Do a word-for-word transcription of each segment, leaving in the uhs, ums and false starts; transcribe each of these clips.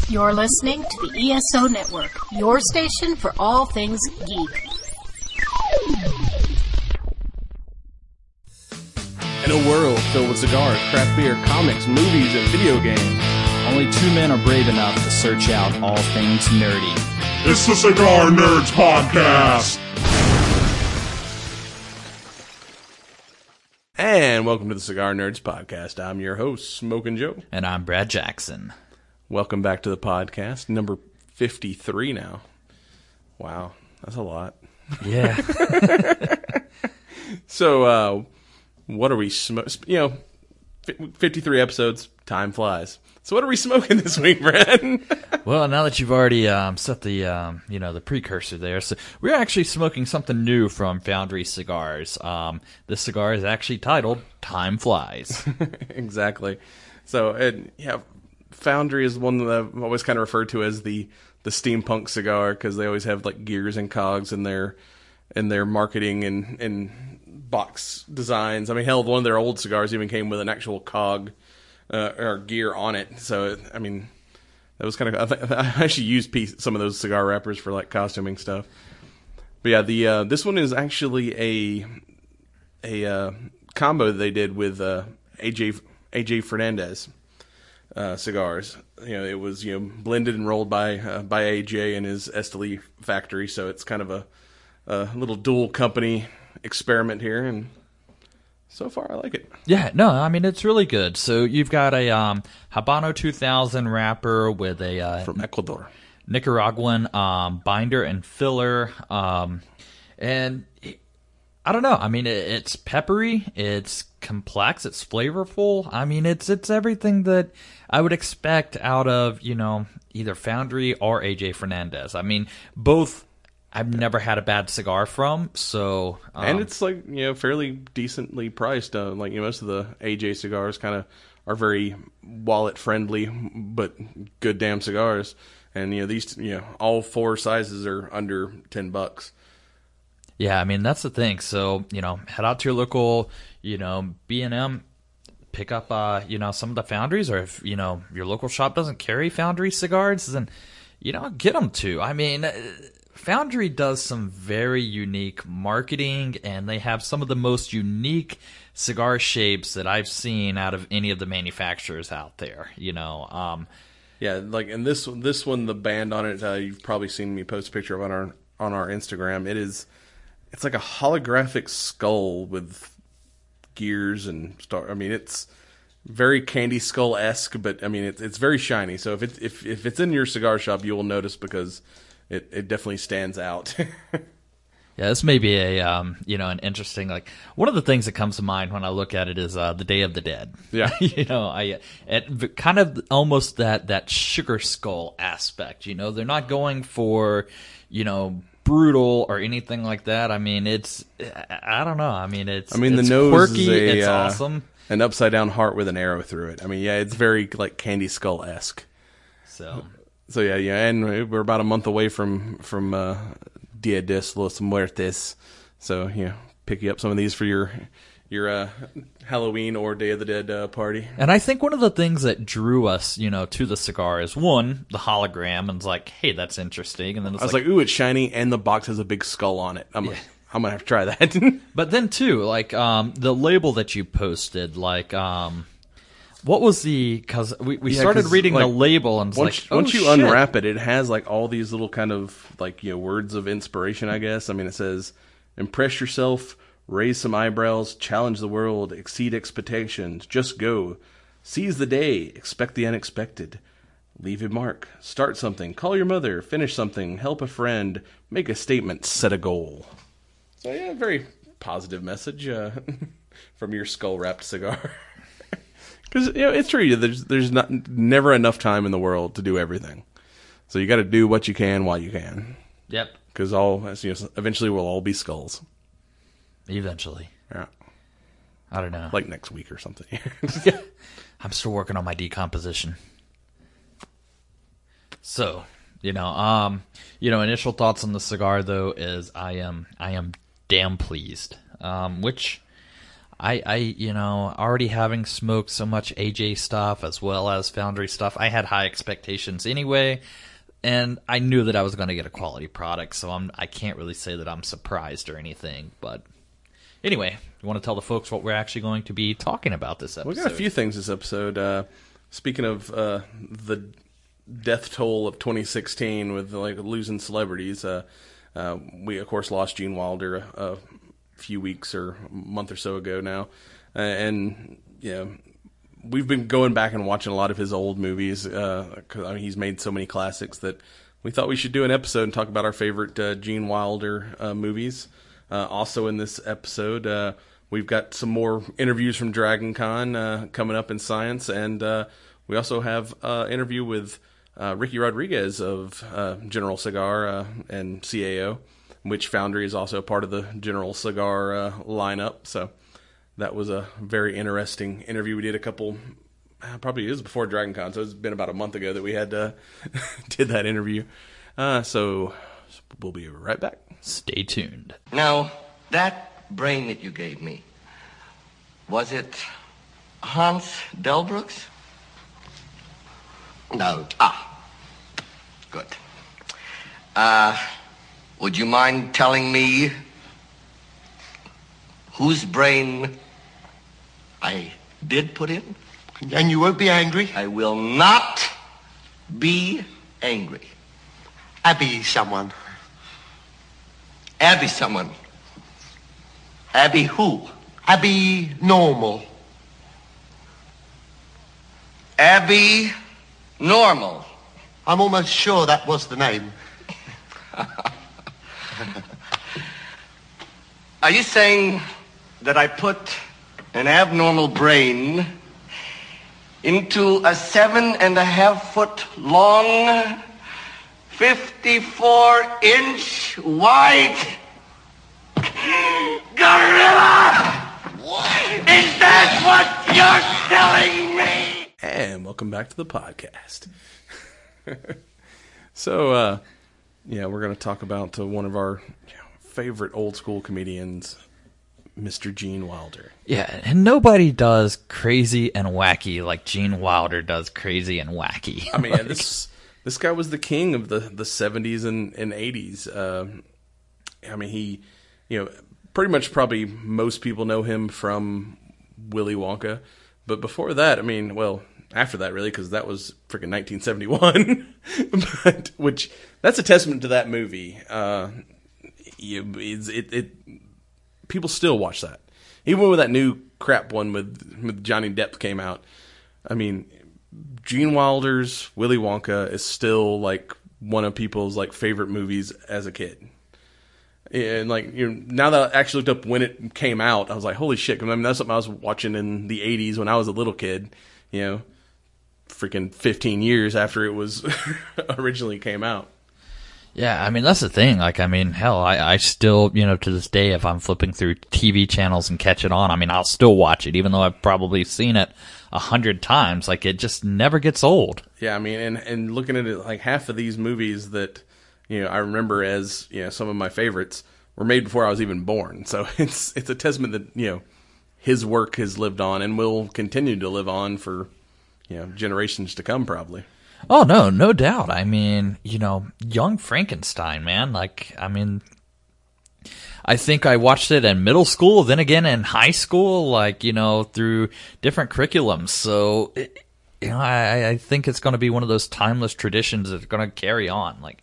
You're listening to the E S O Network, your station for all things geek. In a world filled with cigars, craft beer, comics, movies, and video games, only two men are brave enough to search out all things nerdy. It's the Cigar Nerds Podcast! And welcome to the Cigar Nerds Podcast. I'm your host, Smokin' Joe. And I'm Brad Jackson. Welcome back to the podcast, number fifty-three now. Wow, that's a lot. Yeah. So, uh... what are we smoking? You know, fifty-three episodes, time flies. So what are we smoking this week, Brad? Well, now that you've already um, set the, um, you know, the precursor there, so we're actually smoking something new from Foundry Cigars. Um, this cigar is actually titled Time Flies. Exactly. So, and, yeah, Foundry is one that I've always kind of referred to as the, the steampunk cigar because they always have, like, gears and cogs in their, in their marketing and, and box designs. I mean, hell, one of their old cigars even came with an actual cog uh, or gear on it. So, I mean, that was kind of. I, th- I actually used piece, some of those cigar wrappers for like costuming stuff. But yeah, the uh, this one is actually a a uh, combo that they did with uh, A J A J Fernandez uh, cigars. You know, it was you know blended and rolled by uh, by A J in his Esteli factory. So it's kind of a, a little dual company experiment here, and so far I like it. Yeah, no, I mean it's really good. So you've got a um, Habano two thousand wrapper with a uh, from Ecuador, Nicaraguan um, binder and filler, um, and I don't know. I mean, it, it's peppery, it's complex, it's flavorful. I mean, it's it's everything that I would expect out of you know either Foundry or A J Fernandez. I mean, both. I've never had a bad cigar from, so... Um, and it's, like, you know, fairly decently priced. Uh, like, you know, most of the A J cigars kind of are very wallet-friendly, but good damn cigars. And, you know, these, you know, all four sizes are under ten bucks. Yeah, I mean, that's the thing. So, you know, head out to your local, you know, B and M, pick up, uh, you know, some of the Foundries, or if, you know, your local shop doesn't carry Foundry cigars, then, you know, get them to. I mean... Foundry does some very unique marketing, and they have some of the most unique cigar shapes that I've seen out of any of the manufacturers out there. You know, um, yeah, like and this this one, the band on it, uh, you've probably seen me post a picture of on our on our Instagram. It is, it's like a holographic skull with gears and star. I mean, it's very Candy Skull-esque, but I mean, it's it's very shiny. So if it if if it's in your cigar shop, you will notice because. It it definitely stands out. Yeah, this may be a um, you know an interesting like one of the things that comes to mind when I look at it is uh, the Day of the Dead. Yeah, you know, I it kind of almost that that sugar skull aspect. You know, they're not going for you know brutal or anything like that. I mean, it's I don't know. I mean, it's I mean it's the nose quirky. is a, it's uh, awesome. An upside down heart with an arrow through it. I mean, yeah, it's very like Candy Skull-esque. So. So yeah, yeah, and we're about a month away from from uh, Dia de los Muertos. So yeah, pick you up some of these for your your uh, Halloween or Day of the Dead uh, party. And I think one of the things that drew us, you know, to the cigar is one, the hologram, and it's like, hey, that's interesting. And then it's I was like, like, ooh, it's shiny, and the box has a big skull on it. I'm yeah. like, I'm gonna have to try that. But then too, like um, the label that you posted, like. Um, What was the, because we, we yeah, started reading like, the label and it's once, like, oh, once you shit. unwrap it, it has like all these little kind of like, you know, words of inspiration, I guess. I mean, it says, impress yourself, raise some eyebrows, challenge the world, exceed expectations, just go, seize the day, expect the unexpected, leave a mark, start something, call your mother, finish something, help a friend, make a statement, set a goal. So yeah, very positive message uh, from your skull-wrapped cigar. Because you know it's true. There's there's not never enough time in the world to do everything, so you got to do what you can while you can. Yep. Because all you know, eventually we'll all be skulls. Eventually. Yeah. I don't know. Like next week or something. I'm still working on my decomposition. So you know, um, you know, initial thoughts on the cigar though is I am I am damn pleased, um, which. I, I, you know, already having smoked so much A J stuff as well as Foundry stuff, I had high expectations anyway, and I knew that I was going to get a quality product, so I'm, I can't really say that I'm surprised or anything, but anyway, you want to tell the folks what we're actually going to be talking about this episode? We got a few things this episode. Uh, speaking of uh, the death toll of twenty sixteen with like losing celebrities, uh, uh, we of course lost Gene Wilder a, a few weeks or a month or so ago now, uh, and yeah, we've been going back and watching a lot of his old movies. Uh, 'cause, I mean, he's made so many classics that we thought we should do an episode and talk about our favorite uh, Gene Wilder uh, movies. Uh, also in this episode, uh, we've got some more interviews from Dragon Con uh, coming up in Science, and uh, we also have an uh, interview with Uh, Ricky Rodriguez of uh, General Cigar uh, and C A O, which Foundry is also part of the General Cigar uh, lineup. So that was a very interesting interview. We did a couple, probably it was before Dragon Con, so it's been about a month ago that we had uh, did that interview. Uh, so we'll be right back. Stay tuned. Now, that brain that you gave me, was it Hans Delbrooks? No. Ah, good. Uh, would you mind telling me whose brain I did put in? And you won't be angry? I will not be angry. Abby someone. Abby someone. Abby who? Abby Normal. Abby Normal. I'm almost sure that was the name. Are you saying that I put an abnormal brain into a seven and a half foot long, fifty-four inch wide gorilla? Is that what you're telling me? And welcome back to the podcast. so, uh, yeah, we're going to talk about uh, one of our you know, favorite old school comedians, Mister Gene Wilder. Yeah, and nobody does crazy and wacky like Gene Wilder does crazy and wacky. I mean, like, yeah, this this guy was the king of the, the seventies and, and eighties. Uh, I mean, he, you know, pretty much probably most people know him from Willy Wonka. But before that, I mean, well, after that, really, because that was freaking nineteen seventy-one. but, which, that's a testament to that movie. Uh, you, it's, it, it, people still watch that. Even when that new crap one with, with Johnny Depp came out, I mean, Gene Wilder's Willy Wonka is still, like, one of people's, like, favorite movies as a kid. And, like, you know, now that I actually looked up when it came out, I was like, holy shit. I mean, that's something I was watching in the eighties when I was a little kid, you know, freaking fifteen years after it was originally came out. Yeah, I mean, that's the thing. Like, I mean, hell, I, I still, you know, to this day, if I'm flipping through T V channels and catch it on, I mean, I'll still watch it, even though I've probably seen it a hundred times. Like, it just never gets old. Yeah, I mean, and, and looking at it, like, half of these movies that, you know, I remember as, you know, some of my favorites were made before I was even born. So it's it's a testament that, you know, his work has lived on and will continue to live on for, you know, generations to come, probably. Oh, no, no doubt. I mean, you know, Young Frankenstein, man. Like, I mean, I think I watched it in middle school, then again in high school, like, you know, through different curriculums. So, it, you know, I, I think it's going to be one of those timeless traditions that are going to carry on. Like,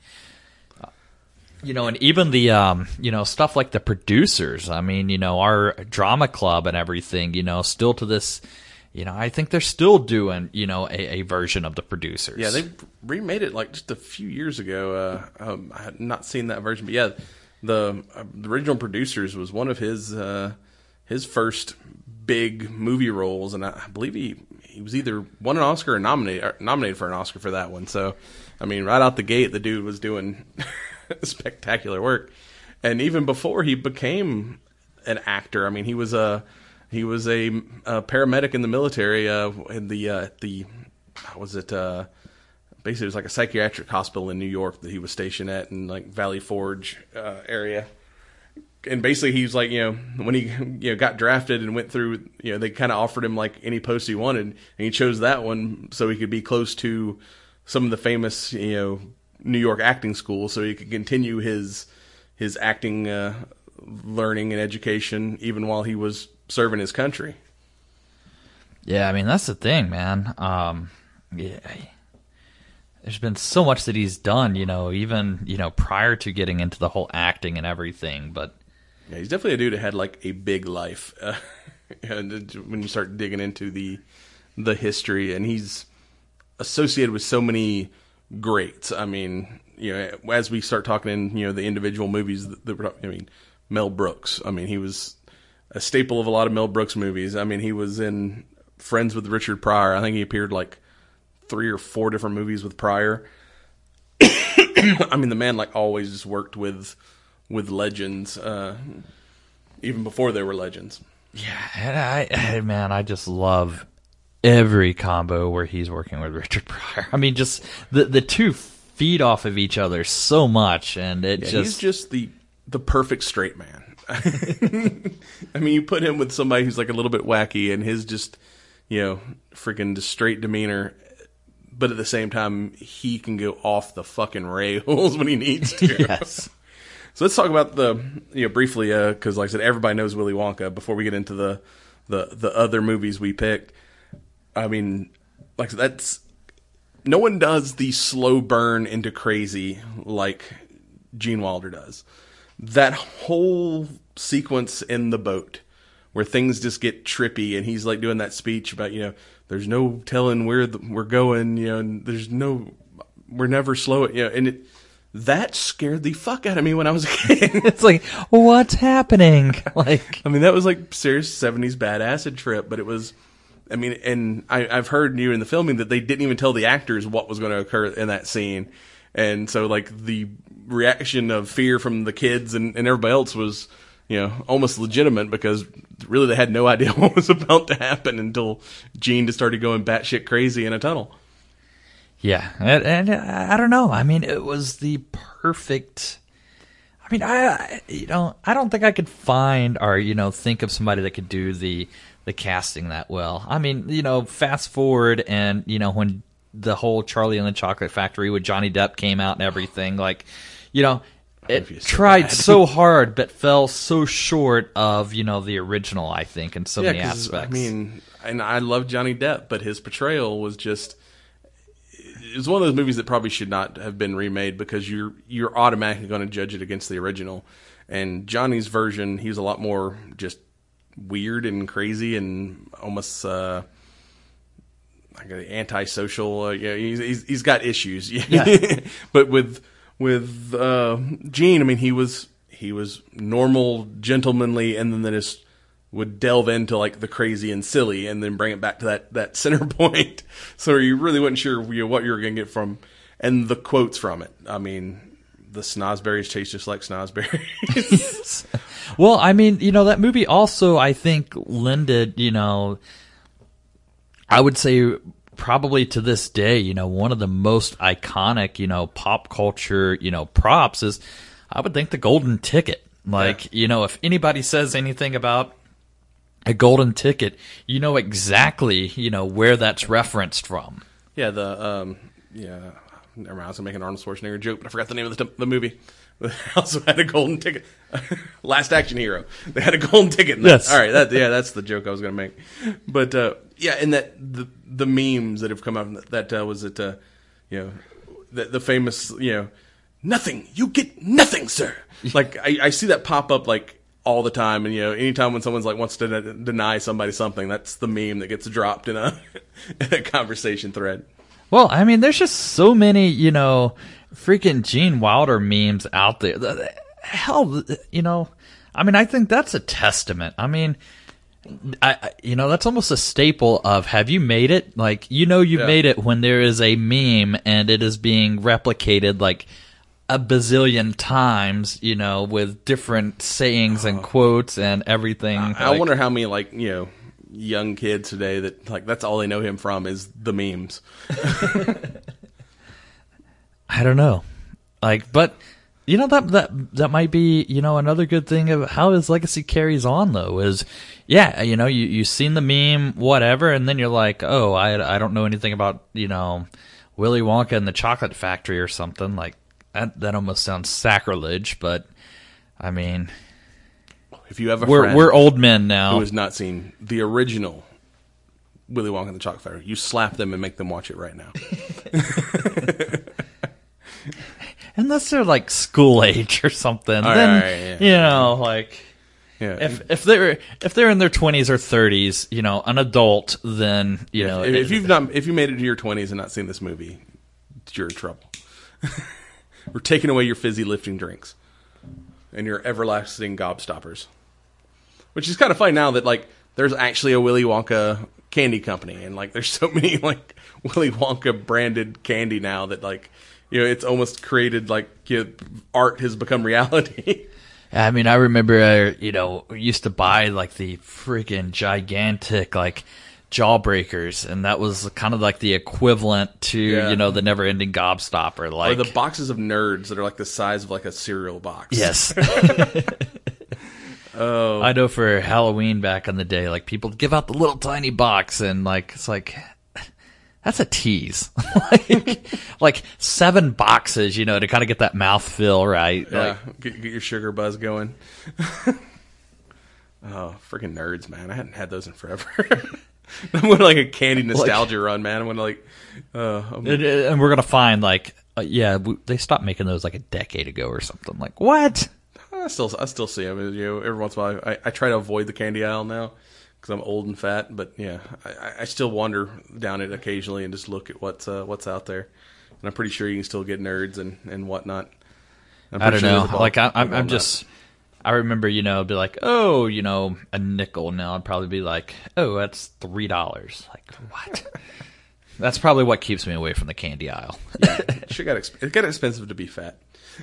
you know, and even the, um, you know, stuff like The Producers. I mean, you know, our drama club and everything, you know, still to this, you know, I think they're still doing, you know, a, a version of The Producers. Yeah, they remade it like just a few years ago. Uh, um, I had not seen that version, but yeah, the, uh, the original Producers was one of his uh, his first big movie roles, and I, I believe he he was either won an Oscar or nominated or nominated for an Oscar for that one. So, I mean, right out the gate, the dude was doing spectacular work. And even before he became an actor, I mean, he was a he was a, a paramedic in the military. Uh, in the uh, the how was it? Uh, basically, it was like a psychiatric hospital in New York that he was stationed at in like Valley Forge uh, area. and basically he was like, you know, when he you know got drafted and went through, you know, they kind of offered him like any post he wanted, and he chose that one so he could be close to some of the famous, you know, New York acting schools, so he could continue his his acting uh, learning and education even while he was serving his country. Yeah, I mean that's the thing, man. Um, yeah. There's been so much that he's done, you know, even, you know, prior to getting into the whole acting and everything, but... Yeah, he's definitely a dude that had, like, a big life uh, when you start digging into the the history, and he's associated with so many greats. I mean, you know, as we start talking in, you know, the individual movies, that, that I mean, Mel Brooks. I mean, he was a staple of a lot of Mel Brooks movies. I mean, he was in Friends with Richard Pryor. I think he appeared, like, three or four different movies with Pryor. I mean, the man like always just worked with with legends, uh, even before they were legends. Yeah, and I, I, man, I just love every combo where he's working with Richard Pryor. I mean, just the the two feed off of each other so much, and it yeah, just he's just the the perfect straight man. I mean, you put him with somebody who's like a little bit wacky, and his just you know freaking just straight demeanor. But at the same time, he can go off the fucking rails when he needs to. Yes. So let's talk about the, you know, briefly, because uh, like I said, everybody knows Willy Wonka. Before we get into the, the, the other movies we picked, I mean, like that's, no one does the slow burn into crazy like Gene Wilder does. That whole sequence in the boat where things just get trippy, and he's like doing that speech about, you know, there's no telling where the, we're going, you know, and there's no, we're never slow, you know, and it, that scared the fuck out of me when I was a kid. It's like, what's happening? Like, I mean, that was like serious seventies bad acid trip, but it was, I mean, and I, I've heard you in the filming that they didn't even tell the actors what was going to occur in that scene. And so like the reaction of fear from the kids and, and everybody else was, you know, almost legitimate, because really they had no idea what was about to happen until Gene just started going batshit crazy in a tunnel. yeah, and, and I don't know. I mean, it was the perfect. I mean, I you know, I don't think I could find or you know think of somebody that could do the the casting that well. I mean, you know, fast forward and you know when the whole Charlie and the Chocolate Factory with Johnny Depp came out and everything, like, you know. It tried so hard, but fell so short of, you know, the original, I think, in so yeah, many aspects. I mean, and I love Johnny Depp, but his portrayal was just, it was one of those movies that probably should not have been remade, because you're you're automatically going to judge it against the original. And Johnny's version, he was a lot more just weird and crazy and almost uh, like antisocial. Uh, yeah, he's, he's he's got issues. Yeah. But with With uh, Gene, I mean, he was he was normal, gentlemanly, and then they just would delve into like the crazy and silly, and then bring it back to that, that center point. So you really wasn't sure you know, what you were going to get from, and the quotes from it. I mean, the snozberries taste just like snozberries. Well, I mean, you know, that movie also, I think, lended, you know, I would say. Probably to this day, you know, one of the most iconic, you know, pop culture, you know, props is, I would think, the golden ticket. Like, yeah. you know, if anybody says anything about a golden ticket, you know exactly, you know, where that's referenced from. Yeah, the, um, yeah, never mind, I was going to make an Arnold Schwarzenegger joke, but I forgot the name of the, the movie. They also had a golden ticket. Last Action Hero. They had a golden ticket in that. Yes. All right, that, yeah, that's the joke I was going to make. But, uh, yeah, and that, the, the memes that have come out from that, that uh, was it, uh, you know, the, the famous, you know, nothing, you get nothing, sir. Like, I, I see that pop up, like, all the time. And, you know, anytime when someone's, like, wants to de- deny somebody something, that's the meme that gets dropped in a, in a conversation thread. Well, I mean, there's just so many, you know, freaking Gene Wilder memes out there. Hell, you know, I mean, I think that's a testament. I mean, I, you know, that's almost a staple of, have you made it? Like, you know, you yeah. made it when there is a meme and it is being replicated like a bazillion times, you know, with different sayings and quotes and everything. I, like, I wonder how many, like, you know, young kids today that, like, that's all they know him from is the memes. I don't know. Like, but, You know, that that that might be, you know, another good thing of how his legacy carries on, though, is, yeah, you know, you, you've seen the meme, whatever, and then you're like, oh, I, I don't know anything about, you know, Willy Wonka and the Chocolate Factory or something. Like, that, that almost sounds sacrilege, but, I mean... If you have a we're, friend we're old men now who has not seen the original Willy Wonka and the Chocolate Factory, you slap them and make them watch it right now. Unless they're like school age or something, All then right, yeah. you know, like Yeah. if if they're if they're in their twenties or thirties, you know, an adult, then you know, if, if you've not if you made it to your twenties and not seen this movie, you're in trouble. We're taking away your fizzy lifting drinks and your everlasting gobstoppers, which is kind of funny now that like there's actually a Willy Wonka candy company, and like there's so many like Willy Wonka branded candy now that like. You know, it's almost created like you know, art has become reality. I mean, I remember, uh, you know, we used to buy like the freaking gigantic like Jawbreakers, and that was kind of like the equivalent to Yeah. you know the never-ending Gobstopper. Like Or the boxes of Nerds that are like the size of like a cereal box. yes. Oh, I know for Halloween back in the day, like people would give out the little tiny box, and like it's like that's a tease. like, like seven boxes, you know, to kind of get that mouthfeel right. yeah. Like, get, get your sugar buzz going. Oh, freaking Nerds, man! I hadn't had those in forever. I'm going like a candy nostalgia like, run, man. I'm going to like, uh, I'm, and, and we're gonna find like, uh, yeah, we, they stopped making those like a decade ago or something. Like what? I still, I still see them. You know, every once in a while, I, I try to avoid the candy aisle now. Because I'm old and fat, but yeah, I, I still wander down it occasionally and just look at what's uh, what's out there. And I'm pretty sure you can still get Nerds and, and whatnot. I'm I don't sure know. there's a ball- Like I, I'm, a I'm ball just. I remember, you know, be like, oh, you know, a nickel. Now I'd probably be like, oh, that's three dollars. Like what? That's probably what keeps me away from the candy aisle. Yeah, it sure got exp- it got expensive to be fat.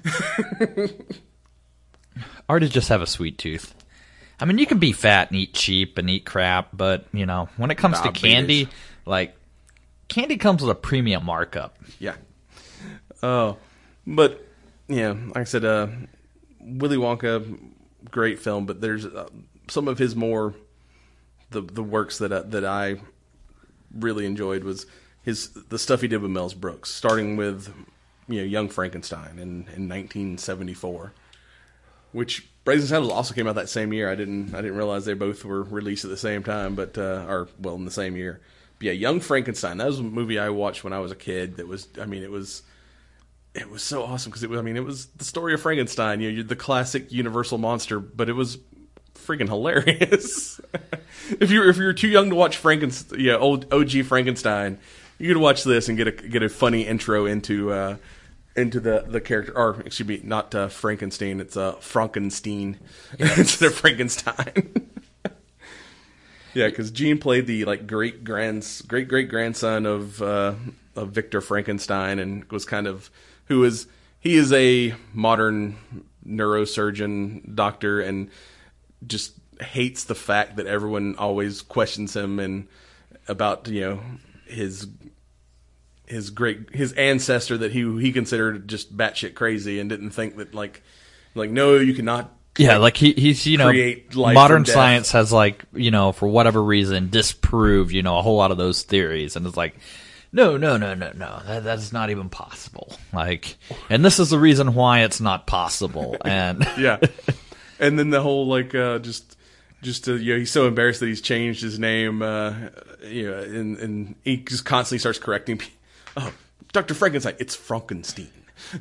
Or to just have a sweet tooth. I mean, you can be fat and eat cheap and eat crap, but, you know, when it comes to Diabetes. candy, like, candy comes with a premium markup. Yeah. Oh, but yeah, like I said, uh, Willy Wonka, great film, but there's uh, some of his more the the works that uh, that I really enjoyed was his the stuff he did with Mel Brooks, starting with you know Young Frankenstein in, in nineteen seventy-four, which Brazen Saddles also came out that same year. I didn't I didn't realize they both were released at the same time, but uh, or well in the same year. But yeah, Young Frankenstein. That was a movie I watched when I was a kid. That was I mean it was it was so awesome because it was I mean it was the story of Frankenstein. You know, you're the classic Universal monster, but it was freaking hilarious. if you're if you're too young to watch Frankenstein, yeah, old O G Frankenstein, you could watch this and get a get a funny intro into. Uh, into the, the character, or excuse me, not uh, Frankenstein, it's uh, Frankenstein yes. instead of Frankenstein. Yeah, because Gene played the like great grands great great grandson of uh, of Victor Frankenstein, and was kind of who is he is a modern neurosurgeon doctor, and just hates the fact that everyone always questions him and about you know his. his great his ancestor that he he considered just batshit crazy and didn't think that like like no you cannot yeah like he he's you know modern science has like you know for whatever reason disproved you know a whole lot of those theories, and it's like no no no no no that that's not even possible, like, and this is the reason why it's not possible. And yeah, and then the whole like uh just Just uh, you know, he's so embarrassed that he's changed his name, uh, you know, and, and he just constantly starts correcting people. Oh, Doctor Frankenstein, it's Frankenstein.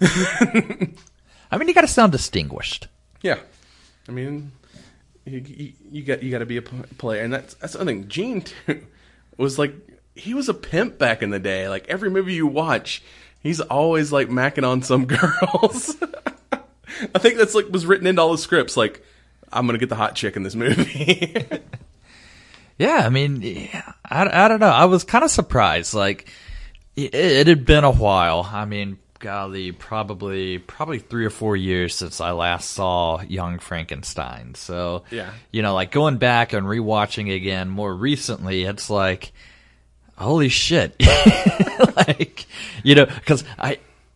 I mean, you got to sound distinguished. Yeah, I mean, you, you, you got you got to be a player, and that's that's the other thing. Gene too was like he was a pimp back in the day. Like every movie you watch, he's always like macking on some girls. I think that's like was written into all the scripts. Like, I'm gonna get the hot chick in this movie. Yeah, I mean, I, I don't know. I was kind of surprised. Like, it, it had been a while. I mean, golly, probably probably three or four years since I last saw Young Frankenstein. So, yeah, you know, like going back and rewatching again more recently, it's like, holy shit! Like, you know, because I.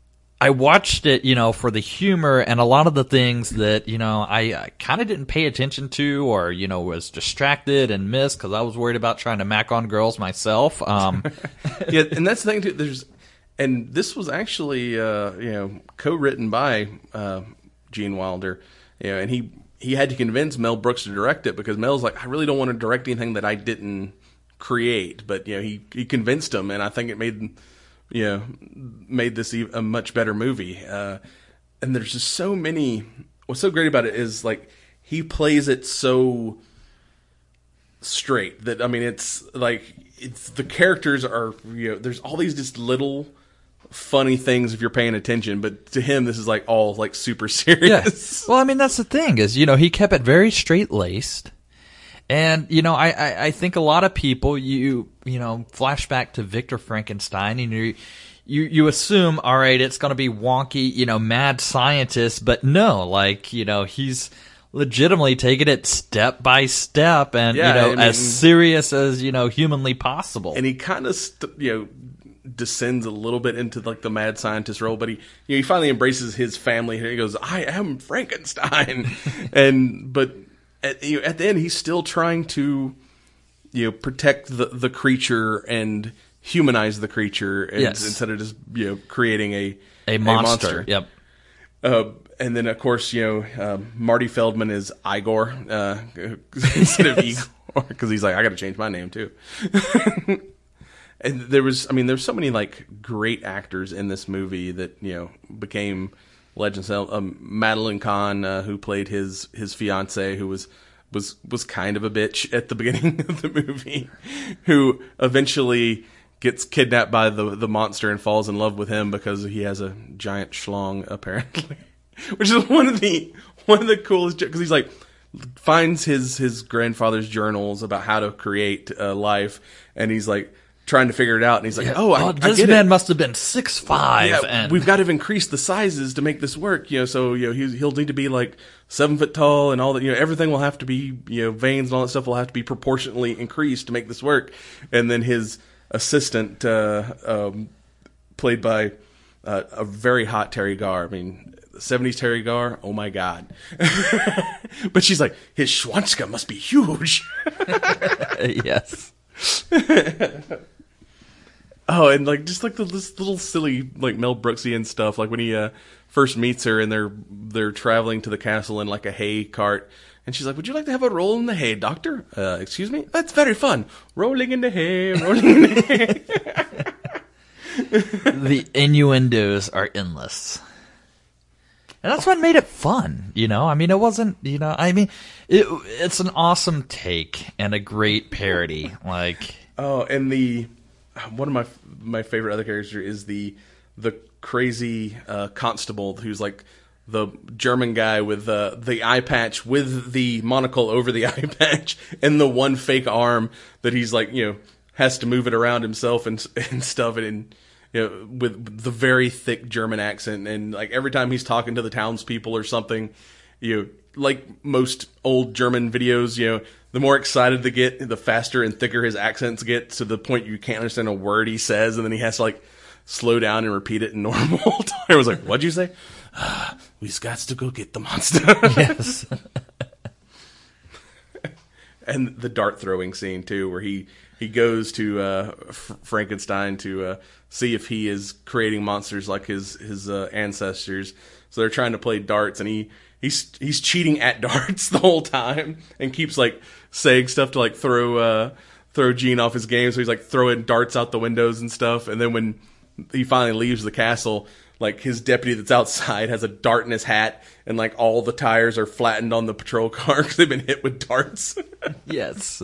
I watched it, you know, for the humor and a lot of the things that, you know, I, I kind of didn't pay attention to or, you know, was distracted and missed because I was worried about trying to mac on girls myself. Um, yeah, and that's the thing, too. There's, and this was actually, uh, you know, co-written by uh, Gene Wilder, you know, and he, he had to convince Mel Brooks to direct it because Mel's like, I really don't want to direct anything that I didn't create. But, you know, he, he convinced him, and I think it made... you know, made this a much better movie. Uh, and there's just so many, what's so great about it is, like, he plays it so straight that, I mean, it's, like, it's, the characters are, you know, there's all these just little funny things if you're paying attention, but to him, this is, like, all, like, super serious. Yeah. Well, I mean, that's the thing is, you know, he kept it very straight-laced. And, you know, I, I, I think a lot of people, you you know, flashback to Victor Frankenstein, and you, you, you assume, all right, it's going to be wonky, you know, mad scientist, but no, like, you know, he's legitimately taking it step by step and, yeah, you know, I mean, as serious as, you know, humanly possible. And he kind of, st- you know, descends a little bit into, like, the mad scientist role, but he, you know, he finally embraces his family. He goes, I am Frankenstein. and, but... At, you know, at the end, he's still trying to, you know, protect the, the creature and humanize the creature, and, yes. instead of just, you know, creating a a monster. A monster. Yep. Uh, and then, of course, you know, um, Marty Feldman is Igor uh, instead of Igor because he's like, I got to change my name too. And there was, I mean, there's so many like great actors in this movie that, you know, became legends. Um, Madeline Kahn, uh, who played his his fiance, who was was was kind of a bitch at the beginning of the movie, who eventually gets kidnapped by the the monster and falls in love with him because he has a giant schlong, apparently, which is one of the one of the coolest, because he's like finds his his grandfather's journals about how to create uh, life, and he's like trying to figure it out, and he's like, yeah. "Oh, I, oh, this I get man it. must have been six five. Yeah, and we've got to increase the sizes to make this work. You know, so you know he, he'll need to be like seven foot tall, and all that. You know, everything will have to be, you know, veins and all that stuff will have to be proportionally increased to make this work." And then his assistant, uh, um, played by uh, a very hot Terry Garr. I mean, seventies Terry Garr. Oh my god! But she's like, his Schwanzka must be huge. Yes. Oh, and like just like the, this little silly like Mel Brooksian stuff, like when he uh, first meets her and they're they're traveling to the castle in like a hay cart, and she's like, "Would you like to have a roll in the hay, Doctor?" Uh, excuse me, that's very fun. Rolling in the hay, rolling in the hay. The innuendos are endless. And that's what made it fun, you know? I mean, it wasn't, you know, I mean, it, it's an awesome take and a great parody. Like, oh, and the, one of my my favorite other characters is the the crazy uh, constable who's like the German guy with uh, the eye patch with the monocle over the eye patch and the one fake arm that he's like, you know, has to move it around himself and and stuff, and you know, with the very thick German accent, and like every time he's talking to the townspeople or something, you know, like most old German videos, you know, the more excited they get, the faster and thicker his accents get, to the point you can't understand a word he says, and then he has to like slow down and repeat it in normal time. I was like, "What'd you say?" Ah, "We've got to go get the monster." yes. And the dart throwing scene too, where he he goes to uh, F- Frankenstein to uh, see if he is creating monsters like his his uh, ancestors. So they're trying to play darts, and he he's he's cheating at darts the whole time, and keeps like saying stuff to like throw uh, throw Gene off his game. So he's like throwing darts out the windows and stuff. And then when he finally leaves the castle, like his deputy that's outside has a dart in his hat, and like all the tires are flattened on the patrol car because they've been hit with darts. Yes.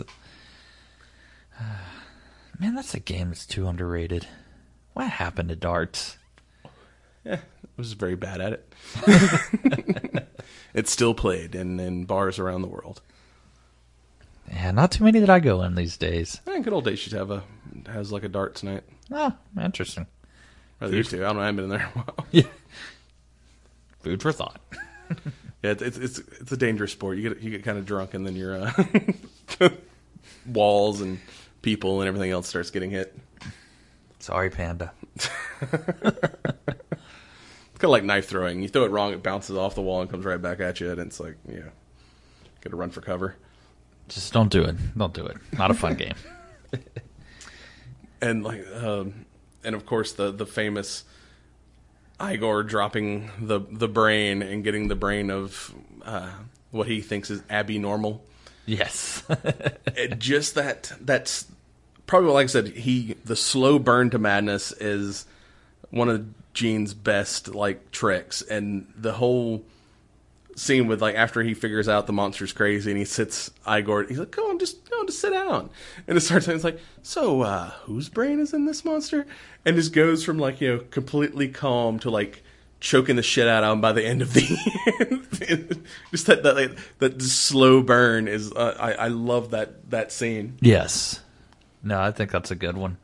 Man, that's a game that's too underrated. What happened to darts? Yeah, I was very bad at it. It's still played in, in bars around the world. Yeah, not too many that I go in these days. I think good old days should have a has like a darts night. Oh, interesting. Or they used to. I don't know. I haven't been in there in a while. Yeah. Food for thought. Yeah, it's it's it's a dangerous sport. You get you get kind of drunk, and then your uh, walls and people and everything else starts getting hit. Sorry, Panda. kind of like knife throwing. You throw it wrong, it bounces off the wall and comes right back at you, and it's like, yeah, got to run for cover. Just don't do it. Don't do it. Not a fun game. And like, um, and of course the the famous Igor dropping the the brain and getting the brain of uh, what he thinks is Abby Normal. Yes. It just that that's probably, like I said, he the slow burn to madness is one of Gene's best like tricks, and the whole scene with like after he figures out the monster's crazy and he sits Igor, he's like, "Go on, just go on, just sit down," and it starts. It's like, "So, uh, whose brain is in this monster?" And just goes from like, you know, completely calm to like choking the shit out of him by the end of the just that that like, that slow burn is. Uh, I I love that that scene. Yes. No, I think that's a good one.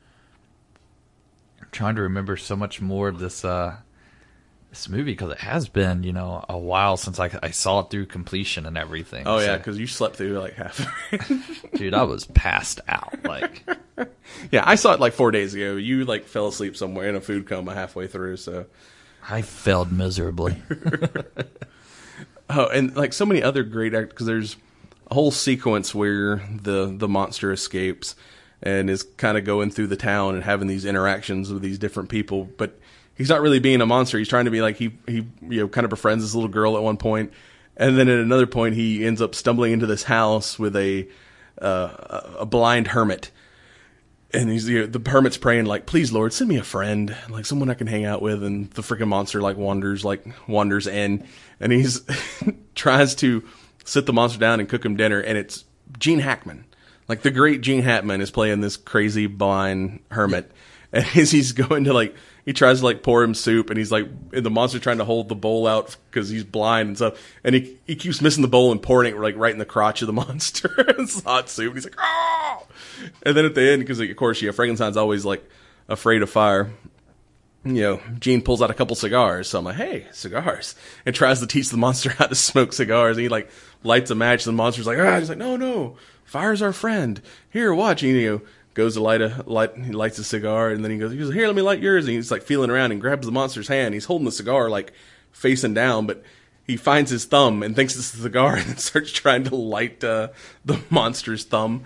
I'm trying to remember so much more of this uh, this movie because it has been, you know, a while since I, I saw it through completion and everything. Oh so, yeah, because you slept through like half. dude, I was passed out. Like, yeah, I saw it like four days ago. You like fell asleep somewhere in a food coma halfway through. So I failed miserably. Oh, and like so many other great actors, because there's a whole sequence where the the monster escapes and is kind of going through the town and having these interactions with these different people, but he's not really being a monster. He's trying to be like he he you know kind of befriends this little girl at one point, and then at another point he ends up stumbling into this house with a uh, a blind hermit, and he's you know, the hermit's praying like, "Please, Lord, send me a friend, like someone I can hang out with." And the freaking monster like wanders like wanders in, and he's tries to sit the monster down and cook him dinner, and it's Gene Hackman. Like, the great Gene Hackman is playing this crazy blind hermit. And as he's going to, like, he tries to, like, pour him soup, and he's, like, and the monster trying to hold the bowl out because he's blind and stuff. And he he keeps missing the bowl and pouring it, like, right in the crotch of the monster. It's hot soup. And he's like, oh! And then at the end, because, like, of course, yeah, Frankenstein's always, like, afraid of fire. You know, Gene pulls out a couple cigars. So I'm like, hey, cigars. And tries to teach the monster how to smoke cigars. And he, like, lights a match. And the monster's like, ah. He's like, no, no. Fire's our friend. Here, watch. And, you know, goes to light a light. He lights a cigar. And then he goes, he goes, here, let me light yours. And he's, like, feeling around and grabs the monster's hand. He's holding the cigar, like, facing down. But he finds his thumb and thinks it's a cigar and then starts trying to light uh, the monster's thumb.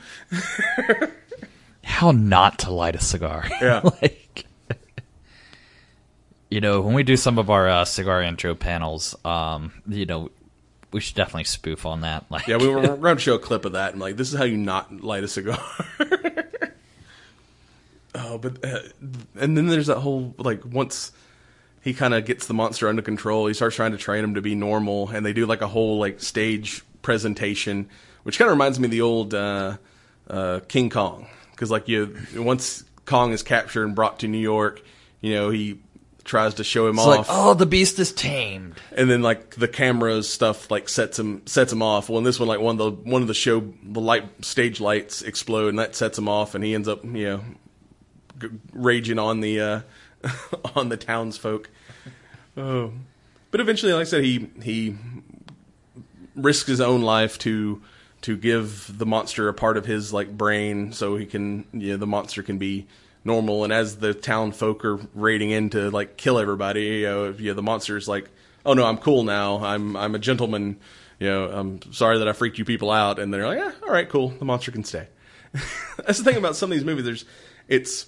How not to light a cigar. Yeah. Like, you know, when we do some of our uh, cigar intro panels, um, you know, we should definitely spoof on that. Like, yeah, we were, we're going to show a clip of that. And like, this is how you not light a cigar. Oh, but uh, and then there's that whole like once he kind of gets the monster under control, he starts trying to train him to be normal, and they do like a whole like stage presentation, which kind of reminds me of the old uh, uh, King Kong, because like you once Kong is captured and brought to New York, you know he tries to show him it's off. Like, oh, the beast is tamed. And then like the camera's stuff like sets him sets him off. Well, in this one, like one of the one of the show the light stage lights explode, and that sets him off, and he ends up you know g- raging on the uh, on the townsfolk. Oh, but eventually, like I said, he he risks his own life to to give the monster a part of his like brain, so he can you know the monster can be normal. And as the town folk are raiding in to like kill everybody, you know, if, you know the monster's like, oh no, I'm cool now. I'm I'm a gentleman. You know, I'm sorry that I freaked you people out. And they're like, yeah, all right, cool. The monster can stay. That's the thing about some of these movies. There's, it's,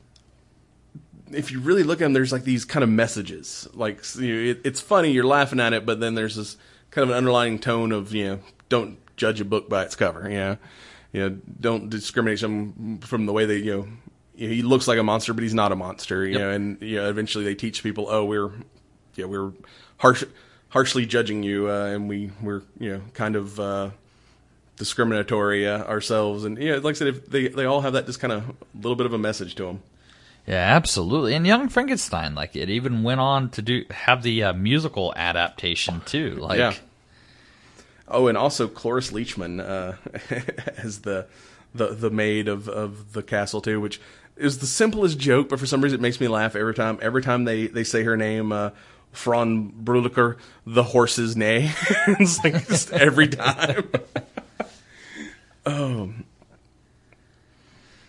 if you really look at them, there's like these kind of messages. Like, you know, it, it's funny, you're laughing at it, but then there's this kind of an underlying tone of, you know, don't judge a book by its cover. You know, you know, don't discriminate some from the way they, you know. He looks like a monster, but he's not a monster, you yep. know. And you know, eventually they teach people, oh, we're, yeah, we're harsh, harshly judging you, uh, and we we're you know kind of uh, discriminatory uh, ourselves. And you know, like I said, if they they all have that just kind of little bit of a message to them. Yeah, absolutely. And Young Frankenstein, like it even went on to do have the uh, musical adaptation too. Like, yeah. Oh, and also Cloris Leachman uh, as the the the maid of of the castle too, which is the simplest joke, but for some reason it makes me laugh every time. Every time they, they say her name, uh, Fran Bruliker, the horse's neigh. It's like just every time. Oh.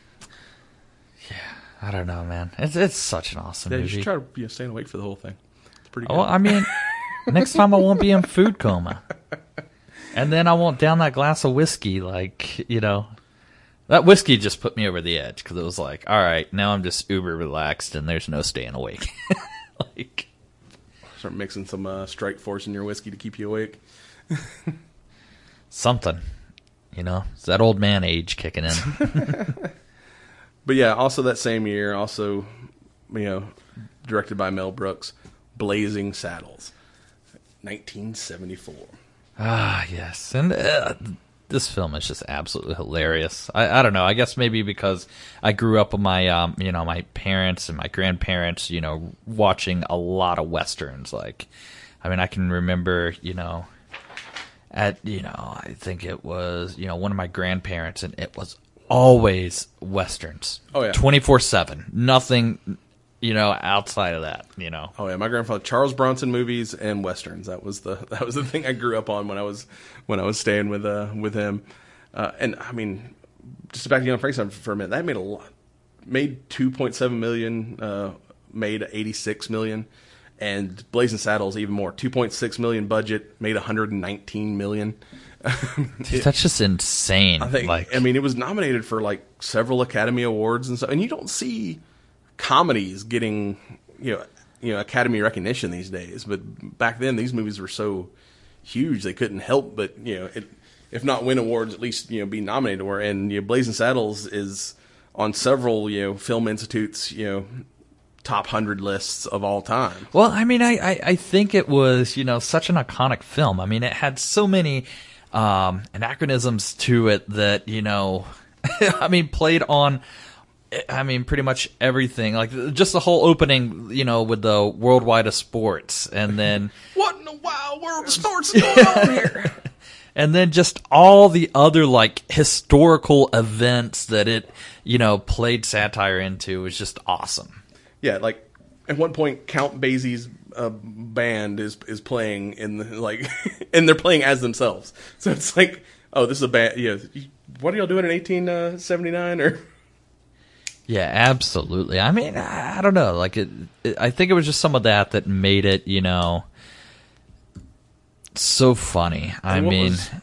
Yeah, I don't know, man. It's it's such an awesome yeah, movie. You should try to you know, stay awake for the whole thing. It's pretty good. Well, I mean, next time I won't be in food coma. And then I won't down that glass of whiskey, like, you know. That whiskey just put me over the edge, because it was like, all right, now I'm just uber relaxed, and there's no staying awake. Like, start mixing some uh, Strike Force in your whiskey to keep you awake. Something. You know, it's that old man age kicking in. But yeah, also that same year, also, you know, directed by Mel Brooks, Blazing Saddles, nineteen seventy-four. Ah, yes. And uh, this film is just absolutely hilarious. I, I don't know. I guess maybe because I grew up with my, um, you know, my parents and my grandparents, you know, watching a lot of Westerns. Like, I mean, I can remember, you know, at, you know, I think it was, you know, one of my grandparents, and it was always Westerns. Oh, yeah. twenty-four seven. Nothing, you know, outside of that, you know. Oh yeah, my grandfather, Charles Bronson movies and westerns. That was the that was the thing I grew up on when I was when I was staying with uh with him. Uh, and I mean, just back to Young Frankenstein for a minute. That made a lot, made two point seven million, uh, made eighty six million, and Blazing Saddles even more. Two point six million budget, made one hundred and nineteen million. Dude, that's just insane. I think. Like, I mean, it was nominated for like several Academy Awards and stuff, and you don't see comedies getting, you know, you know, Academy recognition these days. But back then, these movies were so huge they couldn't help but, you know, it, if not win awards, at least, you know, be nominated for. And you know, Blazing Saddles is on several, you know, Film Institute's, you know, top hundred lists of all time. Well, I mean, I, I, I think it was, you know, such an iconic film. I mean, it had so many um, anachronisms to it that, you know, I mean, played on, I mean, pretty much everything. Like, just the whole opening, you know, with the worldwide of sports, and then What in the wild world of sports is going on here? and then just all the other, like, historical events that it, you know, played satire into was just awesome. Yeah, like, at one point, Count Basie's uh, band is is playing in the, like, and they're playing as themselves. So it's like, oh, this is a band. Yeah, what are y'all doing in eighteen seventy-nine or? Yeah, absolutely. I mean, I, I don't know. Like, it, it, I think it was just some of that that made it, you know, so funny. I And what mean, was-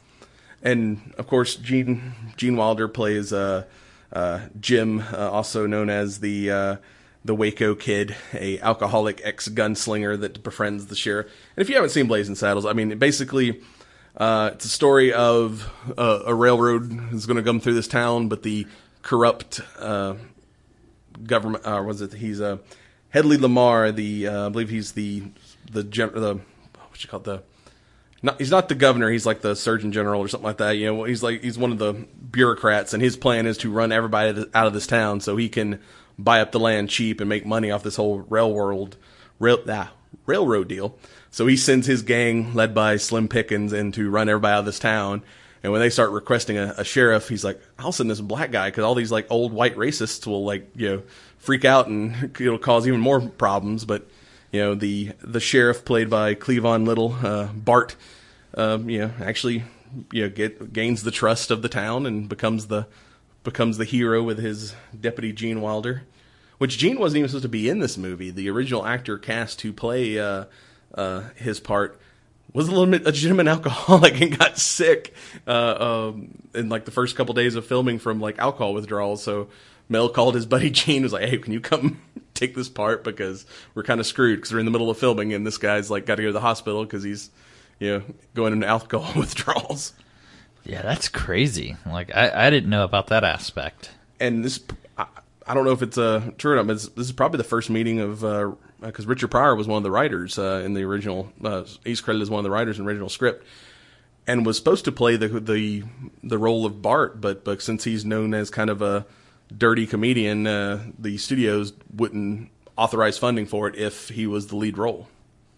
and of course, Gene Gene Wilder plays uh, uh, Jim, uh, also known as the uh, the Waco Kid, a alcoholic ex gunslinger that befriends the sheriff. And if you haven't seen Blazing Saddles, I mean, basically, uh, it's a story of uh, a railroad is going to come through this town, but the corrupt uh, government, or uh, was it? He's uh, Hedley Lamar, the uh, I believe he's the the gen- the what you call it, the not he's not the governor, he's like the surgeon general or something like that. You know, he's like he's one of the bureaucrats, and his plan is to run everybody out of this town so he can buy up the land cheap and make money off this whole railroad rail ah, railroad deal. So he sends his gang, led by Slim Pickens, in to run everybody out of this town. And when they start requesting a, a sheriff, he's like, I'll send this black guy, because all these like old white racists will like, you know, freak out and it'll cause even more problems. But, you know, the the sheriff played by Cleavon Little, uh, Bart, um, you know, actually, you know, get gains the trust of the town and becomes the becomes the hero with his deputy Gene Wilder, which Gene wasn't even supposed to be in this movie. The original actor cast to play uh, uh, his part was a legitimate alcoholic and got sick uh, um, in like the first couple days of filming from like alcohol withdrawals. So Mel called his buddy Gene, was like, "Hey, can you come take this part, because we're kind of screwed because we're in the middle of filming and this guy's like got to go to the hospital because he's, you know, going into alcohol withdrawals." yeah, that's crazy. Like, I, I didn't know about that aspect. And this, I, I don't know if it's uh, true or not, but it's, this is probably the first meeting of, because uh, Richard Pryor was one of the writers uh, in the original, uh, he's credited as one of the writers in the original script, and was supposed to play the the the role of Bart, but, but since he's known as kind of a dirty comedian, uh, the studios wouldn't authorize funding for it if he was the lead role.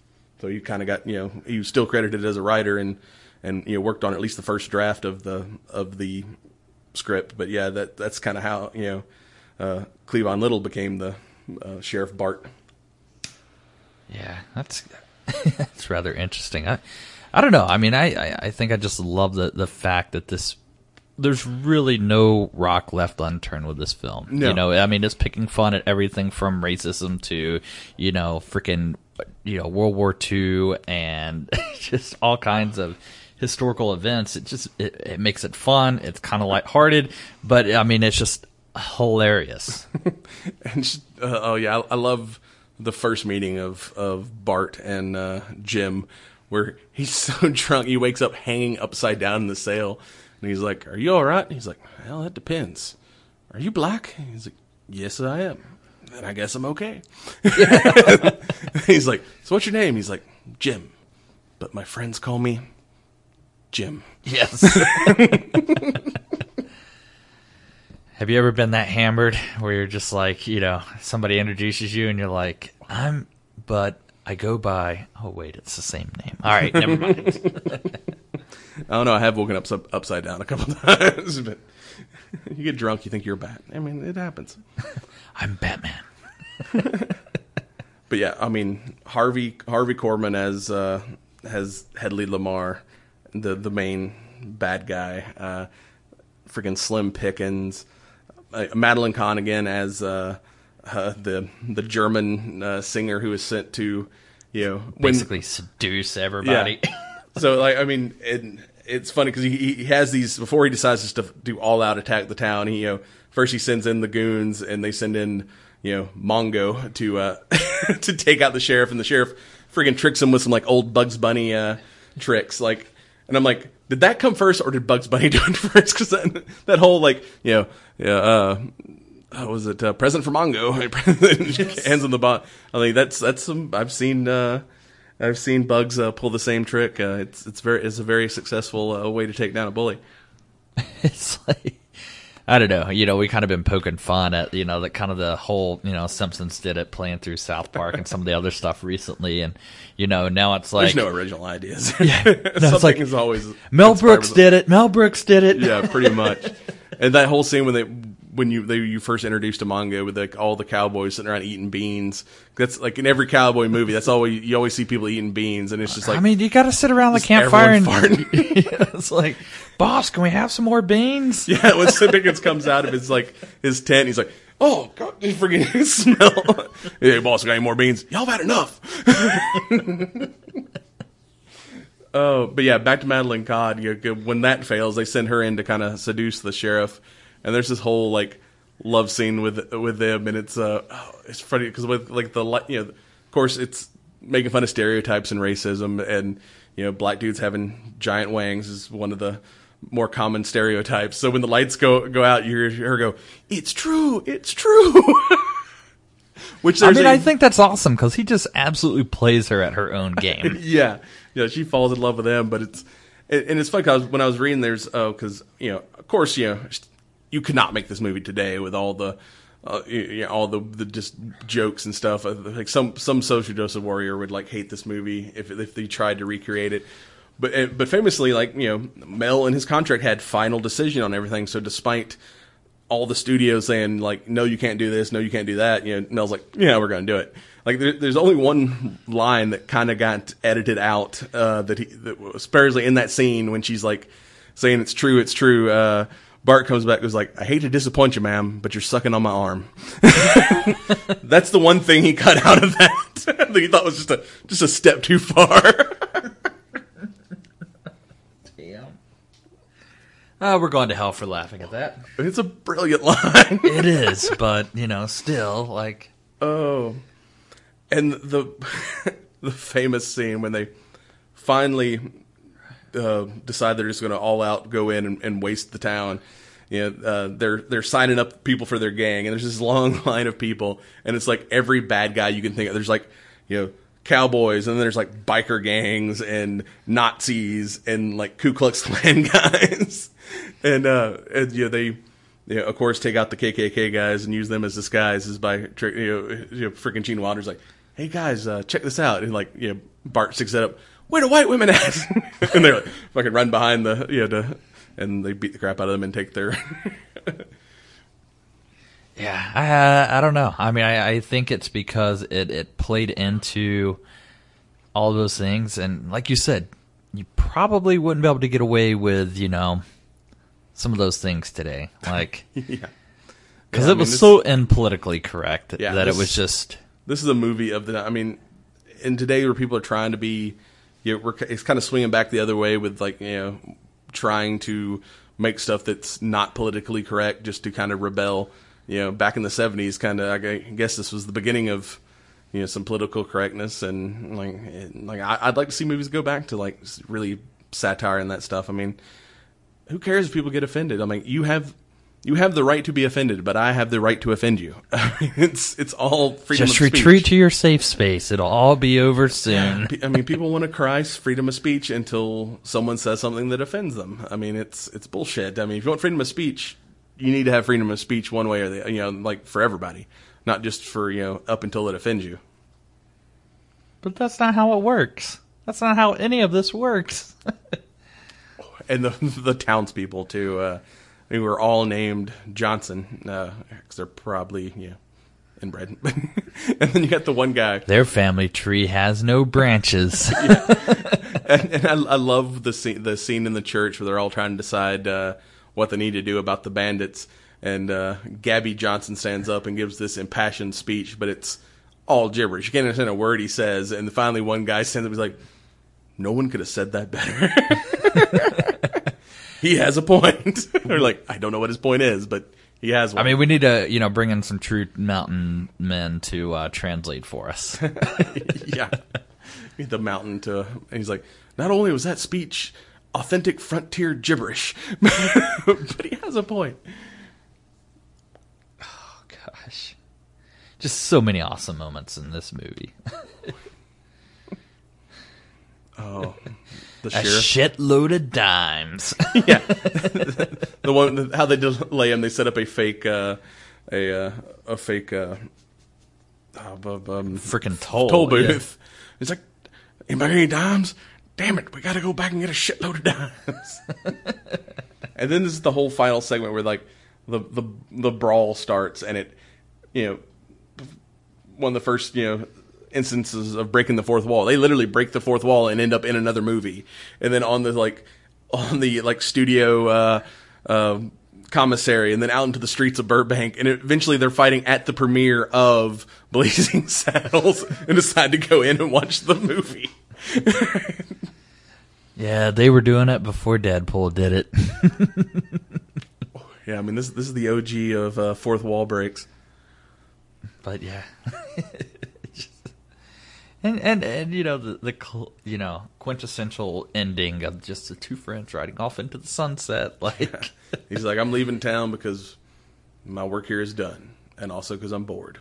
So he kind of got, you know, he was still credited as a writer and, and you know, worked on at least the first draft of the of the script. But yeah, that that's kind of how, you know, uh, Cleavon Little became the uh, Sheriff Bart. Yeah, that's that's rather interesting. I I don't know. I mean, I, I, I think I just love the, the fact that this there's really no rock left unturned with this film. No. You know, I mean, it's picking fun at everything from racism to, you know, freaking, you know, World War Two and just all kinds of historical events. It just it, it makes it fun. It's kind of lighthearted, but I mean, it's just hilarious. and just, uh, oh yeah, I, I love the first meeting of of Bart and uh, Jim, where he's so drunk he wakes up hanging upside down in the sail, and he's like, "Are you all right?" And he's like, "Well, that depends. Are you black?" And he's like, "Yes, I am." Then I guess I'm okay. He's like, "So what's your name?" He's like, "Jim, but my friends call me Jim." Yes. Have you ever been that hammered where you're just like, you know, somebody introduces you and you're like, I'm, but I go by, oh wait, it's the same name. All right, never mind. I don't know. I have woken up up upside down a couple times, but you get drunk, you think you're Bat. I mean, it happens. I'm Batman. But yeah, I mean, Harvey Harvey Korman as uh, has Hedley Lamar, the the main bad guy. Uh, freaking Slim Pickens. Uh, Madeline Kahn again as uh, uh, the the German uh, singer who was sent to, you know, when, basically seduce everybody. Yeah. So like, I mean, it, it's funny because he he has these before he decides to do all out attack the town. He you know first he sends in the goons and they send in you know Mongo to uh, to take out the sheriff, and the sheriff freaking tricks him with some like old Bugs Bunny uh, tricks like, and I'm like, did that come first, or did Bugs Bunny do it first? Because that, that whole, like, you know, yeah, uh, how was it, uh, Present for Mongo, hands on the bot. I mean, that's, that's some, I've seen, uh, I've seen Bugs, uh, pull the same trick. Uh, it's, it's very, it's a very successful, uh, way to take down a bully. It's like, I don't know, you know, we kind of been poking fun at, you know, that kind of the whole, you know, Simpsons did it playing through South Park and some of the other stuff recently. And, you know, now it's like, there's no original ideas. Yeah, no, it's Something like, is always Mel Brooks did it. Mel Brooks did it. Yeah, pretty much. And that whole scene when they, when you, they, you first introduced to Mongo with like all the cowboys sitting around eating beans. That's like in every cowboy movie. That's all you always see people eating beans. And it's just like, I mean, you got to sit around the campfire and yeah, it's like, boss, can we have some more beans? Yeah, when Sid Pickens comes out of his like his tent, he's like, "Oh God, you freaking smell!" Hey, boss, got any more beans? Y'all have had enough. Oh, but yeah, back to Madeline Kahn. You know, when that fails, they send her in to kind of seduce the sheriff, and there's this whole like love scene with with them, and it's uh, oh, it's funny because with like the you know, of course, it's making fun of stereotypes and racism, and you know, black dudes having giant wangs is one of the more common stereotypes. So when the lights go go out, you hear her go, "It's true, it's true." Which I mean, a, I think that's awesome because he just absolutely plays her at her own game. Yeah, yeah, she falls in love with him. But it's and it's funny because when I was reading, there's oh, because you know, of course, you know, you could not make this movie today with all the. Uh, you know, all the, the just jokes and stuff. Like some some social justice warrior would like hate this movie if if they tried to recreate it. But but famously, like you know, Mel in his contract had final decision on everything. So despite all the studios saying like, no, you can't do this, no, you can't do that, you know, Mel's like, yeah, we're going to do it. Like there, there's only one line that kind of got edited out uh, that he that was sparingly in that scene when she's like saying it's true, it's true. Uh, Bart comes back and goes like, "I hate to disappoint you, ma'am, but you're sucking on my arm." That's the one thing he cut out of that that he thought was just a just a step too far. Damn. Uh, we're going to hell for laughing at that. It's a brilliant line. It is, but you know, still like, oh, and the the famous scene when they finally. Uh, decide they're just going to all out go in and, and waste the town. You know, uh, they're they're signing up people for their gang, and there's this long line of people, and it's like every bad guy you can think of. There's like you know cowboys, and then there's like biker gangs and Nazis and like Ku Klux Klan guys, and uh, and you know they. You know, of course, take out the K K K guys and use them as disguises by, you know, you know freaking Gene Wilder's like, "Hey guys, uh, check this out," and like, you know, Bart sticks that up. "Where the white women at?" And they're like, fucking run behind the, you know, to, and they beat the crap out of them and take their. Yeah, I uh, I don't know. I mean, I, I think it's because it, it played into all those things, and like you said, you probably wouldn't be able to get away with, you know, some of those things today, like yeah, because yeah, it I mean, was this, so unpolitically correct yeah, that this, it was just. This is a movie of the. I mean, in today where people are trying to be, you know, we're, it's kind of swinging back the other way with like you know, trying to make stuff that's not politically correct just to kind of rebel. You know, back in the seventies, kind of, I guess this was the beginning of, you know, some political correctness, and like, it, like I, I'd like to see movies go back to like really satire and that stuff. I mean, who cares if people get offended? I mean, you have you have the right to be offended, but I have the right to offend you. I mean, it's it's all freedom Just of speech. Just retreat to your safe space. It'll all be over soon. Yeah, I mean, people want to cry freedom of speech until someone says something that offends them. I mean, it's it's bullshit. I mean, if you want freedom of speech, you need to have freedom of speech one way or the, you know, like for everybody, not just for, you know, up until it offends you. But that's not how it works. That's not how any of this works. And the the townspeople too, uh, they were all named Johnson, uh, because they're probably, you know, inbred. And then you got the one guy. Their family tree has no branches. Yeah. And, and I, I love the scene, the scene in the church where they're all trying to decide, uh, what they need to do about the bandits, and uh, Gabby Johnson stands up and gives this impassioned speech, but it's all gibberish. You can't understand a word he says, and finally one guy stands up and he's like, no one could have said that better. He has a point. They're like, I don't know what his point is, but he has one. I mean, we need to, you know, bring in some true mountain men to uh, translate for us. Yeah. The mountain to, and he's like, not only was that speech authentic frontier gibberish, but he has a point. Oh gosh, just so many awesome moments in this movie. Oh, the a sheriff, shitload of dimes. Yeah, the one how they delay him. They set up a fake, uh, a uh, a fake, uh, um, freaking toll toll booth. Yeah. He's like, anybody got any dimes? Damn it, we got to go back and get a shitload of dimes. And then this is the whole final segment where like the, the the brawl starts, and it, you know, one of the first, you know, instances of breaking the fourth wall. They literally break the fourth wall and end up in another movie. And then on the like on the like studio uh, uh, commissary, and then out into the streets of Burbank, and eventually they're fighting at the premiere of Blazing Saddles, and decide to go in and watch the movie. Yeah, they were doing it before Deadpool did it. Yeah, I mean, this this is the O G of uh, fourth wall breaks. But yeah, and and and you know the the you know quintessential ending of just the two friends riding off into the sunset. Like he's like, I'm leaving town because my work here is done, and also because I'm bored.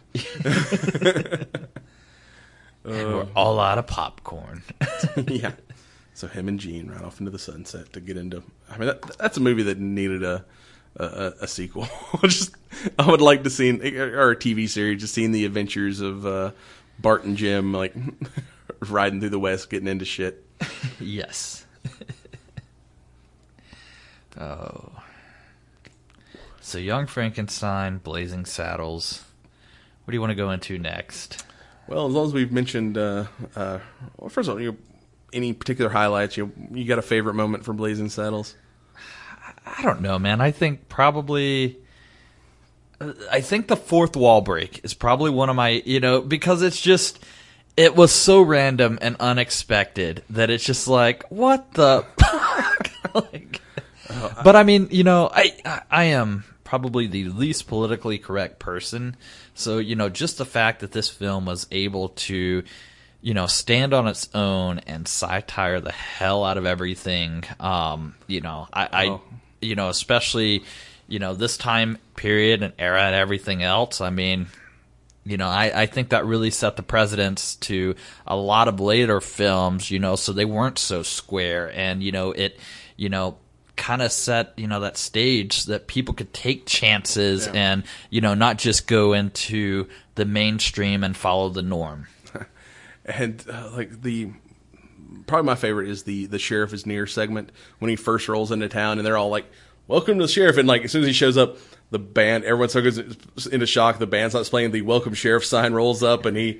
And we're all out of popcorn. Yeah. So him and Gene ride off into the sunset to get into. I mean, that, that's a movie that needed a a, a sequel. Just, I would like to see, or a T V series, just seeing the adventures of uh, Bart and Jim, like riding through the West, getting into shit. Yes. Oh. So Young Frankenstein, Blazing Saddles. What do you want to go into next? Well, as long as we've mentioned, uh, uh, well, first of all, you, any particular highlights? You you got a favorite moment from Blazing Saddles? I don't know, man. I think probably, I think the fourth wall break is probably one of my, you know, because it's just, it was so random and unexpected that it's just like, what the fuck? Like, oh, I, but I mean, you know, I, I I am probably the least politically correct person. So, you know, just the fact that this film was able to, you know, stand on its own and satire the hell out of everything. Um, you know, I, oh. I, you know, especially, you know, this time period and era and everything else. I mean, you know, I, I think that really set the precedence to a lot of later films, you know, so they weren't so square. And, you know, it, you know, kind of set, you know, that stage that people could take chances yeah. and, you know, not just go into the mainstream and follow the norm. And uh, like the probably my favorite is the the sheriff is near segment when he first rolls into town, and they're all like, welcome to the sheriff, and like as soon as he shows up, the band, everyone so goes into shock, the band's not playing, the welcome sheriff sign rolls up, and he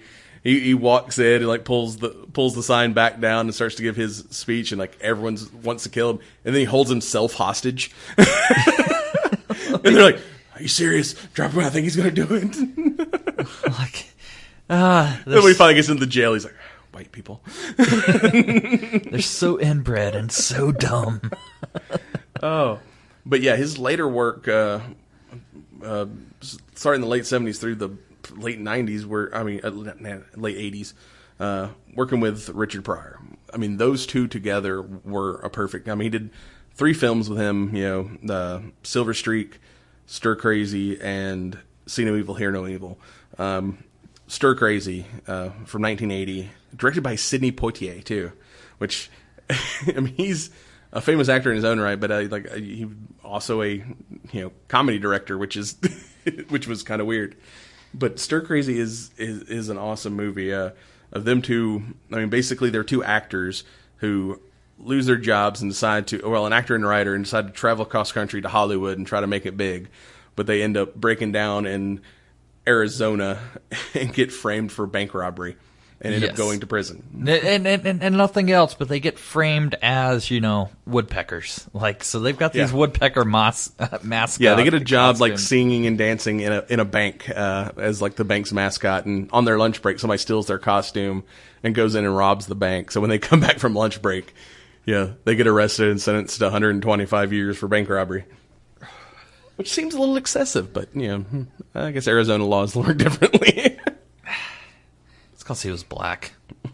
he, he walks in and like pulls the pulls the sign back down and starts to give his speech, and like everyone wants to kill him, and then he holds himself hostage. And they're like, "Are you serious? Drop him! I think he's gonna do it." Like, ah, then when he finally gets into the jail, he's like, "White people, they're so inbred and so dumb." Oh, but yeah, his later work, uh, uh, starting in the late seventies through the late nineties, were I mean, uh, late eighties, uh, working with Richard Pryor. I mean, those two together were a perfect. I mean, he did three films with him. You know, the Silver Streak, Stir Crazy, and See No Evil, Hear No Evil. Um, Stir Crazy uh, from nineteen eighty, directed by Sidney Poitier too, which I mean, he's a famous actor in his own right, but uh, like uh, he also a you know comedy director, which is which was kind of weird. But Stir Crazy is is, is an awesome movie uh, of them two. I mean, basically they're two actors who lose their jobs and decide to well, an actor and a writer, and decide to travel across country to Hollywood and try to make it big, but they end up breaking down in Arizona and get framed for bank robbery. And end yes. up going to prison. And, and, and, and nothing else, but they get framed as, you know, woodpeckers. Like, so they've got these yeah. woodpecker mas- uh, mascots. Yeah, they get a job costume. like singing and dancing in a in a bank uh, as like the bank's mascot. And on their lunch break, somebody steals their costume and goes in and robs the bank. So when they come back from lunch break, yeah, they get arrested and sentenced to one hundred twenty-five years for bank robbery. Which seems a little excessive, but, you know, I guess Arizona laws work differently. Because he was black.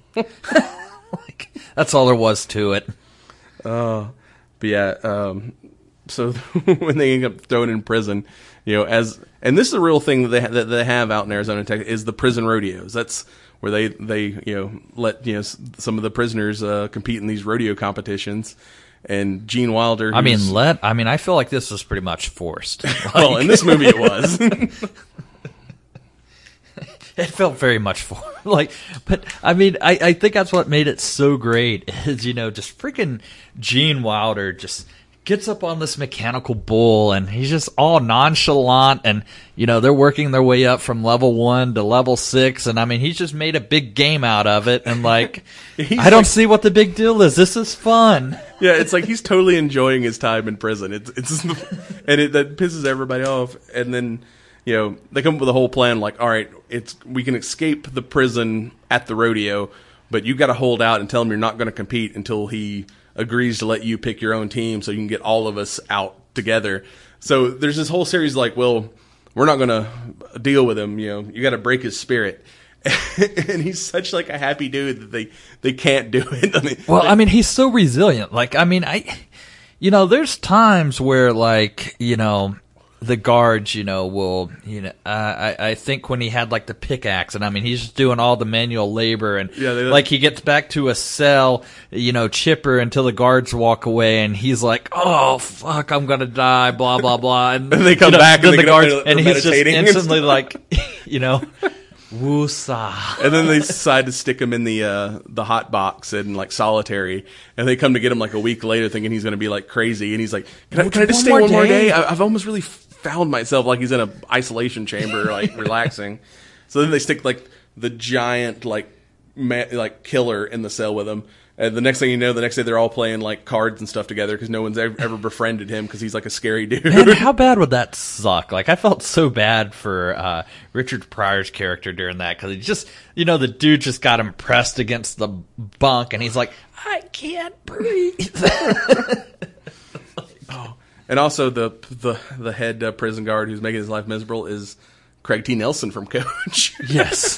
Like, that's all there was to it. Uh, but yeah, um, so when they end up thrown in prison, you know, as and this is a real thing that they ha- that they have out in Arizona, Texas, is the prison rodeos. That's where they they you know let you know some of the prisoners uh, compete in these rodeo competitions. And Gene Wilder, I mean, let I mean, I feel like this was pretty much forced. Like, well, in this movie, it was. It felt very much for like, but I mean, I, I think that's what made it so great is, you know, just freaking Gene Wilder just gets up on this mechanical bull and he's just all nonchalant and, you know, they're working their way up from level one to level six. And I mean, he's just made a big game out of it. And like, I don't like, see what the big deal is. This is fun. Yeah. It's like, he's totally enjoying his time in prison. It's, it's, and it, that pisses everybody off. And then, you know, they come up with a whole plan like, all right, it's we can escape the prison at the rodeo, but you got to hold out and tell him you're not going to compete until he agrees to let you pick your own team so you can get all of us out together. So there's this whole series like, well, we're not going to deal with him. You know, you got to break his spirit. And he's such like a happy dude that they, they can't do it. I mean, well, they, I mean, he's so resilient. Like, I mean, I, you know, there's times where like, you know, the guards, you know, will, you know, uh, I, I think when he had like the pickaxe, and I mean, he's just doing all the manual labor, and yeah, they, like he gets back to a cell, you know, chipper until the guards walk away, and he's like, "Oh fuck, I'm gonna die," blah blah blah, and, and they come you know, back and, the they guards, get, and he's just instantly and like, you know, woosah. And then they decide to stick him in the uh, the hot box and like solitary, and they come to get him like a week later, thinking he's gonna be like crazy, and he's like, "Can I, can I just stay one more day? I, I've almost really." found myself like he's in a isolation chamber, like relaxing. So then they stick like the giant like ma- like killer in the cell with him, and the next thing you know, the next day they're all playing like cards and stuff together because no one's ever, ever befriended him because he's like a scary dude. Man, how bad would that suck? Like I felt so bad for uh, Richard Pryor's character during that because he just, you know, the dude just got him pressed against the bunk, and he's like, I can't breathe. Oh. And also the the the head uh, prison guard who's making his life miserable is Craig T. Nelson from Coach. Yes.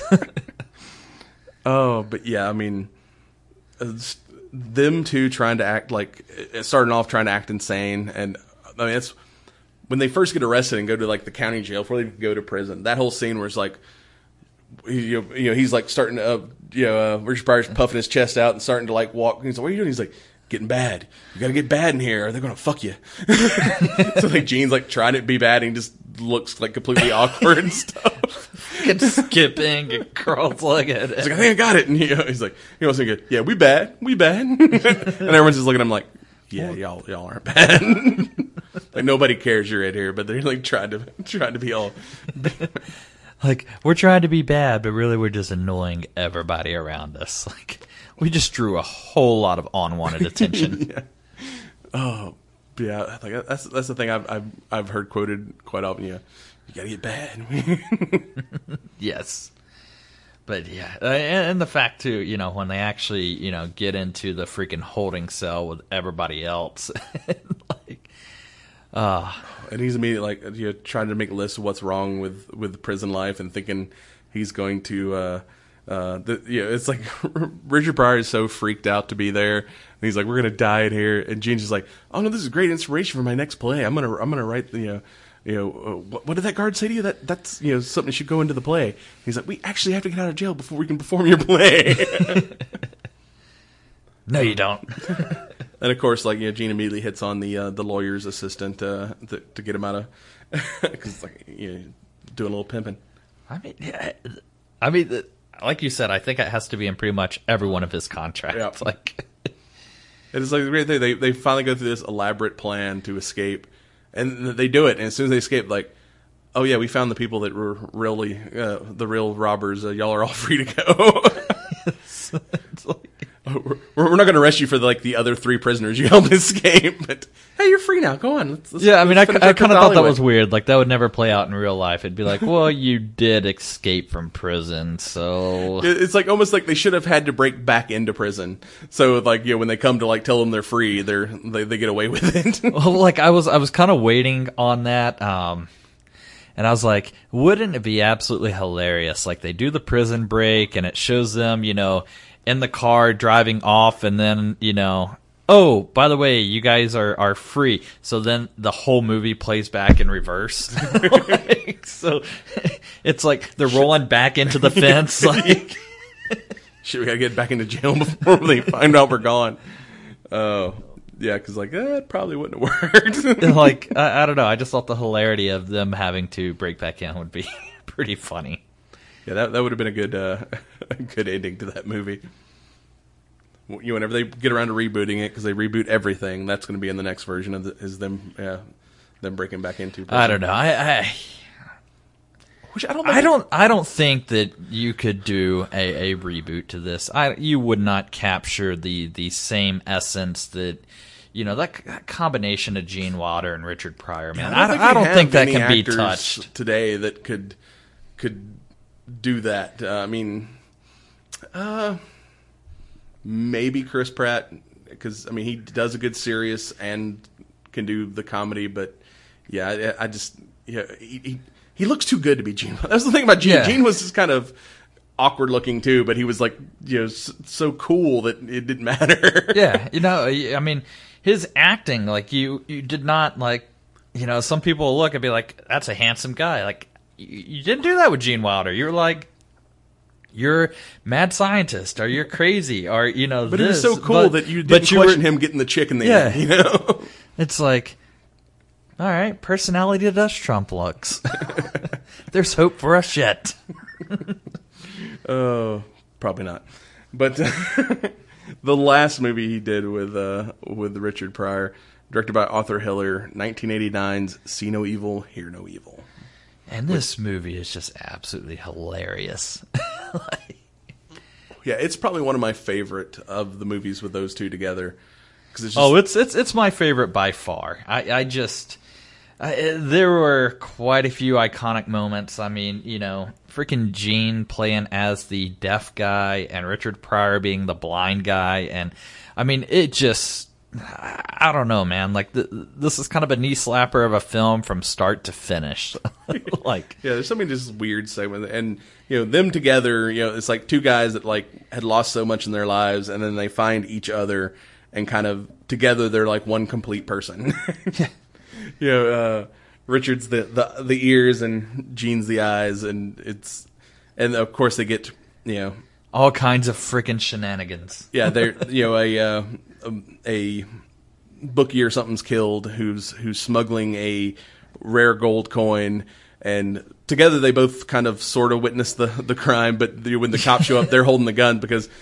Oh, but yeah, I mean, it's them two trying to act like starting off trying to act insane, and I mean it's when they first get arrested and go to like the county jail before they go to prison. That whole scene where it's like, you know, you know he's like starting to, uh, you know, uh, Richard Pryor's puffing his chest out and starting to like walk. He's like, "What are you doing?" He's like, "Getting bad. You gotta get bad in here or they're gonna fuck you." So like Gene's like trying to be bad and he just looks like completely awkward and stuff. And skipping and cross-legged. He's like, "I think I got it." And he, he's like, he wants to go, "Yeah, we bad. We bad." And everyone's just looking at him like, "Yeah, y'all y'all aren't bad." Like nobody cares you're in here, but they're like trying to trying to be all Like, we're trying to be bad, but really we're just annoying everybody around us. Like, we just drew a whole lot of unwanted attention. yeah. Oh, yeah. Like that's that's the thing I've I've I've heard quoted quite often. Yeah, you gotta get bad. Yes. But yeah, uh, and, and the fact too, you know, when they actually, you know, get into the freaking holding cell with everybody else, like, uh and he's immediately like, you know, trying to make a list of what's wrong with with prison life and thinking he's going to. Uh, uh, the, you know, it's like Richard Pryor is so freaked out to be there, and he's like, "We're gonna die in here," and Gene's just like, "Oh no, this is great inspiration for my next play. I'm gonna I'm gonna write the." You know, You know, uh, what, what did that guard say to you? That that's you know something that should go into the play. He's like, we actually have to get out of jail before we can perform your play. No, you don't. And of course, like you know, Gene immediately hits on the uh, the lawyer's assistant uh, to to get him out of because like you know, doing a little pimping. I mean, yeah, I mean, like you said, I think it has to be in pretty much every one of his contracts. Yeah. Like, it's like the great thing. They they finally go through this elaborate plan to escape. And they do it, and as soon as they escape, like, oh yeah, we found the people that were really uh, the real robbers. Uh, y'all are all free to go. it's, it's like, we're, we're not going to arrest you for the, like the other three prisoners you helped escape, but hey, you're free now. Go on. Let's, let's, yeah, I mean, I, I kind of thought that Hollywood. was weird. Like that would never play out in real life. It'd be like, well, you did escape from prison, so it's like almost like they should have had to break back into prison. So like you know, when they come to like tell them they're free, they're they, they get away with it. Well, like I was, I was kind of waiting on that, um, and I was like, wouldn't it be absolutely hilarious? Like they do the prison break, and it shows them, you know, in the car driving off, and then you know, oh, by the way, you guys are are free. So then the whole movie plays back in reverse. Like, so it's like they're rolling back into the fence. Like, shit, we gotta get back into jail before they find out we're gone. Oh. Yeah, because like eh, it probably wouldn't have worked. like I, I don't know. I just thought the hilarity of them having to break back in would be pretty funny. Yeah, that that would have been a good uh, a good ending to that movie. You know, whenever they get around to rebooting it, because they reboot everything, that's going to be in the next version of the, is them yeah them breaking back into prison. I don't know. I, I Which I don't. I don't. I don't think that you could do a, a reboot to this. I you would not capture the the same essence that. You know, that, that combination of Gene Wilder and Richard Pryor, man. Yeah, I don't, think, I don't think that any can be actors touched today. That could could do that. Uh, I mean, uh, maybe Chris Pratt, because I mean he does a good serious and can do the comedy. But yeah, I, I just yeah he, he he looks too good to be Gene. That's the thing about Gene. Yeah. Gene was just kind of awkward looking too, but he was like you know so cool that it didn't matter. Yeah, you know, I mean. His acting, like, you, you did not, like, you know, some people will look and be like, that's a handsome guy. Like, you, you didn't do that with Gene Wilder. You're like, you're mad scientist, or you're crazy, or, you know, But this. it was so cool but, that you but didn't you question were, him getting the chick in the Yeah. end, you know? It's like, all right, personality does trump looks. There's hope for us yet. Oh, uh, probably not. But the last movie he did with uh, with Richard Pryor, directed by Arthur Hiller, nineteen eighty-nine's See No Evil, Hear No Evil. And this movie is just absolutely hilarious. Like, yeah, it's probably one of my favorite of the movies with those two together. Cause it's just, oh, it's it's it's my favorite by far. I, I just I, there were quite a few iconic moments. I mean, you know, freaking Gene playing as the deaf guy and Richard Pryor being the blind guy, and I mean, it just I don't know, man. Like th- this is kind of a knee slapper of a film from start to finish. Like, yeah, there's something just weird segment, and you know, them together. You know, it's like two guys that like had lost so much in their lives, and then they find each other, and kind of together they're like one complete person. You know, uh, Richard's the, the the ears, and Gene's the eyes, and it's and of course they get you know all kinds of freaking shenanigans. Yeah, they're you know a uh, a, a bookie or something's killed who's who's smuggling a rare gold coin, and together they both kind of sort of witness the, the crime. But when the cops show up, they're holding the gun because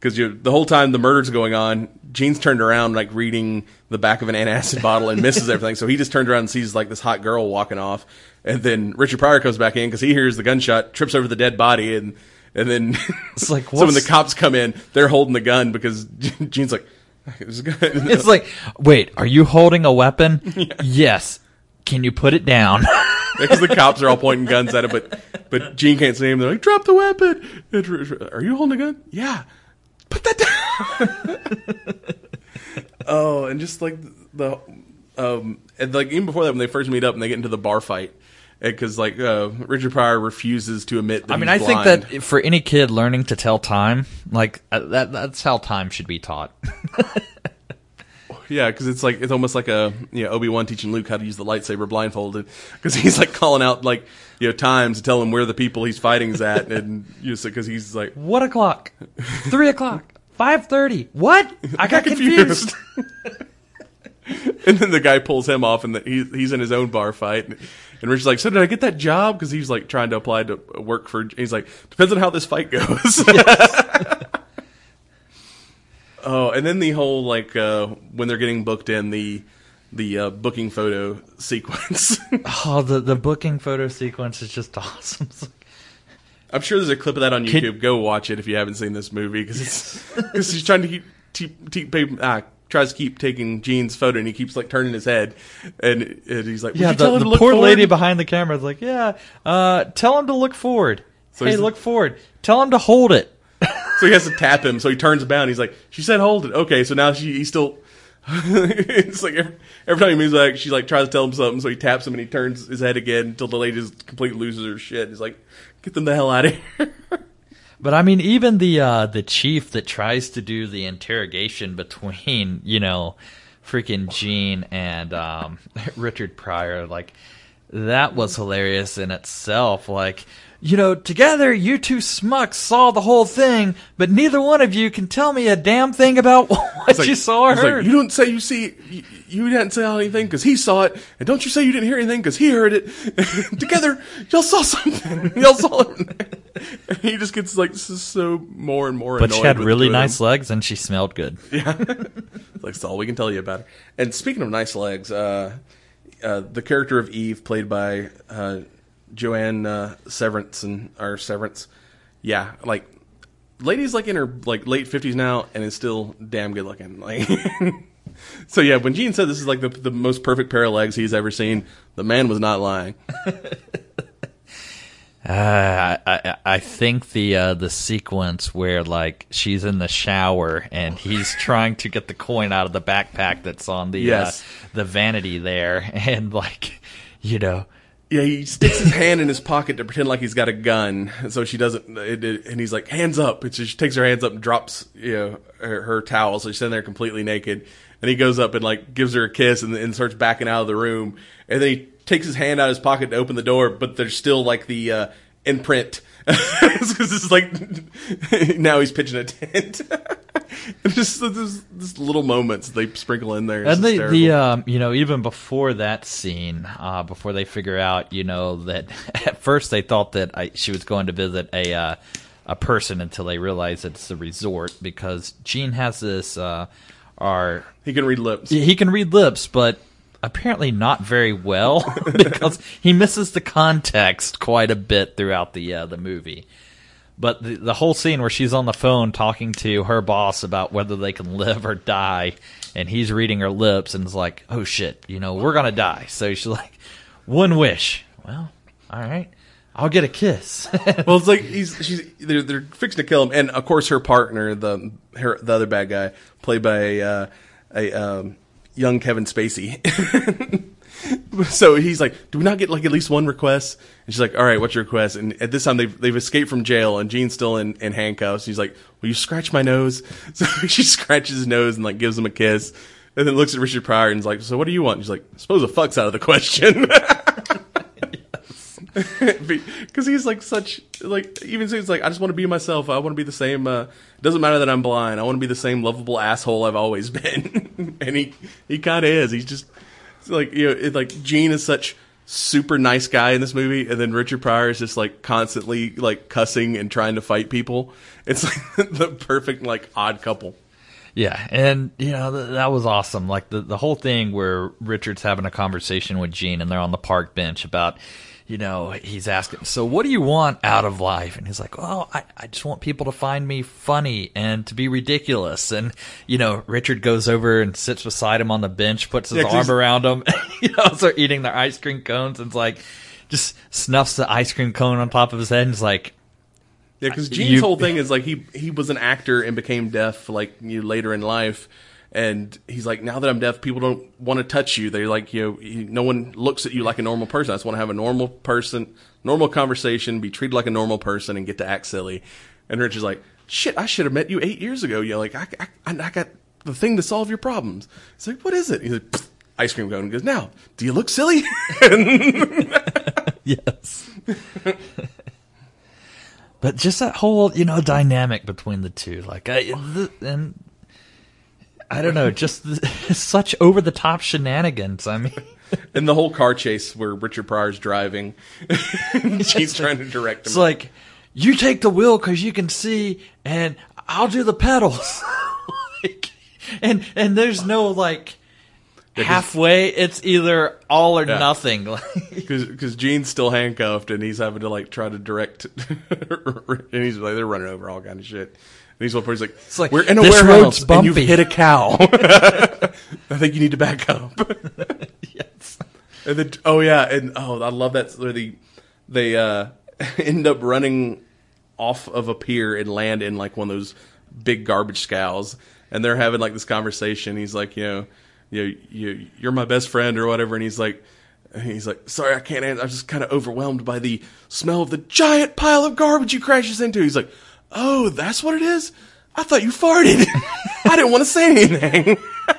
because you the whole time the murder's going on, Gene's turned around like reading the back of an antacid bottle and misses everything. So he just turns around and sees like this hot girl walking off, and then Richard Pryor comes back in because he hears the gunshot, trips over the dead body, and and then It's like, so when what's- the cops come in, they're holding the gun because Gene's like, "It's good." It's like, wait, are you holding a weapon? Yes. Can you put it down? Because the cops are all pointing guns at him, but but Gene can't see him. They're like, "Drop the weapon." And, are you holding a gun? Yeah. Put that down. Oh, and just like the um, and like even before that, when they first meet up and they get into the bar fight, because like uh, Richard Pryor refuses to admit that I mean, he's I think blind. that for any kid learning to tell time, like uh, that, that's how time should be taught. Yeah, because it's like it's almost like a you know Obi-Wan teaching Luke how to use the lightsaber blindfolded, because he's like calling out like you know times to tell him where the people he's fighting is at, and you know, because he's like, What o'clock? Three o'clock? Five thirty? What? I got confused. And then the guy pulls him off, and the, he, he's in his own bar fight. And, and Richard's like, "So did I get that job?" Because he's like trying to apply to work for. He's like, "Depends on how this fight goes." Oh, and then the whole like uh, when they're getting booked in the the uh, booking photo sequence. Oh, the the booking photo sequence is just awesome. It's like, I'm sure there's a clip of that on Can- YouTube. Go watch it if you haven't seen this movie, because it's because he's trying to keep, keep, keep ah, tries to keep taking Gene's photo, and he keeps like turning his head, and, and he's like, Would yeah, you tell the, him to the look poor forward? lady behind the camera is like, yeah, uh, tell him to look forward. So hey, he's- look forward. Tell him to hold it. So he has to tap him. So he turns about. And he's like, "She said hold it." Okay, so now she he's still. It's like every, every time he moves back, she like tries to tell him something. So he taps him and he turns his head again until the lady just completely loses her shit. He's like, "Get them the hell out of here." But I mean, even the uh, the chief that tries to do the interrogation between, you know, freaking Gene and um, Richard Pryor, like, that was hilarious in itself. Like, you know, together you two smucks saw the whole thing, but neither one of you can tell me a damn thing about what It's like- you saw or he's like, heard. you don't say you see. You, you didn't say anything because he saw it, and don't you say you didn't hear anything because he heard it. Together, y'all saw something. Y'all saw it. And he just gets like this is so more and more. but annoyed she had with really the two of nice them. legs and she smelled good. Yeah, like that's all we can tell you about her. And speaking of nice legs, uh, uh, the character of Eve, played by uh, Joanne uh, Severance, and or Severance, yeah, like lady's like in her like late fifties now, and is still damn good looking. Like, so yeah, when Gene said this is like the the most perfect pair of legs he's ever seen, the man was not lying. Uh, I, I I think the uh, the sequence where like she's in the shower and he's trying to get the coin out of the backpack that's on the Yes. uh, the vanity there, and like, you know, Yeah, he sticks his hand in his pocket to pretend like he's got a gun, so she doesn't. It, it, and he's like, "Hands up!" And she takes her hands up and drops, you know, her, her towel, so she's sitting there completely naked. And he goes up and like gives her a kiss, and, and starts backing out of the room. And then he takes his hand out of his pocket to open the door, but there's still like the uh, imprint, because this is like now he's pitching a tent. And just this, this little moments they sprinkle in there. It's and the hysterical. the um you know, even before that scene, uh, before they figure out, you know, that at first they thought that I, she was going to visit a uh, a person until they realized it's a resort, because Gene has this uh, our he can read lips. he can read lips, but apparently not very well, because he misses the context quite a bit throughout the uh, the movie. But the, the whole scene where she's on the phone talking to her boss about whether they can live or die, and he's reading her lips and is like, "Oh shit, you know, we're gonna die." So she's like, "One wish." Well, all right, I'll get a kiss. Well, it's like he's she's they're, they're fixing to kill him, and of course her partner, the her, the other bad guy, played by uh, a um, young Kevin Spacey. So he's like, "Do we not get like at least one request?" And she's like, "All right, what's your request?" And at this time they've they've escaped from jail, and Gene's still in, in handcuffs. He's like, "Will you scratch my nose?" So she scratches his nose and like gives him a kiss, and then looks at Richard Pryor and is like, "So what do you want?" And she's like, "Suppose a fuck's out of the question." Because he's like such like even so he's like, "I just want to be myself. I want to be the same. Uh, it doesn't matter that I'm blind. I want to be the same lovable asshole I've always been." And he he kind of is. He's just like, you know, it, like Gene is such super nice guy in this movie, and then Richard Pryor is just like constantly like cussing and trying to fight people. It's like the perfect like odd couple. Yeah, and you know th- that was awesome. Like the the whole thing where Richard's having a conversation with Gene, and they're on the park bench about, you know, he's asking, so what do you want out of life? And he's like, well, I, I just want people to find me funny and to be ridiculous. And, you know, Richard goes over and sits beside him on the bench, puts his Yeah, 'cause arm he's- around him, you know, start eating their ice cream cones, and it's like, just snuffs the ice cream cone on top of his head, and he's like, Yeah, because Gene's You- whole thing is like he he was an actor and became deaf like you know, later in life, and he's like, now that I'm deaf, people don't want to touch you. They're like, you know, you, no one looks at you like a normal person. I just want to have a normal person, normal conversation, be treated like a normal person, and get to act silly. And Rich is like, shit, I should have met you eight years ago. You're like, I, I, I got the thing to solve your problems. He's like, what is it? He's like, "Pfft, ice cream cone. He goes, now, do you look silly? yes. But just that whole, you know, dynamic between the two, like, I, th- and I don't know, just th- such over the top shenanigans. I mean, And the whole car chase where Richard Pryor's driving, she's trying to direct him. it's like, you take the wheel because you can see, and I'll do the pedals. like, and and there's no like halfway. It's either all or Yeah. nothing. Because Gene's still handcuffed and he's having to like try to direct, and he's like they're running over all kind of shit. And he's one part he's like, It's like, we're in a "This warehouse road's and bumpy." you've hit a cow. I think you need to back up. yes. And then oh yeah, and oh I love that where the they uh, end up running off of a pier and land in like one of those big garbage scows, and they're having like this conversation. He's like, you know. You, you, you're my best friend or whatever. And he's like, he's like, sorry, I can't answer. I'm just kind of overwhelmed by the smell of the giant pile of garbage you crashes into. He's like, oh, that's what it is? I thought you farted. I didn't want to say anything.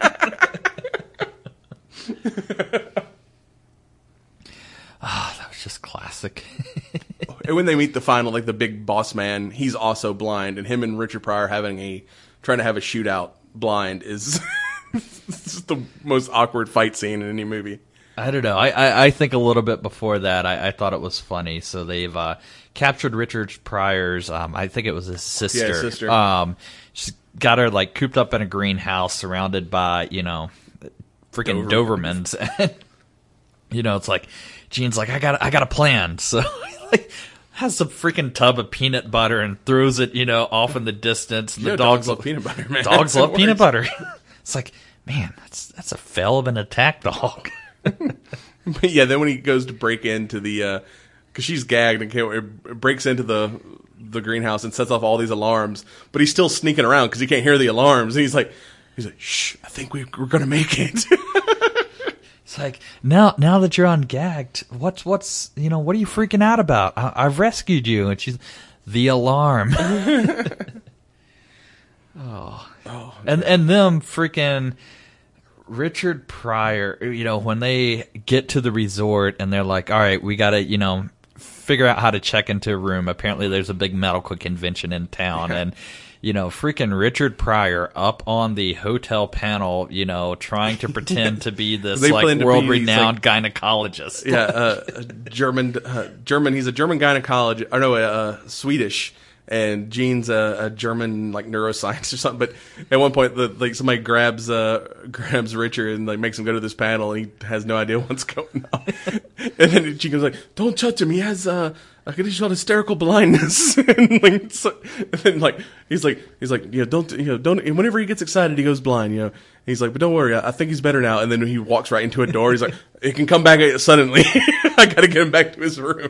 Ah, oh, that was just classic. And when they meet the final, like the big boss man, he's also blind. And him and Richard Pryor having a, trying to have a shootout blind is... It's just the most awkward fight scene in any movie. I don't know. I, I, I think a little bit before that, I, I thought it was funny. So they've uh, captured Richard Pryor's, um, I think it was his sister. Yeah, his sister. Um, she's got her like cooped up in a greenhouse, surrounded by you know, freaking Dobermans. And you know, it's like Gene's like, I got I got a plan. So like has a freaking tub of peanut butter and throws it, you know, off in the distance. And Yeah, the dogs dogs love peanut butter, man. Dogs It love peanut works. butter. It's like, man, that's that's a fail of an attack dog. But yeah, then when he goes to break into the, uh, cause she's gagged and can't, it breaks into the, the greenhouse and sets off all these alarms, but he's still sneaking around cause he can't hear the alarms. And he's like, he's like, shh, I think we, we're going to make it. It's like, now now that you're ungagged, what's, what's, you know, what are you freaking out about? I, I've rescued you. And she's, the alarm. oh. oh. And, and them freaking Richard Pryor, you know, when they get to the resort and they're like, all right, we got to, you know, figure out how to check into a room. Apparently there's a big medical convention in town. Yeah. And, you know, freaking Richard Pryor up on the hotel panel, you know, trying to pretend to be this They like plan to be world-renowned these, like- gynecologist. yeah, uh, a German, uh, German. He's a German gynecologist. Or no, uh, Swedish, and Gene's a, a German like neuroscience or something. But at one point, the, like somebody grabs uh, grabs Richard and like makes him go to this panel, and he has no idea what's going on. And then Gene goes like, "Don't touch him. He has uh, a condition called hysterical blindness." and, like, so, and then like he's like he's like yeah, don't you know don't. And whenever he gets excited, he goes blind. You know. He's like, but don't worry, I think he's better now. And then he walks right into a door. He's like, it can come back suddenly. I got to get him back to his room.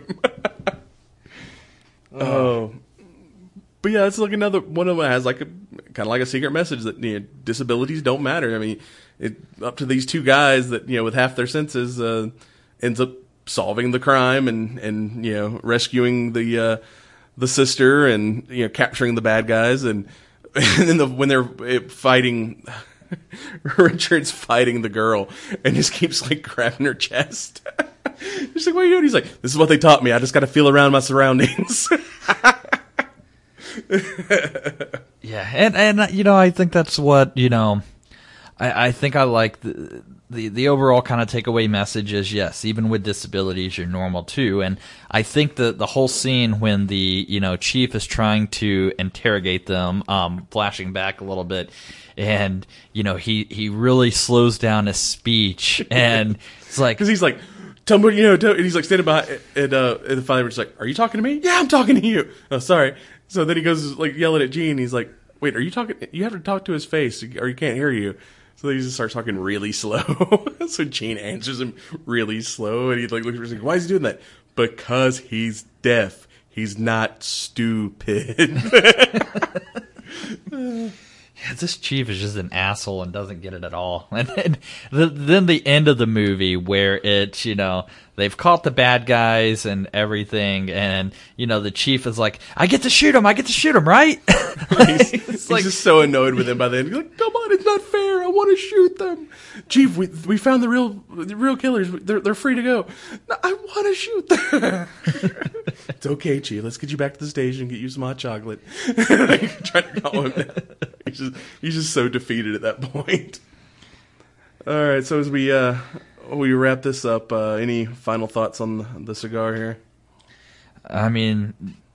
Oh. But yeah, it's like another one of them has like a kind of like a secret message that you know, disabilities don't matter. I mean, it up to these two guys that you know with half their senses uh, ends up solving the crime and and you know rescuing the uh, the sister and you know capturing the bad guys and and then the, when they're fighting. Richard's fighting the girl and just keeps like grabbing her chest. She's like, what are you doing? He's like, this is what they taught me. I just got to feel around my surroundings. Yeah, and and you know, I think that's what you know. I, I think I like the the, the overall kind of takeaway message is, yes, even with disabilities, you're normal too. And I think the, the whole scene when the, you know, chief is trying to interrogate them, um, flashing back a little bit, and, you know, he, he really slows down his speech, and it's like... Because he's like, tell me, you know, tell, and he's like standing behind, and, uh, and the father's like, are you talking to me? Yeah, I'm talking to you. Oh, sorry. So then he goes, like, yelling at Gene, he's like, wait, are you talking? You have to talk to his face, or he can't hear you. So he just starts talking really slow. So Gene answers him really slow, and he like looks at him like, why is he doing that? Because he's deaf. He's not stupid. Yeah, this chief is just an asshole and doesn't get it at all. And then the, then the end of the movie where it's, you know, they've caught the bad guys and everything, and, you know, the chief is like, I get to shoot him, I get to shoot him, right? he's he's like, just so annoyed with him by then. He's like, come on, it's not fair. I want to shoot them. Chief, we we found the real the real killers. They're they're free to go. No, I want to shoot them. It's okay, Chief. Let's get you back to the station and get you some hot chocolate. Like, trying to calm him down. He's just, he's just so defeated at that point. All right, so as we uh, we wrap this up, uh, any final thoughts on the, the cigar here? I mean,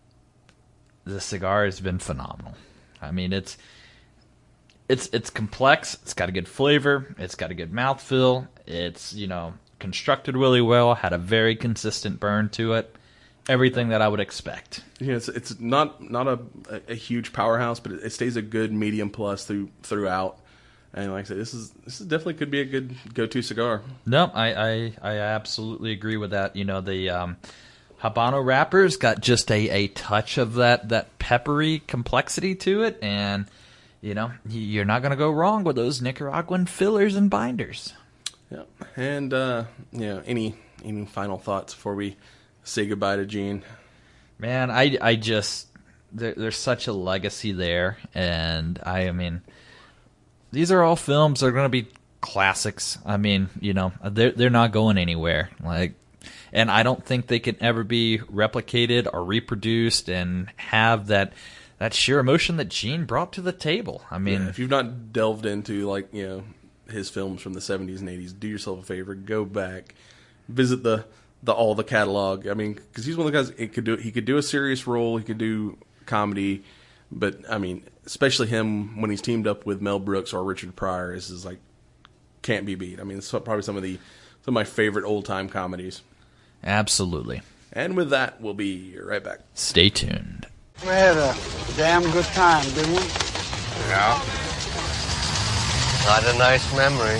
the cigar has been phenomenal. I mean, it's it's it's complex. It's got a good flavor. It's got a good mouthfeel. It's, you know, constructed really well. Had a very consistent burn to it. Everything that I would expect. Yeah, it's it's not not a, a huge powerhouse, but it, it stays a good medium plus through throughout. And like I said, this is this is definitely could be a good go-to cigar. No, I, I, I absolutely agree with that. You know, the um, Habano wrappers got just a, a touch of that, that peppery complexity to it, and, you know, you're not going to go wrong with those Nicaraguan fillers and binders. Yeah, and uh, yeah, any any final thoughts before we say goodbye to Gene? Man, I, I just there, there's such a legacy there, and I, I mean. These are all films that are going to be classics. I mean, you know, they're they're not going anywhere. Like, and I don't think they can ever be replicated or reproduced and have that that sheer emotion that Gene brought to the table. I mean, yeah, if you've not delved into, like, you know, his films from the seventies and eighties, do yourself a favor, go back, visit the the all the catalog. I mean, because he's one of the guys. He could do he could do a serious role. He could do comedy. But, I mean, especially him when he's teamed up with Mel Brooks or Richard Pryor, is, is like, can't be beat. I mean, it's probably some of the some of my favorite old-time comedies. Absolutely. And with that, we'll be right back. Stay tuned. We had a damn good time, didn't we? Yeah. Not a nice memory.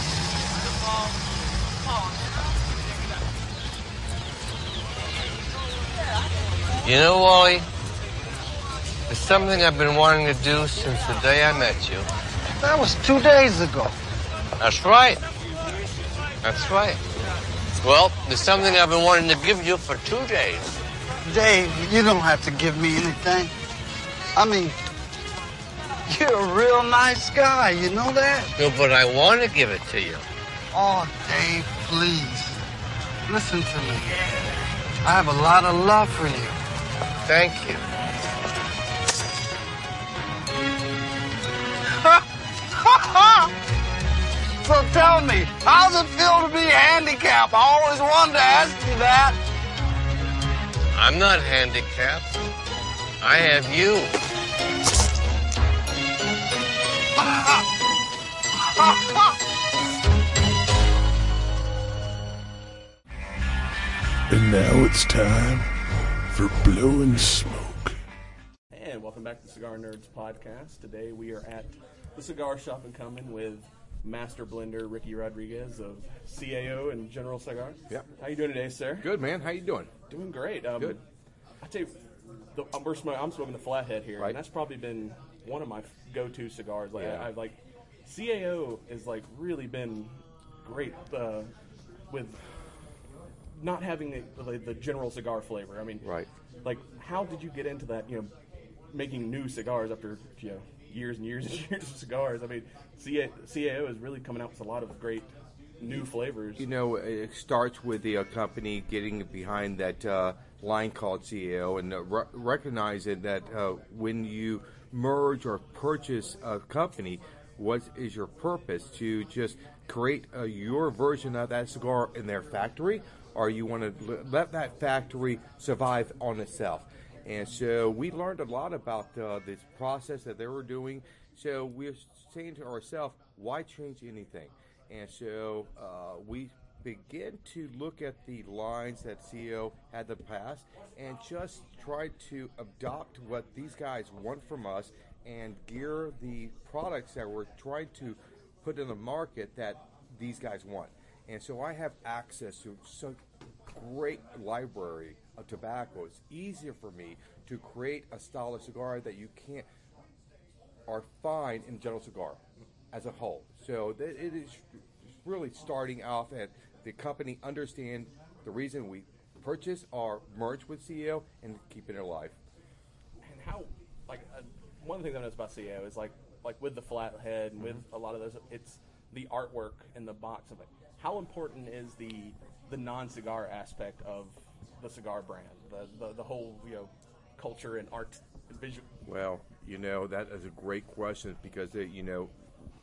You know, Wally, it's something I've been wanting to do since the day I met you. That was two days ago. That's right. That's right. Well, there's something I've been wanting to give you for two days. Dave, you don't have to give me anything. I mean, you're a real nice guy, you know that? No, but I want to give it to you. Oh, Dave, please. Listen to me. I have a lot of love for you. Thank you. So tell me, how's it feel to be handicapped? I always wanted to ask you that. I'm not handicapped. I have you. And now it's time for Blowing Smoke. And welcome back to the Cigar Nerds Podcast. Today we are at the Cigar Shop in Cumming with Master Blender Ricky Rodriguez of C A O and General Cigar. Yep. How you doing today, sir? Good, man. How you doing? Doing great. Um, Good. I tell you, the, I'm, we're smoking, I'm smoking the Flathead here, Right. and that's probably been one of my go-to cigars. Like, Yeah. I, I've like C A O has like really been great uh, with not having the, the, the general cigar flavor. I mean, Right. Like, how did you get into that? You know, making new cigars after, you know, years and years and years of cigars. I mean, C A O is really coming out with a lot of great new flavors. You know, it starts with the uh, company getting behind that uh, line called C A O and uh, re- recognizing that uh, when you merge or purchase a company, What is your purpose? To just create uh, your version of that cigar in their factory, or you want to l- let that factory survive on itself? And so we learned a lot about uh, this process that they were doing. So we're saying to ourselves, why change anything? And so uh, we begin to look at the lines that C E O had in the past and just try to adopt what these guys want from us and gear the products that we're trying to put in the market that these guys want. And so I have access to such great library of tobacco. It's easier for me to create a style of cigar that you can't or find in General Cigar as a whole. So th- it is really starting off at the company understand the reason we purchase or merge with C E O and keeping it alive. And how, like, uh, one of the things I noticed about C E O is like, like with the flathead and with Mm-hmm. a lot of those, it's the artwork and the box of it. How important is the the non-cigar aspect of the cigar brand, the the, the whole you know culture and art and visual? Well, you know, that is a great question because, it, you know,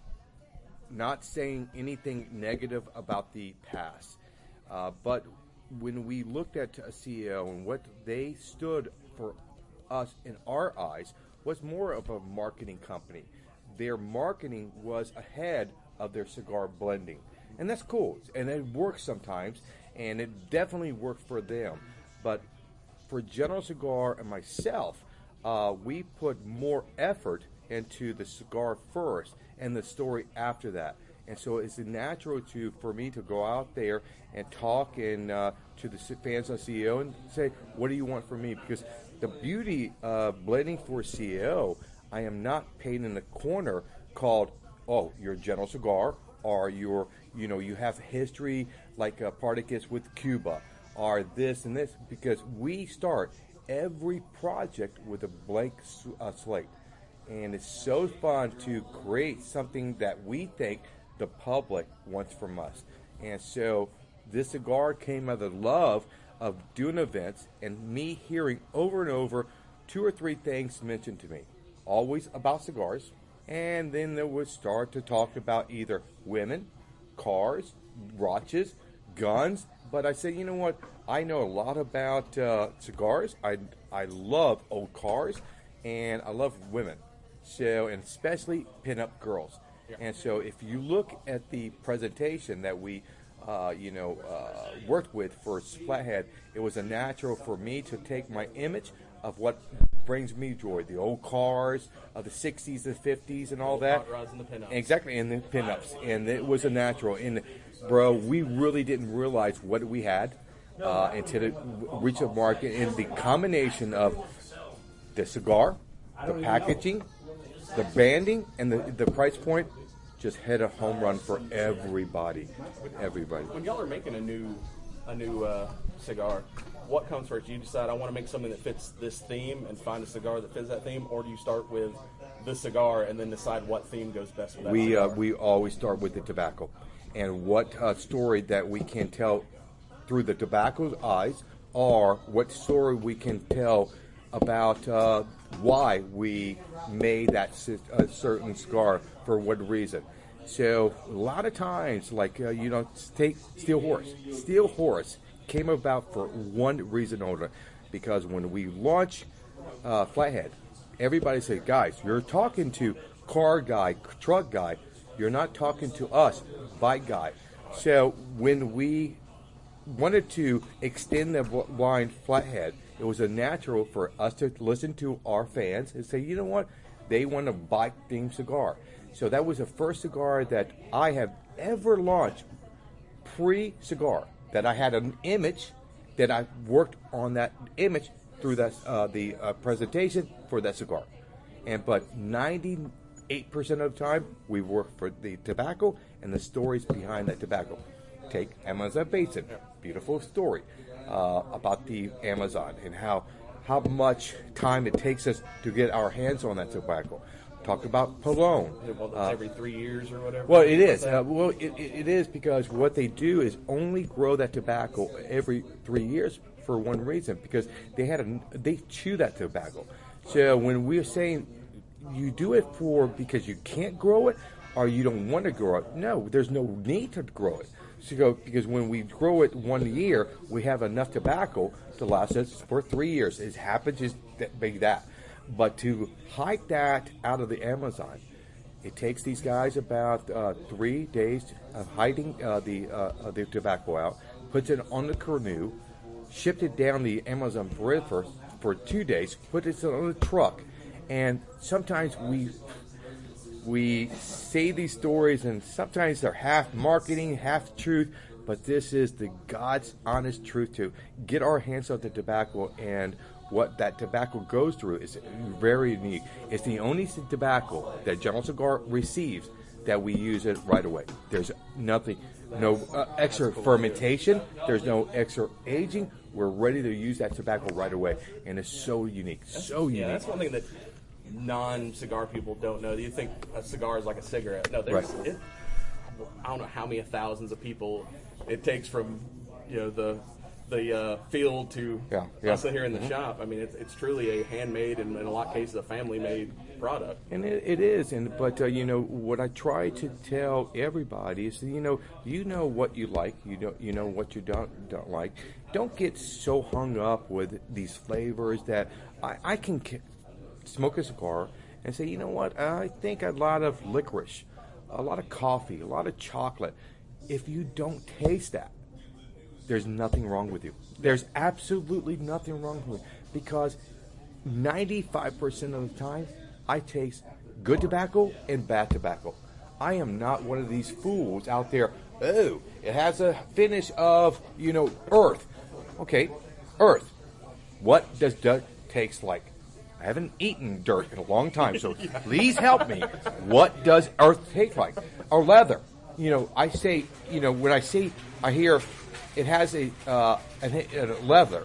not saying anything negative about the past, uh, but when we looked at a C E O and what they stood for us in our eyes was more of a marketing company. Their marketing was ahead of their cigar blending. And that's cool. And it works sometimes, and it definitely worked for them. But for General Cigar and myself, uh, we put more effort into the cigar first and the story after that. And so it's natural to for me to go out there and talk and uh, to the fans of C E O and say, what do you want from me? Because the beauty of blending for C E O, I am not paid in a corner called, oh, you're a General Cigar, or you're, you know, you have history like uh, Partagas with Cuba, or this and this, because we start every project with a blank uh, slate. And it's so fun to create something that we think the public wants from us. And so this cigar came out of the love of doing events and me hearing over and over two or three things mentioned to me, always about cigars. And then they would start to talk about either women, cars, watches, guns. But I said, you know what? I know a lot about uh, cigars. I, I love old cars, and I love women. So, and especially pinup girls. Yeah. And so if you look at the presentation that we, uh, you know, uh, worked with for Flathead, it was a natural for me to take my image of what brings me joy, the old cars of the sixties and fifties and all that. Hot rods and the pinups. Exactly, and the pinups. And it was a natural. And, bro, we really didn't realize what we had uh, until it reached the market. And the combination of the cigar, the packaging, the banding, and the, the price point just hit a home run for everybody. Everybody. When y'all are making a new a new uh, cigar, what comes first? Do you decide I want to make something that fits this theme and find a cigar that fits that theme, or do you start with the cigar and then decide what theme goes best with that we, cigar? Uh, we always start with the tobacco and what uh, story that we can tell through the tobacco's eyes, or what story we can tell about uh, why we made that uh, certain cigar for what reason. So a lot of times, like, uh, you know, take Steel Horse. Steel Horse came about for one reason only, because when we launched uh, Flathead, everybody said, guys, you're talking to car guy, truck guy, you're not talking to us, bike guy. So when we wanted to extend the line Flathead, it was a natural for us to listen to our fans and say, you know what, they want a bike-themed cigar. So that was the first cigar that I have ever launched pre-cigar, that I had an image, that I worked on that image through that uh, the uh, presentation for that cigar. And but ninety-eight percent of the time, we work for the tobacco and the stories behind that tobacco. Take Amazon Basin, beautiful story uh, about the Amazon and how how much time it takes us to get our hands on that tobacco. Talk about Pallone. Well, uh, every three years or whatever. Well, it is. Uh, well, it, it is because what they do is only grow that tobacco every three years for one reason, because they had a, they chew that tobacco. So when we're saying you do it for because you can't grow it, or you don't want to grow it. No, there's no need to grow it. So, because when we grow it one year, we have enough tobacco to last us for three years. It happens just that big that. But to hike that out of the Amazon, it takes these guys about uh, three days of hiding uh, the uh, the tobacco out, puts it on the canoe, shipped it down the Amazon River for two days, put it on a truck, and sometimes we we say these stories, and sometimes they're half marketing, half truth, but this is the God's honest truth to get our hands on the tobacco, and what that tobacco goes through is very unique. It's the only tobacco that General Cigar receives that we use it right away. There's nothing, no uh, extra fermentation. There's no extra aging. We're ready to use that tobacco right away, and it's so unique, so unique. Yeah, that's one thing that non-cigar people don't know. You think a cigar is like a cigarette. No, there's Right. it, I don't know how many thousands of people it takes from, you know, the the uh, field to Yeah, yeah. us here in the Mhm. shop. I mean, it's, it's truly a handmade and in a lot of cases a family-made product. And it, it is, and but uh, you know what I try to tell everybody is, you know, you know what you like, you know, you know what you don't don't like. Don't get so hung up with these flavors that I, I can k- smoke a cigar and say, you know what, I think a lot of licorice, a lot of coffee, a lot of chocolate. If you don't taste that, there's nothing wrong with you. There's absolutely nothing wrong with you, because ninety-five percent of the time, I taste good tobacco and bad tobacco. I am not one of these fools out there, oh, it has a finish of, you know, earth. Okay, earth. What does dirt taste like? I haven't eaten dirt in a long time, so please help me. What does earth taste like? Or leather. You know, I say, you know, when I say, I hear it has a, uh, a, a leather.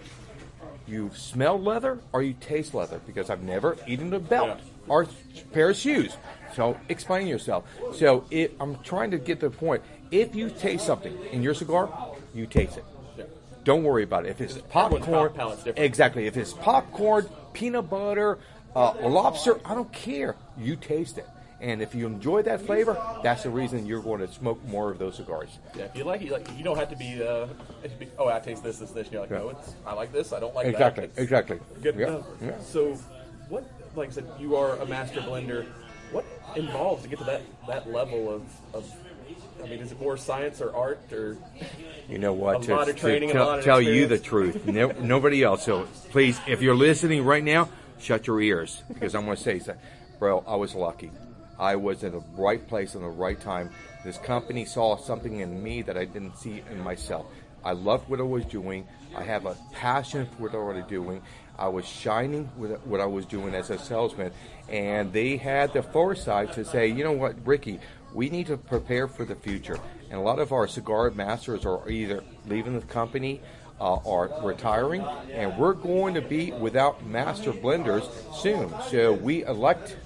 You smell leather or you taste leather? Because I've never eaten a belt or a pair of shoes. So explain yourself. So it, I'm trying to get to the point. If you taste something in your cigar, you taste it. Yeah. Don't worry about it. If it's Everyone's popcorn, palate's different. exactly. If it's popcorn, peanut butter, uh, lobster, I don't care. You taste it. And if you enjoy that flavor, that's the reason you're going to smoke more of those cigars. Yeah, if you like it, you, like, you don't have to be, uh, it be, oh, I taste this, this, this. And you're like, Yeah. no, it's, I like this, I don't like Exactly, that. It's exactly. Good Yeah, enough. yeah. So, what, like I said, you are a master blender. What involves to get to that, that level of, of, I mean, is it more science or art or? You know what? A to, lot of to training, a tell, lot of tell you the experience. truth. No, nobody else. So please, if you're listening right now, shut your ears, because I'm going to say that, bro, I was lucky. I was in the right place in the right time. This company saw something in me that I didn't see in myself. I loved what I was doing. I have a passion for what I was doing. I was shining with what I was doing as a salesman, and they had the foresight to say, you know what, Ricky, we need to prepare for the future. And a lot of our cigar masters are either leaving the company uh, or retiring, and we're going to be without master blenders soon. So we elect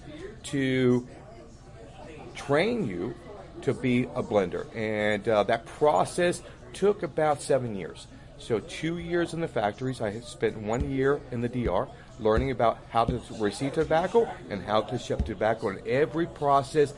to train you to be a blender, and uh, that process took about seven years. So two years in the factories. I spent one year in the D R learning about how to receive tobacco and how to ship tobacco, and every process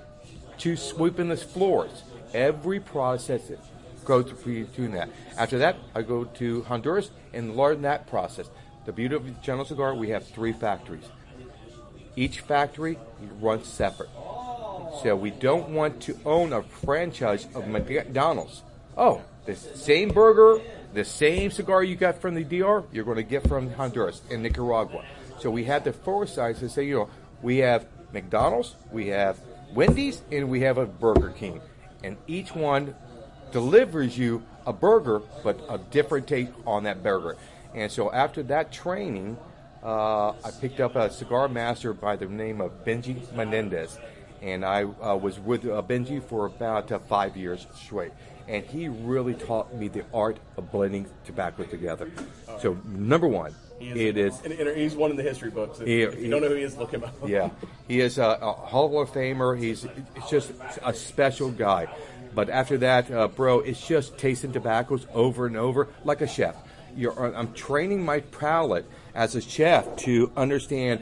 to sweeping the floors. Every process goes through doing that. After that, I go to Honduras and learn that process. The beauty of General Cigar, we have three factories. Each factory runs separate. So we don't want to own a franchise of McDonald's. Oh, the same burger, the same cigar you got from the D R, you're going to get from Honduras and Nicaragua. So we had the foresight to say, you know, we have McDonald's, we have Wendy's, and we have a Burger King. And each one delivers you a burger, but a different take on that burger. And so after that training, uh, I picked up a cigar master by the name of Benji Menendez. And I uh, was with uh, Benji for about uh, five years straight. And he really taught me the art of blending tobacco together. So, number one, He is, it is... and, and he's one in the history books. If, He- if you he- don't know who he is, look him up. Yeah, he is a, a Hall of Famer. He's it's just a special guy. But after that, uh, bro, it's just tasting tobaccos over and over like a chef. You're, I'm training my palate as a chef to understand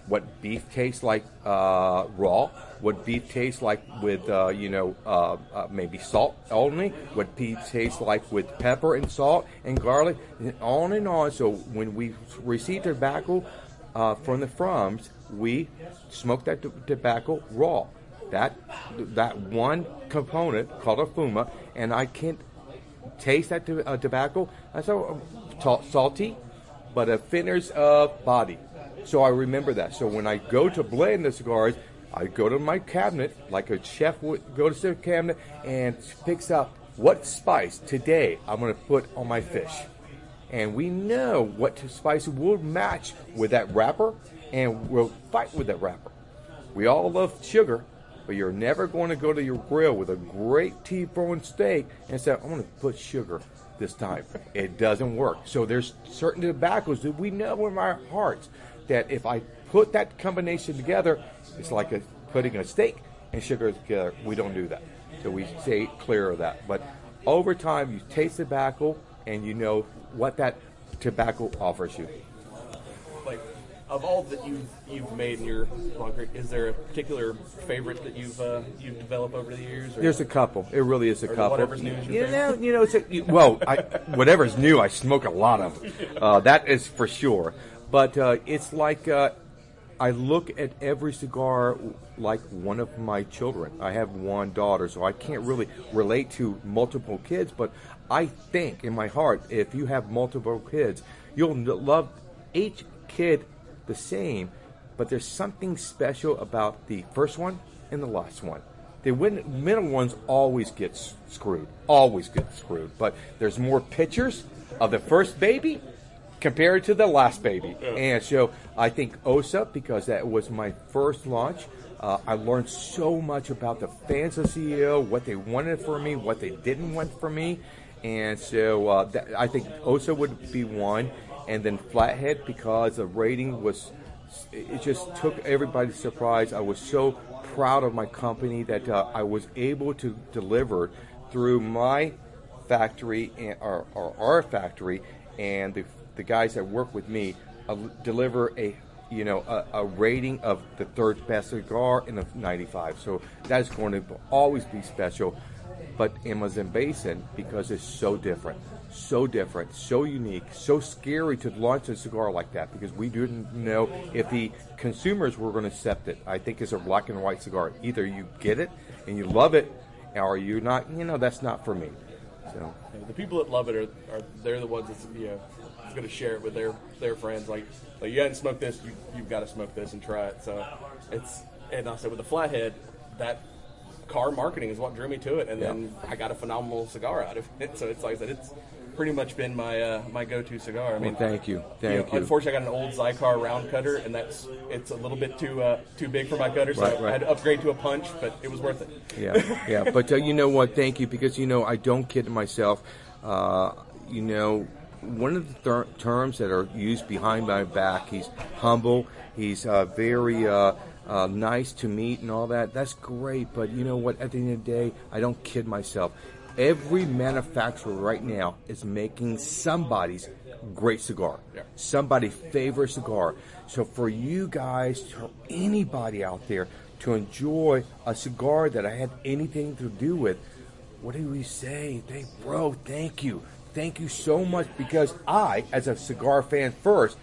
what beef tastes like uh, raw, what beef tastes like with, uh, you know, uh, uh, maybe salt only, what beef tastes like with pepper and salt and garlic, and on and on. So when we receive tobacco uh, from the farms, we smoke that t- tobacco raw. That that one component called a fuma, and I can't taste that to, uh, tobacco. That's so uh, salty, but a thinners of body. So I remember that. So when I go to blend the cigars, I go to my cabinet, like a chef would go to the cabinet, and picks up what spice today I'm going to put on my fish. And we know what spice will match with that wrapper, and we'll fight with that wrapper. We all love sugar, but you're never going to go to your grill with a great T-bone steak and say, I'm going to put sugar this time. It doesn't work. So there's certain tobaccos that we know in our hearts that if I put that combination together, it's like a, putting a steak and sugar together. We don't do that. So we stay clear of that. But over time, you taste tobacco and you know what that tobacco offers you. Like, of all that you've you've made in your bunker, is there a particular favorite that you've uh, you've developed over the years? Or? There's a couple. It really is a or couple. Whatever's new is your you favorite? know, you know, it's a, well, I, whatever's new, I smoke a lot of. Uh, that is for sure. But uh, it's like uh, I look at every cigar like one of my children. I have one daughter, so I can't really relate to multiple kids. But I think in my heart, if you have multiple kids, you'll love each kid the same. But there's something special about the first one and the last one. The win- middle ones always get s- screwed, always get screwed. But there's more pictures of the first baby compared to the last baby. Yeah. And so I think O S A, because that was my first launch, uh, I learned so much about the fans of C E O, what they wanted from me, what they didn't want from me. And so uh, that, I think O S A would be one. And then Flathead, because the rating was, it just took everybody by surprise. I was so proud of my company that uh, I was able to deliver through my factory, and, or, or our factory, and the the guys that work with me uh, deliver a you know a, a rating of the third best cigar in the ninety-five. So that is going to always be special. But Amazon Basin, because it's so different, so different, so unique, so scary to launch a cigar like that, because we didn't know if the consumers were going to accept it. I think it's a black and white cigar. Either you get it and you love it, or you're not. You know, that's not for me. So the people that love it are, are they're the ones that's you know going to share it with their their friends. Like, like you hadn't smoked this, you you've got to smoke this and try it. So it's and I said with the Flathead, that car marketing is what drew me to it, and yeah. then I got a phenomenal cigar out of it. So it's like I said, it's pretty much been my uh, my go-to cigar. I mean, well, thank you, thank you. Know, you. Unfortunately, I got an old Zycar round cutter, and that's it's a little bit too uh, too big for my cutter, so right, right. I had to upgrade to a punch, but it was worth it. Yeah, yeah. But uh, you know what? Thank you, because you know I don't kid myself. Uh, you know, one of the ter- terms that are used behind my back, he's humble. He's uh, very. Uh, Uh, nice to meet and all that. That's great, but you know what? At the end of the day, I don't kid myself. Every manufacturer right now is making somebody's great cigar, yeah. somebody's favorite cigar. So for you guys, or anybody out there, to enjoy a cigar that I had anything to do with, what do we say? Hey, bro, thank you. Thank you so much, because I, as a cigar fan first,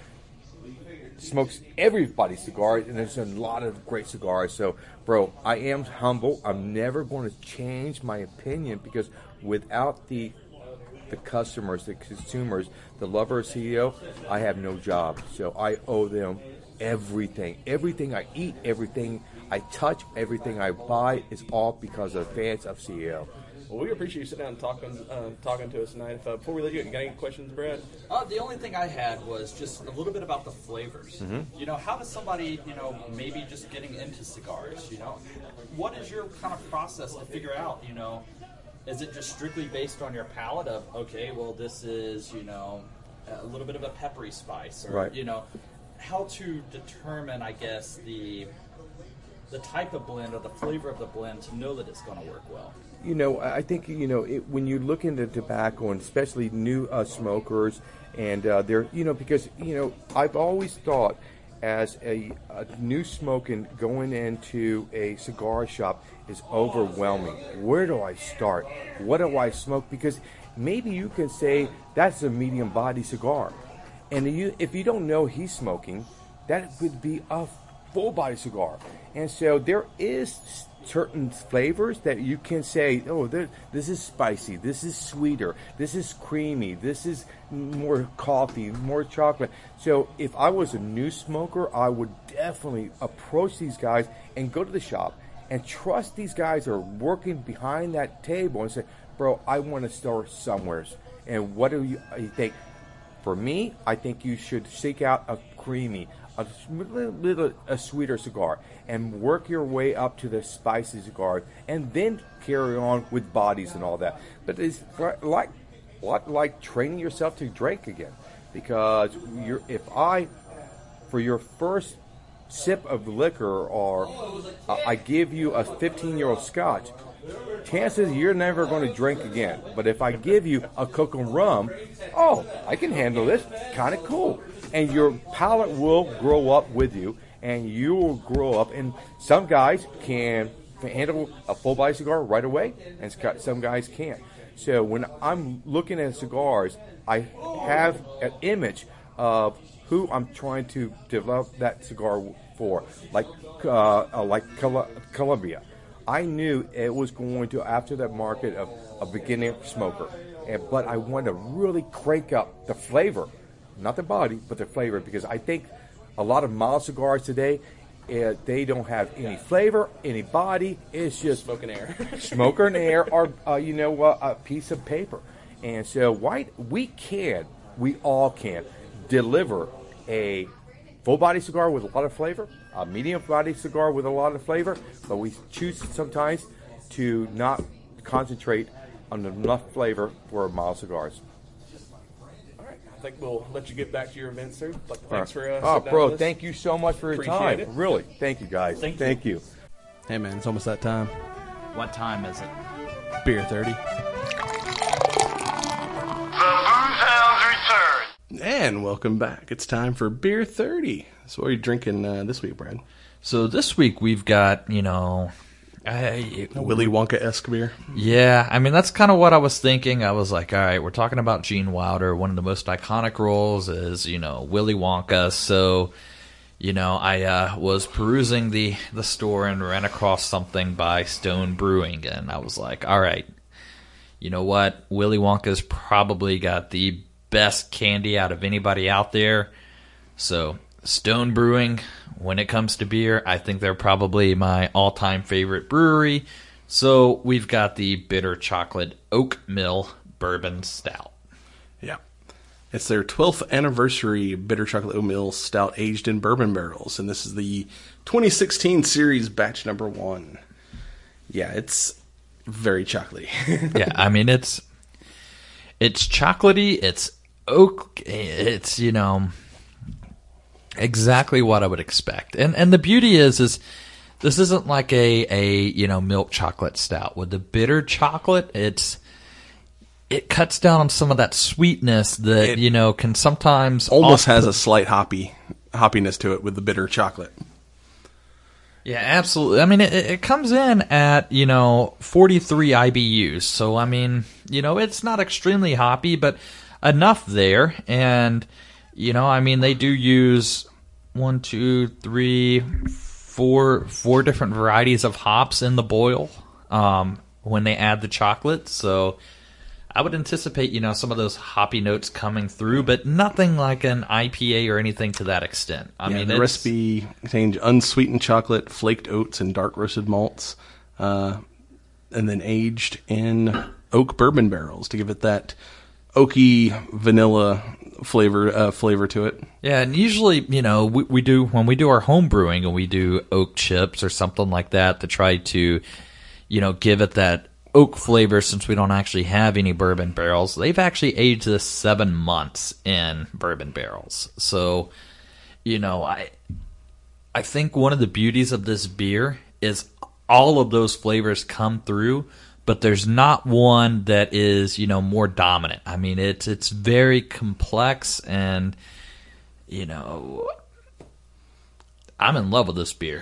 smokes everybody's cigars, and there's a lot of great cigars. So, bro, I am humble. I'm never going to change my opinion, because without the the customers, the consumers, the lover of C E O, I have no job. So I owe them everything. Everything I eat, everything I touch, everything I buy is all because of fans of C E O. Well, we appreciate you sitting down and talking, uh, talking to us tonight. If, uh, before we let you, you got any questions, Brad? Uh, the only thing I had was just a little bit about the flavors. Mm-hmm. You know, how does somebody, you know, maybe just getting into cigars, you know, what is your kind of process to figure out, you know, is it just strictly based on your palate of, okay, well, this is, you know, a little bit of a peppery spice, or, right. you know, how to determine, I guess, the the type of blend or the flavor of the blend to know that it's going to work well? You know, I think, you know, it, when you look into tobacco, and especially new uh, smokers, and uh, they're, you know, because, you know, I've always thought as a, a new smoking going into a cigar shop is overwhelming. Where do I start? What do I smoke? Because maybe you can say that's a medium body cigar. And you, if you don't know he's smoking, that would be a full body cigar. And so there is certain flavors that you can say, oh, this is spicy, this is sweeter, this is creamy, this is more coffee, more chocolate. So if I was a new smoker, I would definitely approach these guys and go to the shop and trust these guys are working behind that table and say, bro, I want to start somewhere. And what do you, you think? For me, I think you should seek out a creamy, a little, little a sweeter cigar, and work your way up to the spicy cigar, and then carry on with bodies and all that. But it's like, what, like training yourself to drink again, because you're, if I, for your first sip of liquor, or uh, I give you a fifteen-year-old Scotch, chances you're never going to drink again. But if I give you a Coke and rum, oh, I can handle this, kind of cool. And your palate will grow up with you, and you will grow up. And some guys can handle a full-body cigar right away, and some guys can't. So when I'm looking at cigars, I have an image of who I'm trying to develop that cigar for, like uh, uh, like Col- Colombia. I knew it was going to, after that market of a beginning smoker, and, but I wanted to really crank up the flavor, not the body, but the flavor, because I think a lot of mild cigars today, uh, they don't have any flavor, any body. It's just smoke and air, smoke and air, or uh, you know, uh, a piece of paper. And so, why we can, we all can deliver a full body cigar with a lot of flavor, a medium body cigar with a lot of flavor, but we choose sometimes to not concentrate on enough flavor for mild cigars. All right, I think we'll let you get back to your event, sir. Like, thanks for uh, oh, bro, thank you so much for your Appreciate time. it. Really, thank you guys. Thank you. Thank you. Hey man, it's almost that time. What time is it? Beer thirty. And welcome back. It's time for Beer thirty. So what are you drinking uh, this week, Brad? So this week we've got, you know, I, A Willy Wonka-esque beer? yeah, I mean, that's kind of what I was thinking. I was like, all right, we're talking about Gene Wilder. One of the most iconic roles is, you know, Willy Wonka. So, you know, I uh, was perusing the, the store and ran across something by Stone Brewing. And I was like, all right, you know what? Willy Wonka's probably got the best candy out of anybody out there. So Stone Brewing, when it comes to beer, I think they're probably my all-time favorite brewery. So we've got the Bitter Chocolate Oak Mill Bourbon Stout. Yeah. It's their twelfth anniversary Bitter Chocolate Oatmeal Stout aged in bourbon barrels. And this is the twenty sixteen series batch number one. Yeah, it's very chocolatey. Yeah, I mean, it's it's chocolatey, it's oak, it's, you know, exactly what I would expect. And and the beauty is, is this isn't like a, a, you know, milk chocolate stout. With the bitter chocolate, it's, it cuts down on some of that sweetness that, It you know, can sometimes almost off- has a slight hoppy hoppiness to it with the bitter chocolate. Yeah, absolutely. I mean, it, it comes in at, you know, forty-three I B Us. So, I mean, you know, it's not extremely hoppy, but enough there. And, you know, I mean, they do use one, two, three, four, four different varieties of hops in the boil um, when they add the chocolate. So I would anticipate, you know, some of those hoppy notes coming through, but nothing like an I P A or anything to that extent. I yeah, mean, the it's, recipe contains unsweetened chocolate, flaked oats, and dark roasted malts, uh, and then aged in oak bourbon barrels to give it that oaky vanilla flavor uh, flavor to it. Yeah, and usually, you know, we, we do, when we do our home brewing and we do oak chips or something like that to try to, you know, give it that oak flavor, since we don't actually have any bourbon barrels. They've actually aged this seven months in bourbon barrels. So, you know, I I think one of the beauties of this beer is all of those flavors come through, but there's not one that is, you know, more dominant. I mean, it's it's very complex, and, you know, I'm in love with this beer.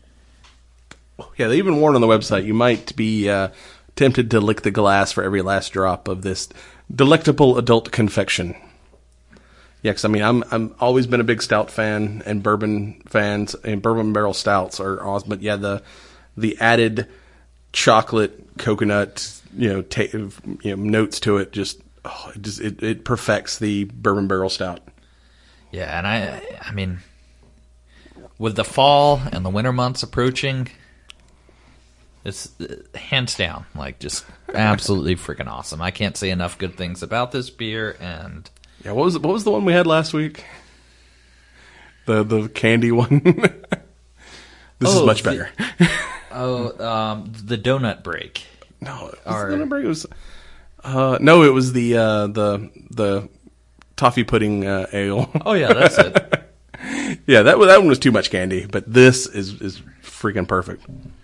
Yeah, they even warn on the website you might be uh, tempted to lick the glass for every last drop of this delectable adult confection. Yeah, because I mean, I'm I'm always been a big stout fan, and bourbon fans and bourbon barrel stouts are awesome. But yeah, the the added chocolate, coconut, you know, ta- you know, notes to it just oh, it just it, it perfects the bourbon barrel stout. Yeah, and I I mean, with the fall and the winter months approaching, it's uh, hands down like just absolutely freaking awesome. I can't say enough good things about this beer. And yeah, what was what was the one we had last week? The the candy one. This oh, is much the, better. oh, um, the donut break. No, it Or, the donut break. It was uh, no, it was the uh, the the toffee pudding uh, ale. Oh yeah, that's it. Yeah, that that one was too much candy, but this is is freaking perfect.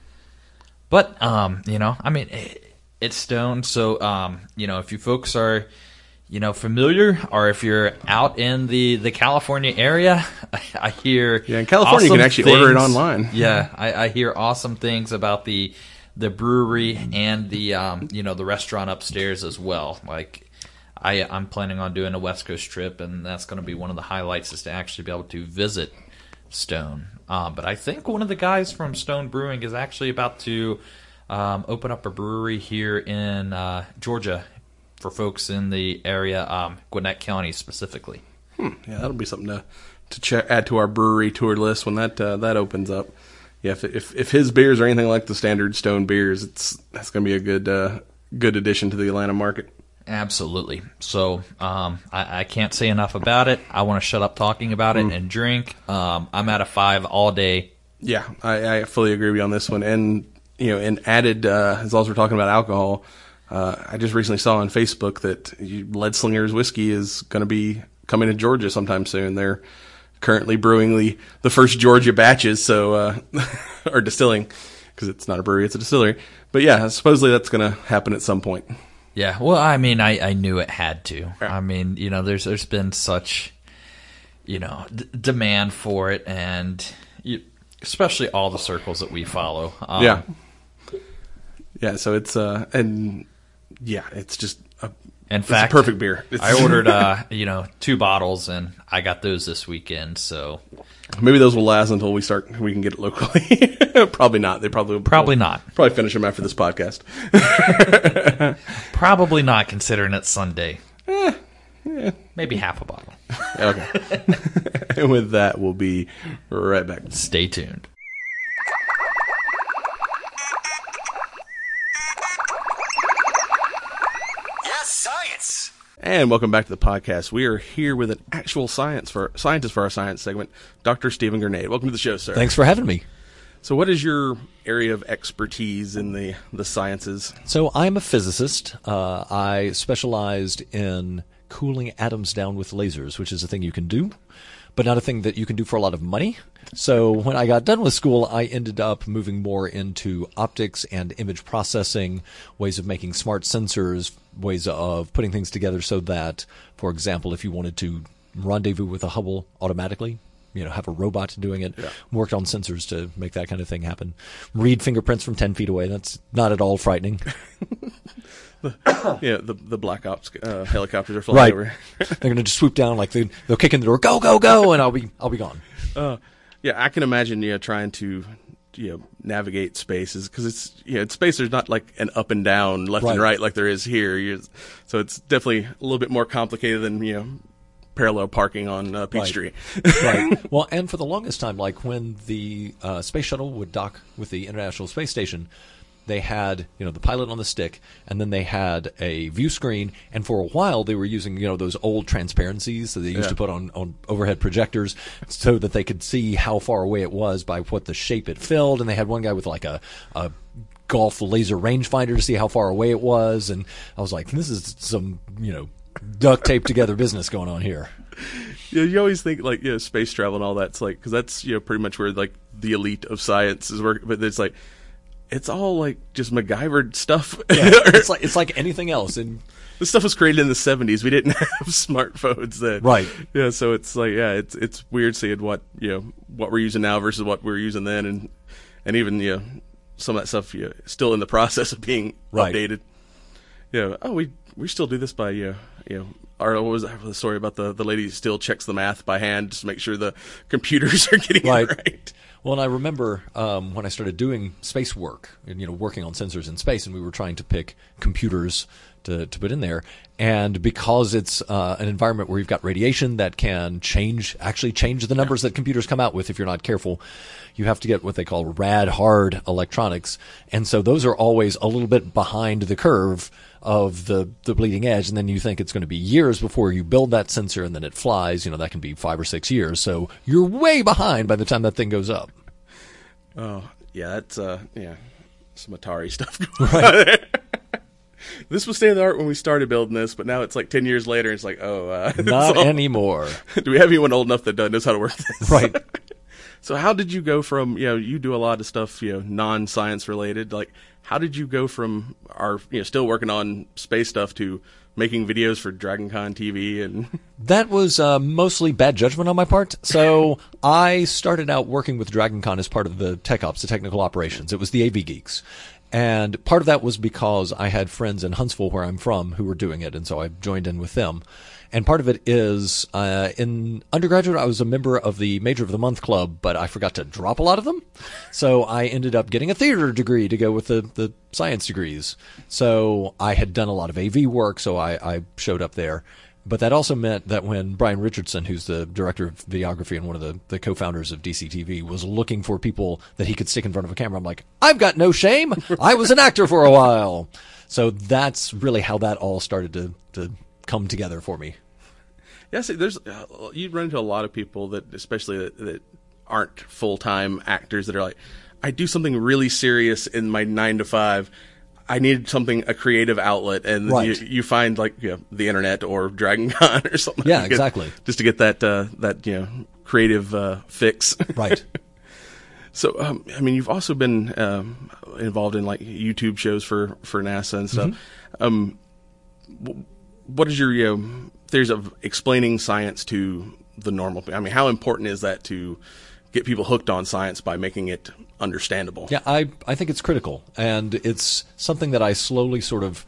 But um, you know, I mean, it, it's Stone, so um, you know, if you folks are, you know, familiar, or if you're out in the, the California area, I, I hear yeah, in California awesome you can actually things. order it online. Yeah, I, I hear awesome things about the the brewery and the um, you know, the restaurant upstairs as well. Like, I I'm planning on doing a West Coast trip, and that's going to be one of the highlights is to actually be able to visit Stone. Um, but I think one of the guys from Stone Brewing is actually about to um, open up a brewery here in uh, Georgia for folks in the area, um, Gwinnett County specifically. Hmm. Yeah, that'll be something to to check, add to our brewery tour list when that uh, that opens up. Yeah, if, if if his beers are anything like the standard Stone beers, it's that's going to be a good uh, good addition to the Atlanta market. Absolutely. So um, I, I can't say enough about it. I want to shut up talking about it mm. and drink. Um, I'm at a five all day. Yeah, I, I fully agree with you on this one. And you know, and added uh, as long as we're talking about alcohol, uh, I just recently saw on Facebook that Lead Slingers whiskey is going to be coming to Georgia sometime soon. They're currently brewing the, the first Georgia batches, so uh, or distilling, because it's not a brewery, it's a distillery. But yeah, supposedly that's going to happen at some point. Yeah, well, I mean, I, I knew it had to. I mean, you know, there's there's been such, you know, d- demand for it, and you, especially all the circles that we follow. Um, yeah, yeah. So it's uh, and yeah, it's just a, in it's fact, a perfect beer. It's I ordered uh, you know, two bottles, and I got those this weekend. So maybe those will last until we start. We can get it locally. Probably not. They probably probably not. Probably finish them after this podcast. Probably not, considering it's Sunday. Eh, yeah. Maybe half a bottle. Okay. And with that, we'll be right back. Stay tuned. Yes, science. And welcome back to the podcast. We are here with an actual science for scientist for our science segment, Doctor Stephen Grenade. Welcome to the show, sir. Thanks for having me. So what is your area of expertise in the, the sciences? So I'm a physicist. Uh, I specialized in cooling atoms down with lasers, which is a thing you can do, but not a thing that you can do for a lot of money. So when I got done with school, I ended up moving more into optics and image processing, ways of making smart sensors, ways of putting things together so that, for example, if you wanted to rendezvous with a Hubble automatically, you know, have a robot doing it, yeah. Worked on sensors to make that kind of thing happen. Read fingerprints from ten feet away. That's not at all frightening. the, yeah, the the Black Ops uh, helicopters are flying right. over. They're going to just swoop down, like they, they'll kick in the door, go, go, go, and I'll be I'll be gone. Uh, yeah, I can imagine, you know, trying to, you know, navigate spaces, because it's, you know, in space there's not like an up and down, left right. and right like there is here. You're, so it's definitely a little bit more complicated than, you know, parallel parking on uh, Peachtree. Right. Right. Well, and for the longest time, like when the uh, space shuttle would dock with the International Space Station, they had, you know, the pilot on the stick, and then they had a view screen, and for a while they were using, you know, those old transparencies that they used yeah. to put on, on overhead projectors so that they could see how far away it was by what the shape it filled, and they had one guy with like a, a golf laser rangefinder to see how far away it was, and I was like, this is some, you know, duct tape together business going on here. Yeah, you always think like, you know, space travel and all that's like, because that's, you know, pretty much where like the elite of science is working, but it's like, it's all like just MacGyver stuff. Yeah, it's like it's like anything else, and this stuff was created in the seventies. We didn't have smartphones then. Right. Yeah, so it's like, yeah, it's it's weird seeing what, you know, what we're using now versus what we were using then, and and even, you know, some of that stuff, you know, still in the process of being Right. updated. Yeah, oh, we we still do this by, you know, you know, our, what was that, the story about the, the lady who still checks the math by hand just to make sure the computers are getting Right. it right. Well, and I remember um, when I started doing space work, and, you know, working on sensors in space, and we were trying to pick computers to, to put in there. And because it's uh, an environment where you've got radiation that can change, actually change the numbers that computers come out with if you're not careful, you have to get what they call rad hard electronics. And so those are always a little bit behind the curve of the, the bleeding edge. And then you think it's going to be years before you build that sensor, and then it flies. You know, that can be five or six years. So you're way behind by the time that thing goes up. Oh, yeah, that's, uh, yeah, some Atari stuff going on there. This was state of the art when we started building this, but now it's like ten years later, and it's like, oh, uh, Not all, anymore. Do we have anyone old enough that knows how to work this? Right. So how did you go from, you know, you do a lot of stuff, you know, non-science related, like, how did you go from our, you know, still working on space stuff to making videos for DragonCon T V? And that was uh, mostly bad judgment on my part. So I started out working with DragonCon as part of the tech ops, the technical operations. It was the A V Geeks. And part of that was because I had friends in Huntsville, where I'm from, who were doing it, and so I joined in with them. And part of it is, uh, in undergraduate, I was a member of the Major of the Month Club, but I forgot to drop a lot of them. So I ended up getting a theater degree to go with the, the science degrees. So I had done a lot of A V work, so I, I showed up there. But that also meant that when Brian Richardson, who's the director of videography and one of the, the co-founders of D C T V, was looking for people that he could stick in front of a camera, I'm like, I've got no shame. I was an actor for a while. So that's really how that all started to, to come together for me. yeah, see, there's, uh, you run into a lot of people that, especially that, that aren't full-time actors, that are like, I do something really serious in my nine to five. I need something, a creative outlet, and right. you, you find like, you know, the internet or DragonCon or something. Yeah, like exactly. Get, just to get that uh, that you know creative uh, fix. Right. So, um, I mean, you've also been um, involved in like YouTube shows for, for NASA and stuff. Mm-hmm. Um, what is your you know, theories of explaining science to the normal? I mean, how important is that to get people hooked on science by making it understandable? Yeah, I, I think it's critical, and it's something that I slowly sort of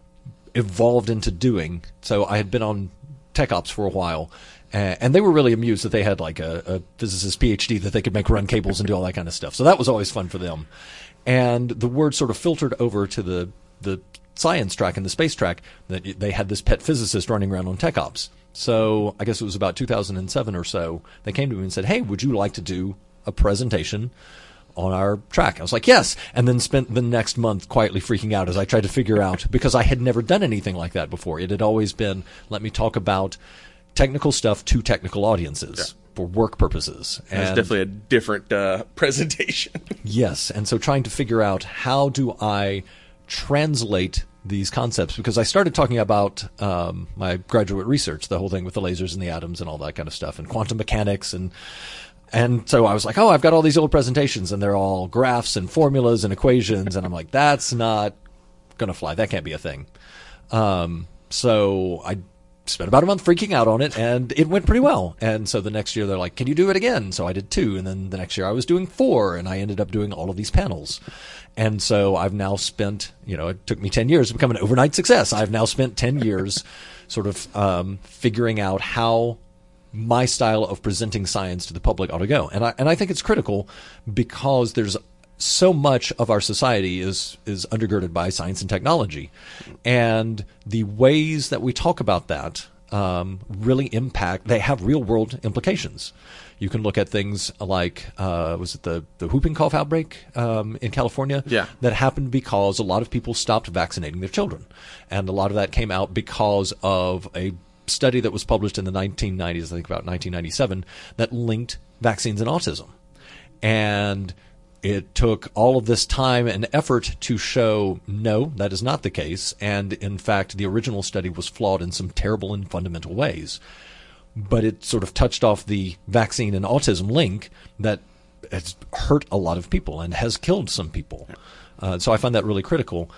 evolved into doing. So I had been on tech ops for a while, and, and they were really amused that they had like a, a physicist P H D that they could make run cables and do all that kind of stuff. So that was always fun for them. And the word sort of filtered over to the, the science track and the space track that they had this pet physicist running around on tech ops. So I guess it was about two thousand seven or so, they came to me and said, hey, would you like to do a presentation on our track? I was like, yes. And then spent the next month quietly freaking out as I tried to figure out, because I had never done anything like that before. It had always been, let me talk about technical stuff to technical audiences. Yeah. For work purposes. And it's definitely a different uh, presentation. Yes. And so trying to figure out, how do I translate these concepts? Because I started talking about um, my graduate research, the whole thing with the lasers and the atoms and all that kind of stuff, and quantum mechanics. And and so I was like, oh, I've got all these old presentations, and they're all graphs and formulas and equations. And I'm like, that's not going to fly. That can't be a thing. Um, so I spent about a month freaking out on it, and it went pretty well. And so the next year they're like, can you do it again? So I did two, and then the next year I was doing four, and I ended up doing all of these panels. And so I've now spent, you know, it took me ten years to become an overnight success. I've now spent ten years sort of um, figuring out how my style of presenting science to the public ought to go. And I, and I think it's critical, because there's so much of our society is is undergirded by science and technology, and the ways that we talk about that um, really impact. They have real world implications. You can look at things like uh, was it the the whooping cough outbreak um, in California? Yeah. That happened because a lot of people stopped vaccinating their children, and a lot of that came out because of a study that was published in the nineteen nineties, I think about nineteen ninety-seven, that linked vaccines and autism, and it took all of this time and effort to show, no, that is not the case. And in fact, the original study was flawed in some terrible and fundamental ways. But it sort of touched off the vaccine and autism link that has hurt a lot of people and has killed some people. Uh, so I find that really critical.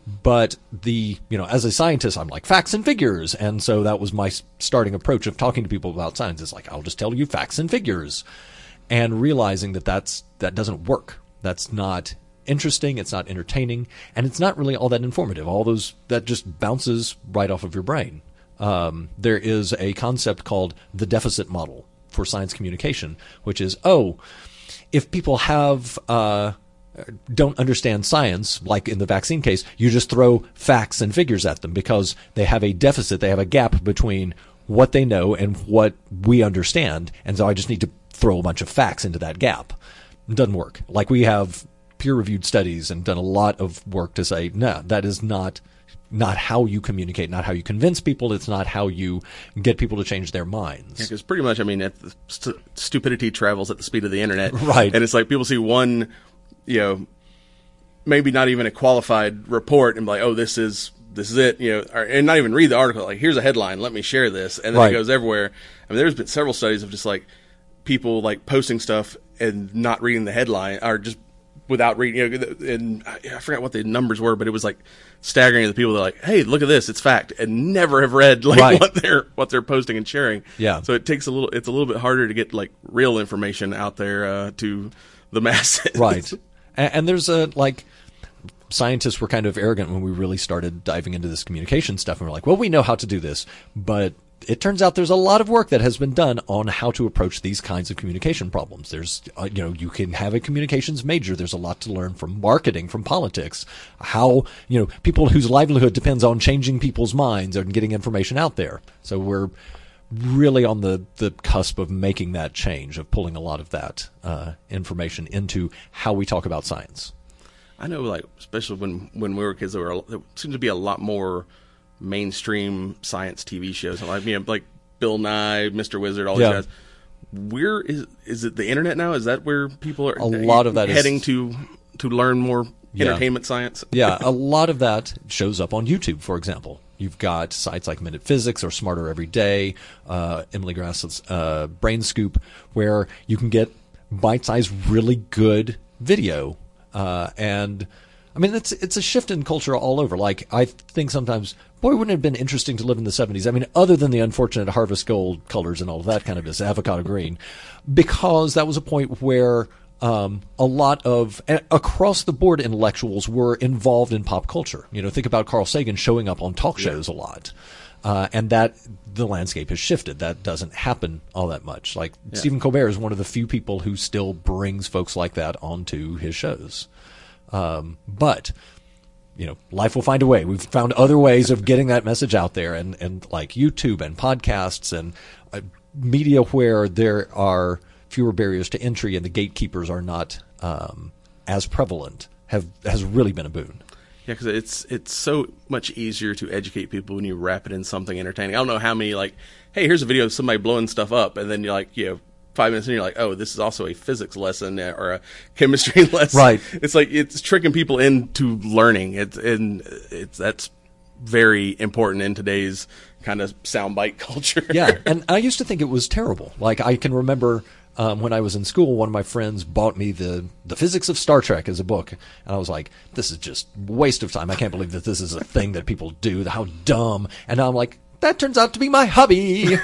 But the, you know, as a scientist, I'm like, facts and figures. And so that was my starting approach of talking to people about science. It's like, I'll just tell you facts and figures. And realizing that that's, that doesn't work. That's not interesting. It's not entertaining. And it's not really all that informative. All those, that just bounces right off of your brain. Um, there is a concept called the deficit model for science communication, which is, oh, if people have, uh, don't understand science, like in the vaccine case, you just throw facts and figures at them because they have a deficit, they have a gap between what they know and what we understand, and so I just need to throw a bunch of facts into that gap. It doesn't work. Like, we have peer-reviewed studies and done a lot of work to say, no, that is not not how you communicate, not how you convince people, it's not how you get people to change their minds. Because pretty much, I mean, at the st- stupidity travels at the speed of the internet. Right. And it's like people see one, you know, maybe not even a qualified report and be like, oh, this is this is it, you know, or, and not even read the article. Like, here's a headline, let me share this. And then Right. it goes everywhere. I mean, there's been several studies of just like people like posting stuff and not reading the headline, or just without reading, you know, and I forgot what the numbers were, but it was like staggering to the people that are like, hey, look at this, it's fact, and never have read like Right. what they're what they're posting and sharing. Yeah. So it takes a little, it's a little bit harder to get like real information out there uh, to the masses. Right. And, and there's a, like, scientists were kind of arrogant when we really started diving into this communication stuff, and we're like, well, we know how to do this, but it turns out there's a lot of work that has been done on how to approach these kinds of communication problems. There's, uh, you know, you can have a communications major. There's a lot to learn from marketing, from politics, how, you know, people whose livelihood depends on changing people's minds and getting information out there. So we're really on the, the cusp of making that change, of pulling a lot of that uh, information into how we talk about science. I know, like, especially when, when we were kids, there, were a, there seemed to be a lot more mainstream science T V shows, like, you know, like Bill Nye, Mister Wizard, all these Yeah. guys. Where is is it the internet now? Is that where people are? A lot of that is- heading to to learn more Yeah. entertainment science. Yeah, a lot of that shows up on YouTube, for example. You've got sites like Minute Physics or Smarter Every Day, uh, Emily Grass's uh, Brain Scoop, where you can get bite-sized, really good video. Uh, and I mean, it's it's a shift in culture all over. Like, I think sometimes, boy, wouldn't it have been interesting to live in the seventies? I mean, other than the unfortunate Harvest Gold colors and all of that kind of this avocado green, because that was a point where um, a lot of uh, across the board intellectuals were involved in pop culture. You know, think about Carl Sagan showing up on talk shows a lot. Uh, and that the landscape has shifted. That doesn't happen all that much. Like, Yeah. Stephen Colbert is one of the few people who still brings folks like that onto his shows. Um, but, you know, life will find a way. We've found other ways of getting that message out there, and, and like YouTube and podcasts and uh, media where there are fewer barriers to entry and the gatekeepers are not um, as prevalent have has really been a boon. Yeah, because it's it's so much easier to educate people when you wrap it in something entertaining. I don't know how many, like, hey, here's a video of somebody blowing stuff up, and then you're like, you know, five minutes in, you're like, oh, this is also a physics lesson or a chemistry lesson. Right. It's like it's tricking people into learning. It's and it's that's very important in today's kind of soundbite culture. Yeah, and I used to think it was terrible. Like, I can remember um, when I was in school, one of my friends bought me the the Physics of Star Trek as a book, and I was like, this is just waste of time. I can't believe that this is a thing that people do. How dumb. And now I'm like, that turns out to be my hobby.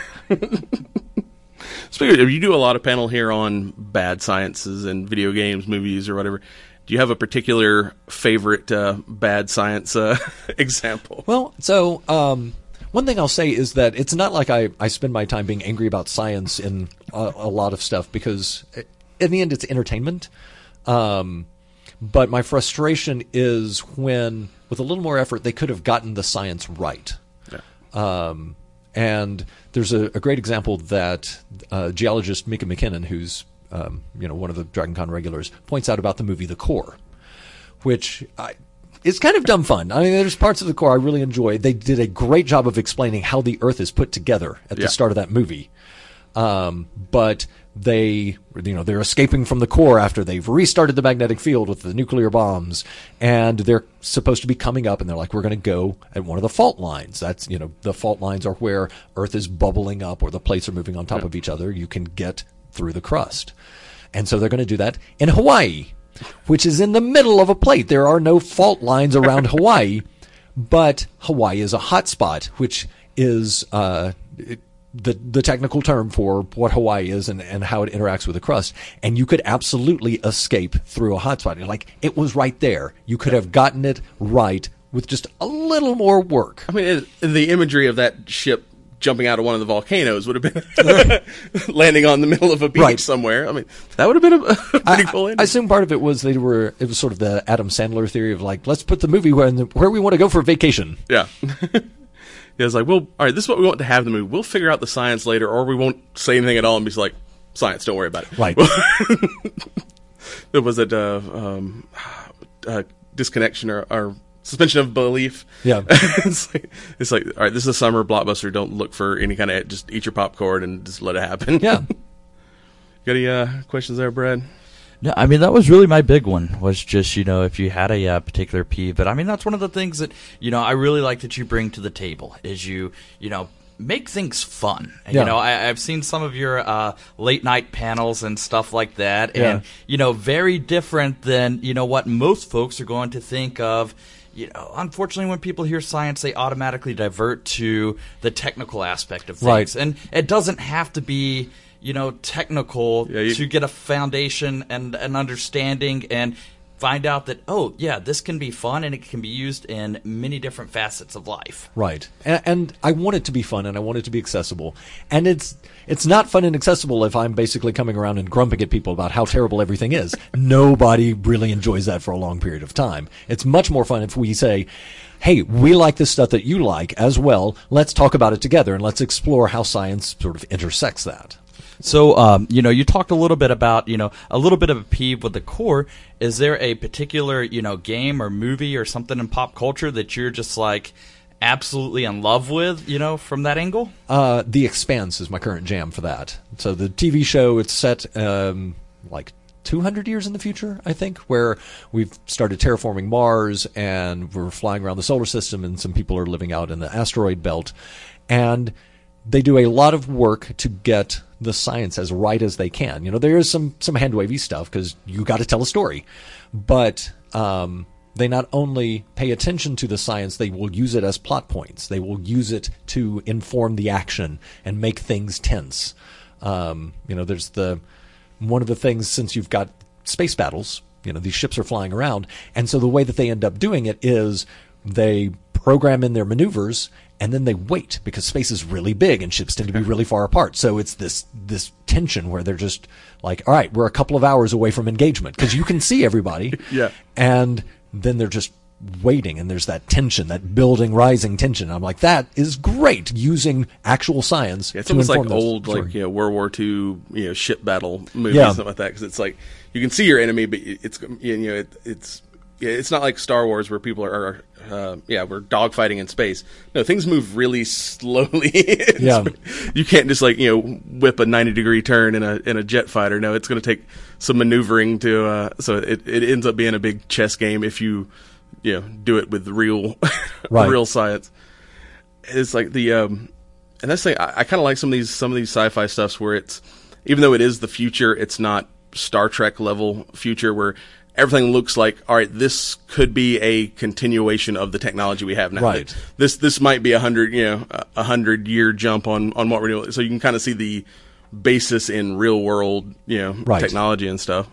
Speaking of, you do a lot of panel here on bad sciences and video games, movies, or whatever. Do you have a particular favorite uh, bad science uh, example? Well, so um, one thing I'll say is that it's not like I, I spend my time being angry about science in a, a lot of stuff, because in the end it's entertainment. Um, but my frustration is when, with a little more effort, they could have gotten the science right. Yeah. Um, and there's a, a great example that uh, geologist Mika McKinnon, who's um, you know one of the DragonCon regulars, points out about the movie The Core, which I, is kind of dumb fun. I mean, there's parts of The Core I really enjoy. They did a great job of explaining how the Earth is put together at Yeah. the start of that movie. Um, but they, you know, they're escaping from the core after they've restarted the magnetic field with the nuclear bombs, and they're supposed to be coming up, and they're like, we're going to go at one of the fault lines. That's, you know, the fault lines are where Earth is bubbling up or the plates are moving on top Yeah. of each other. You can get through the crust. And so they're going to do that in Hawaii, which is in the middle of a plate. There are no fault lines around Hawaii. but Hawaii is a hotspot, which is uh, it, the the technical term for what Hawaii is and, and how it interacts with the crust. And you could absolutely escape through a hotspot. Like, it was right there. You could have gotten it right with just a little more work. I mean, it, the imagery of that ship jumping out of one of the volcanoes would have been landing on the middle of a beach Right. somewhere. I mean, that would have been a, a pretty I, cool I ending. assume part of it was they were. It was sort of the Adam Sandler theory of like, let's put the movie where, where we want to go for vacation. Yeah. Yeah, it's like, well, all right, this is what we want to have in the movie. We'll figure out the science later, or we won't say anything at all and be like, science, don't worry about it. Right. It was it uh, um, uh, disconnection or, or suspension of belief. Yeah. it's, like, it's like, all right, this is a summer blockbuster. Don't look for any kind of, just eat your popcorn and just let it happen. Yeah. Got any uh, questions there, Brad? No, I mean, that was really my big one, was just, you know, if you had a uh, particular peeve. But, I mean, that's one of the things that, you know, I really like that you bring to the table, is you, you know, make things fun. And, Yeah. You know, I, I've seen some of your uh, late-night panels and stuff like that. Yeah. And, you know, very different than, you know, what most folks are going to think of. You know, unfortunately, when people hear science, they automatically divert to the technical aspect of things. Right. And it doesn't have to be, you know, technical Yeah, you- to get a foundation and an understanding and find out that, oh, yeah, this can be fun and it can be used in many different facets of life. Right. And, and I want it to be fun and I want it to be accessible. And it's it's not fun and accessible if I'm basically coming around and grumping at people about how terrible everything is. Nobody really enjoys that for a long period of time. It's much more fun if we say, hey, we like this stuff that you like as well. Let's talk about it together and let's explore how science sort of intersects that. So, um, you know, you talked a little bit about, you know, a little bit of a peeve with the core. Is there a particular, you know, game or movie or something in pop culture that you're just like absolutely in love with, you know, from that angle? Uh, The Expanse is my current jam for that. So the T V show, it's set um, like two hundred years in the future, I think, where we've started terraforming Mars and we're flying around the solar system and some people are living out in the asteroid belt. And they do a lot of work to get the science as right as they can. You know, there is some, some hand-wavy stuff because you got to tell a story. But um, they not only pay attention to the science, they will use it as plot points. They will use it to inform the action and make things tense. Um, you know, there's the one of the things, since you've got space battles, you know, these ships are flying around. And so the way that they end up doing it is they program in their maneuvers and then they wait because space is really big and ships tend to be really far apart. So it's this this tension where they're just like, all right, we're a couple of hours away from engagement because you can see everybody. Yeah. And then they're just waiting and there's that tension, that building, rising tension. I'm like, that is great, using actual science. Yeah, it's to almost like inform those old, story. like, you know, World War Two, you know, ship battle movies, Yeah. something like that. Because it's like you can see your enemy, but it's you know, it, it's yeah, it's not like Star Wars where people are, are uh, yeah, we're dogfighting in space. No, things move really slowly. It's- Yeah. you can't just like you know whip a ninety degree turn in a in a jet fighter. No, it's going to take some maneuvering to. Uh, so it it ends up being a big chess game if you you know do it with real Right. real science. It's like the um, and that's the thing, I, I kind of like some of these some of these sci-fi stuffs where it's even though it is the future, it's not Star Trek level future where everything looks like, all right, this could be a continuation of the technology we have now. Right. This this might be a hundred you know a hundred year jump on on what we're doing. So you can kind of see the basis in real world you know Right. technology and stuff.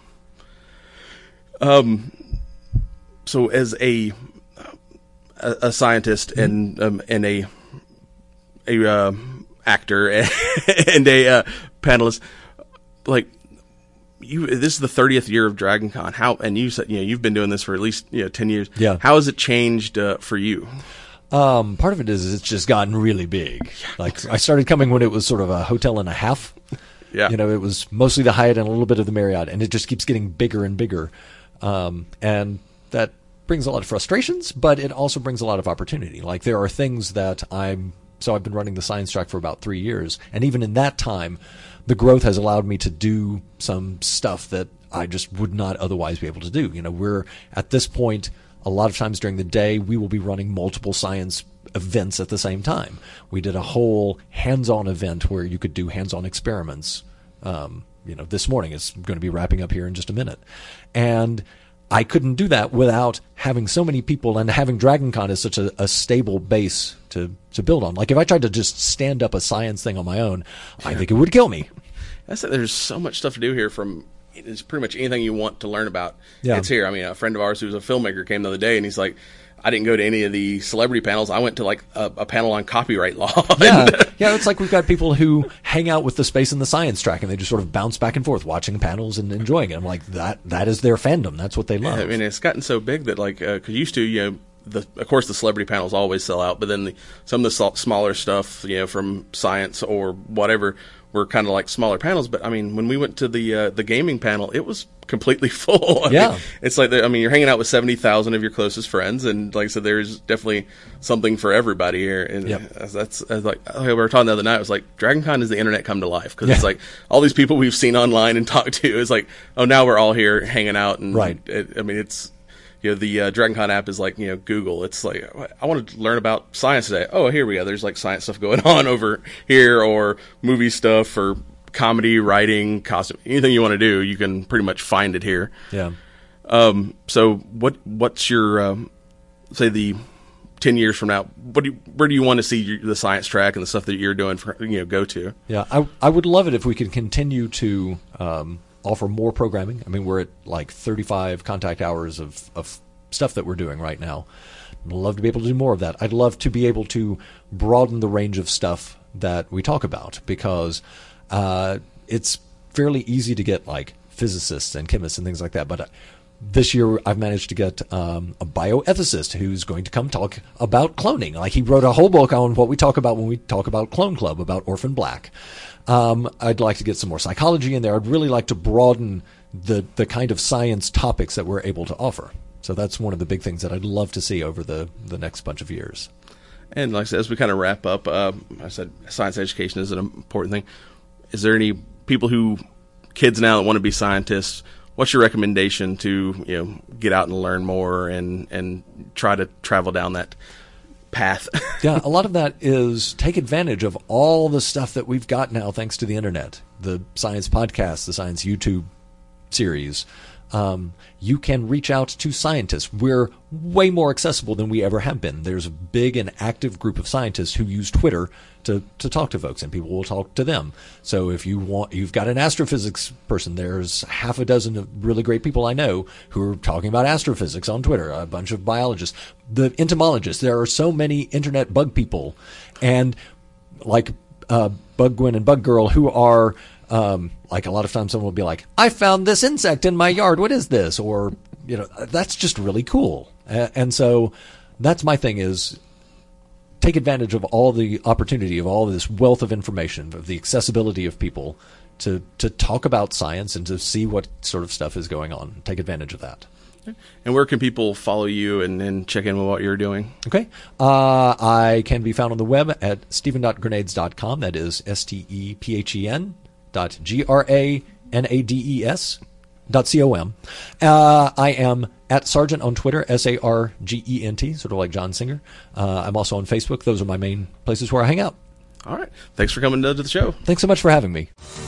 Um. So as a a, a scientist and um, and a a uh, actor and a uh, panelist, like you, this is the thirtieth year of Dragon Con. How and you said you know you've been doing this for at least you know ten years. Yeah. How has it changed uh, for you? Um, part of it is it's just gotten really big. Like I started coming when it was sort of a hotel and a half. Yeah. You know, it was mostly the Hyatt and a little bit of the Marriott, and it just keeps getting bigger and bigger. Um, and that brings a lot of frustrations, but it also brings a lot of opportunity. Like there are things that I'm, so I've been running the science track for about three years. And even in that time, the growth has allowed me to do some stuff that I just would not otherwise be able to do. You know, we're at this point, a lot of times during the day, we will be running multiple science events at the same time. We did a whole hands-on event where you could do hands-on experiments. Um, you know, this morning it's going to be wrapping up here in just a minute. And I couldn't do that without having so many people and having DragonCon as such a, a stable base to, to build on. Like if I tried to just stand up a science thing on my own, I think it would kill me. That's it. There's so much stuff to do here. From it's pretty much anything you want to learn about. Yeah. It's here. I mean, a friend of ours who's a filmmaker came the other day, and he's like, I didn't go to any of the celebrity panels. I went to like a, a panel on copyright law. Yeah, yeah. It's like we've got people who hang out with the space and the science track, and they just sort of bounce back and forth, watching panels and enjoying it. I'm like, that that is their fandom. That's what they love. Yeah, I mean, it's gotten so big that like, because uh, used to, you know, the of course the celebrity panels always sell out, but then the, some of the so- smaller stuff, you know, from science or whatever, were kind of like smaller panels. But I mean, when we went to the uh, the gaming panel, it was completely full. I yeah, mean, it's like I mean, you're hanging out with seventy thousand of your closest friends, and like I said, there's definitely something for everybody here. And yep. that's, that's, that's like like we were talking the other night. It was like DragonCon is the internet come to life, because yeah. it's like all these people we've seen online and talked to. It's like, oh, now we're all here hanging out, and right. It, I mean, it's. You know, the uh, DragonCon app is like, you know, Google. It's like, I wanted to learn about science today. Oh, here we go. There's like science stuff going on over here, or movie stuff, or comedy, writing, costume, anything you want to do, you can pretty much find it here. Yeah. Um, so what, what's your, um, say the ten years from now, what do you, where do you want to see your, the science track and the stuff that you're doing for, you know, go to? Yeah. I, I would love it if we could continue to, um, offer more programming. I mean, we're at like thirty-five contact hours of, of stuff that we're doing right now. I'd love to be able to do more of that. I'd love to be able to broaden the range of stuff that we talk about, because uh, it's fairly easy to get like physicists and chemists and things like that. But uh, this year I've managed to get um, a bioethicist who's going to come talk about cloning. Like he wrote a whole book on what we talk about when we talk about Clone Club, about Orphan Black. Um, I'd like to get some more psychology in there. I'd really like to broaden the, the kind of science topics that we're able to offer. So that's one of the big things that I'd love to see over the, the next bunch of years. And like I said, as we kind of wrap up, uh, I said science education is an important thing. Is there any people who, kids now that want to be scientists, what's your recommendation to, you know, get out and learn more and, and try to travel down that path? Yeah, a lot of that is take advantage of all the stuff that we've got now thanks to the internet, the science podcasts, the science YouTube series. Um, you can reach out to scientists. We're way more accessible than we ever have been. There's a big and active group of scientists who use Twitter to, to talk to folks, and people will talk to them. So if you want, you've got an astrophysics person, there's half a dozen of really great people I know who are talking about astrophysics on Twitter, a bunch of biologists, the entomologists. There are so many internet bug people, and like uh, Bug Gwen and Bug Girl, who are Um, like a lot of times someone will be like, I found this insect in my yard. What is this? Or, you know, that's just really cool. Uh, and so that's my thing, is take advantage of all the opportunity of all this wealth of information, of the accessibility of people to, to talk about science and to see what sort of stuff is going on. Take advantage of that. And where can people follow you and, and check in with what you're doing? Okay. Uh, I can be found on the web at stephen dot grenades dot com. That is S T E P H E N dot G R A N A D E S dot C O M. Uh, I am at Sargent on Twitter, S A R G E N T, sort of like John Singer. Uh, I'm also on Facebook. Those are my main places where I hang out. All right. Thanks for coming to the show. Thanks so much for having me.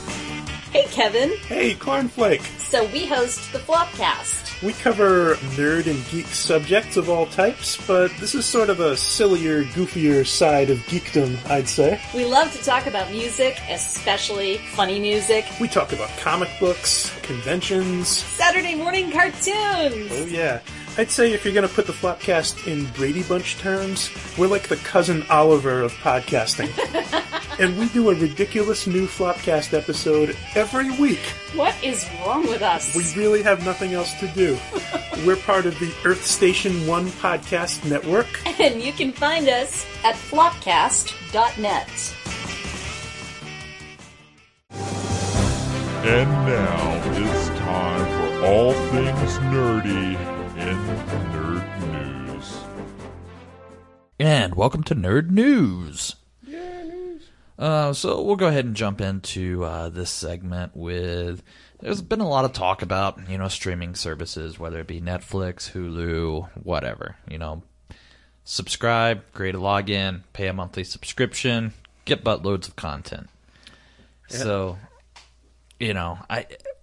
Hey, Kevin. Hey, Cornflake. So we host the Flopcast. We cover nerd and geek subjects of all types, but this is sort of a sillier, goofier side of geekdom, I'd say. We love to talk about music, especially funny music. We talk about comic books, conventions, Saturday morning cartoons. Oh, yeah. I'd say if you're going to put the Flopcast in Brady Bunch terms, we're like the cousin Oliver of podcasting. And we do a ridiculous new Flopcast episode every week. What is wrong with us? We really have nothing else to do. We're part of the Earth Station One podcast network. And you can find us at flopcast dot net. And now it's time for all things nerdy in Nerd News. And welcome to Nerd News. Uh, so we'll go ahead and jump into uh, this segment with, there's been a lot of talk about, you know, streaming services, whether it be Netflix, Hulu, whatever. You know, subscribe, create a login, pay a monthly subscription, get buttloads of content. Yeah. So, you know, I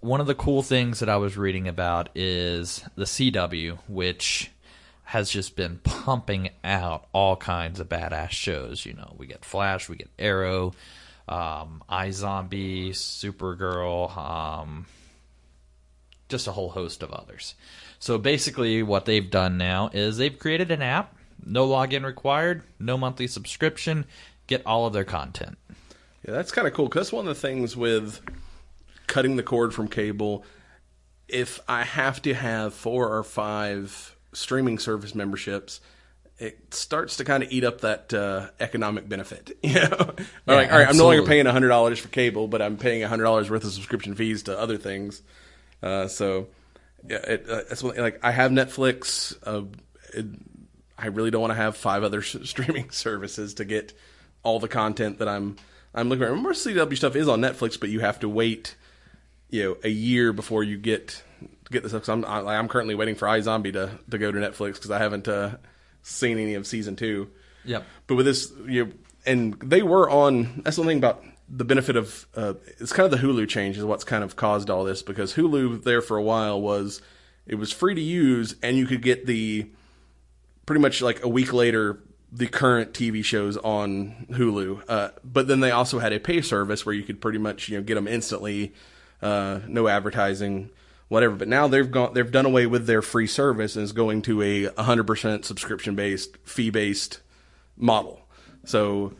one of the cool things that I was reading about is the C W, which has just been pumping out all kinds of badass shows. You know, we get Flash, we get Arrow, um, iZombie, Supergirl, um, just a whole host of others. So basically what they've done now is they've created an app, no login required, no monthly subscription, get all of their content. Yeah, that's kind of cool, because that's one of the things with cutting the cord from cable. If I have to have four or five streaming service memberships, it starts to kind of eat up that uh, economic benefit. You know, Yeah, like, all right, I'm no longer absolutely. paying one hundred dollars for cable, but I'm paying one hundred dollars worth of subscription fees to other things. Uh, so, yeah, it, uh, it's one- like I have Netflix. Uh, it, I really don't want to have five other s- streaming services to get all the content that I'm I'm looking at. Most C W stuff is on Netflix, but you have to wait, you know, a year before you get get this stuff. 'Cause I'm I, I'm currently waiting for iZombie to to go to Netflix because I haven't uh, seen any of season two. Yep. But with this, you know, and they were on. That's the thing about the benefit of uh, it's kind of the Hulu change is what's kind of caused all this, because Hulu there for a while was it was free to use and you could get the pretty much like a week later the current T V shows on Hulu. Uh, but then they also had a pay service where you could pretty much, you know, get them instantly, uh, no advertising, whatever. But now they've gone, they've done away with their free service and is going to a one hundred percent subscription based, fee based model. So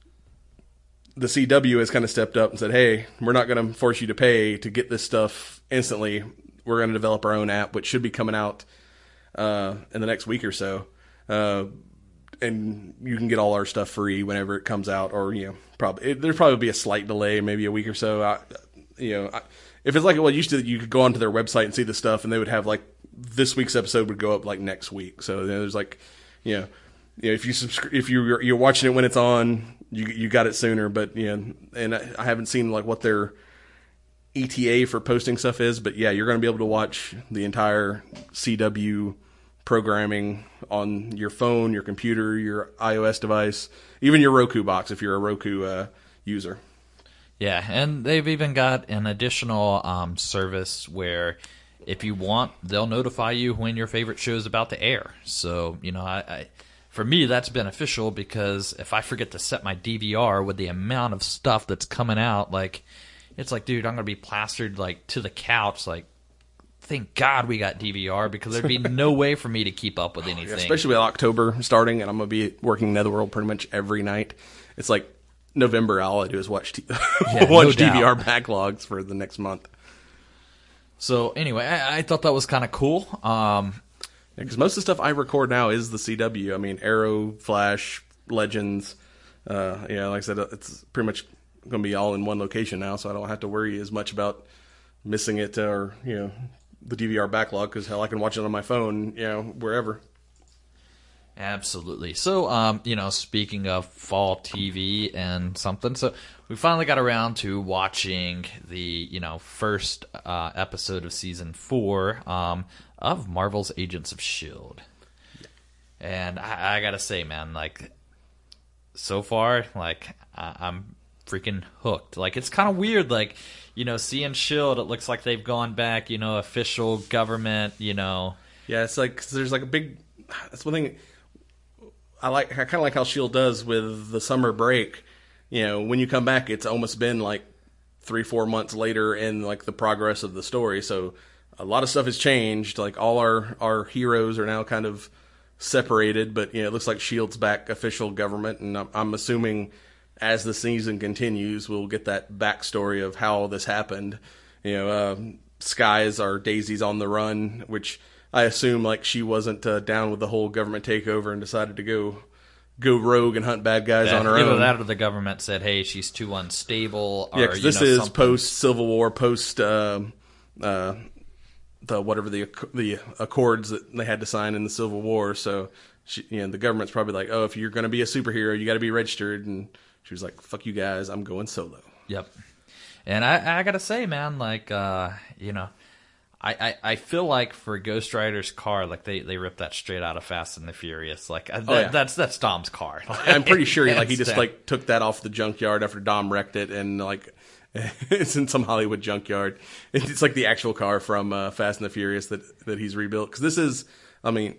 the C W has kind of stepped up and said, hey, we're not going to force you to pay to get this stuff instantly. We're going to develop our own app, which should be coming out uh, in the next week or so. Uh, and you can get all our stuff free whenever it comes out, or, you know, probably, it, there'd probably be a slight delay, maybe a week or so. I, you know, I, if it's like, well, used to, you could go onto their website and see the stuff, and they would have like, this week's episode would go up like next week. So, you know, there's like, you know, you know, if you subscri- if you're you're watching it when it's on, you you got it sooner. But, you know, and I, I haven't seen like what their E T A for posting stuff is, but yeah, you're going to be able to watch the entire C W programming on your phone, your computer, your iOS device, even your Roku box if you're a Roku uh, user. Yeah, and they've even got an additional um, service where if you want, they'll notify you when your favorite show is about to air. So, you know, I, I for me, that's beneficial, because if I forget to set my D V R with the amount of stuff that's coming out, like, it's like, dude, I'm going to be plastered, like, to the couch, like, thank God we got D V R, because there'd be no way for me to keep up with anything. Yeah, especially with October starting, and I'm going to be working Netherworld pretty much every night. It's like November, all I do is watch, t- Yeah, watch no D V R doubt. backlogs for the next month. So anyway, I, I thought that was kind of cool. Um, Because most of the stuff I record now is the C W. I mean, Arrow, Flash, Legends. Uh, yeah, like I said, it's pretty much going to be all in one location now, so I don't have to worry as much about missing it or, you know, the D V R backlog, because hell, I can watch it on my phone, you know, wherever. Absolutely. So, um, you know, speaking of fall T V and something, so we finally got around to watching the, you know, first uh, episode of season four um, of Marvel's Agents of S H I E L D. And I, I gotta say, man, like, so far, like, I, I'm freaking hooked. Like, it's kind of weird, like, you know, seeing S H I E L D, it looks like they've gone back, you know, official government, you know. Yeah, it's like, 'cause there's like a big, that's one thing I like, I kind of like how S H I E L D does with the summer break. You know, when you come back, it's almost been like three, four months later in like the progress of the story. So a lot of stuff has changed. Like, all our, our heroes are now kind of separated, but, you know, it looks like S H I E L D's back official government, and I'm, I'm assuming as the season continues, we'll get that backstory of how this happened. You know, uh, Skies are Daisy's on the run, which I assume like she wasn't uh, down with the whole government takeover and decided to go go rogue and hunt bad guys Yeah, on her either own. that or the government said, hey, she's too unstable. Or, Yeah, because you this know, is something. post Civil War, post um, uh, the whatever the the accords that they had to sign in the Civil War. So, she, you know, the government's probably like, oh, if you're going to be a superhero, you got to be registered. And she was like, fuck you guys, I'm going solo. Yep. And I, I gotta say, man, like, uh, you know, I, I, I feel like for Ghost Rider's car, like they, they ripped that straight out of Fast and the Furious. Like that, Oh, yeah. that's that's Dom's car. I'm pretty sure like he Hands just down. like took that off the junkyard after Dom wrecked it, and like It's in some Hollywood junkyard. It's like the actual car from uh, Fast and the Furious that that he's rebuilt. Because this is, I mean,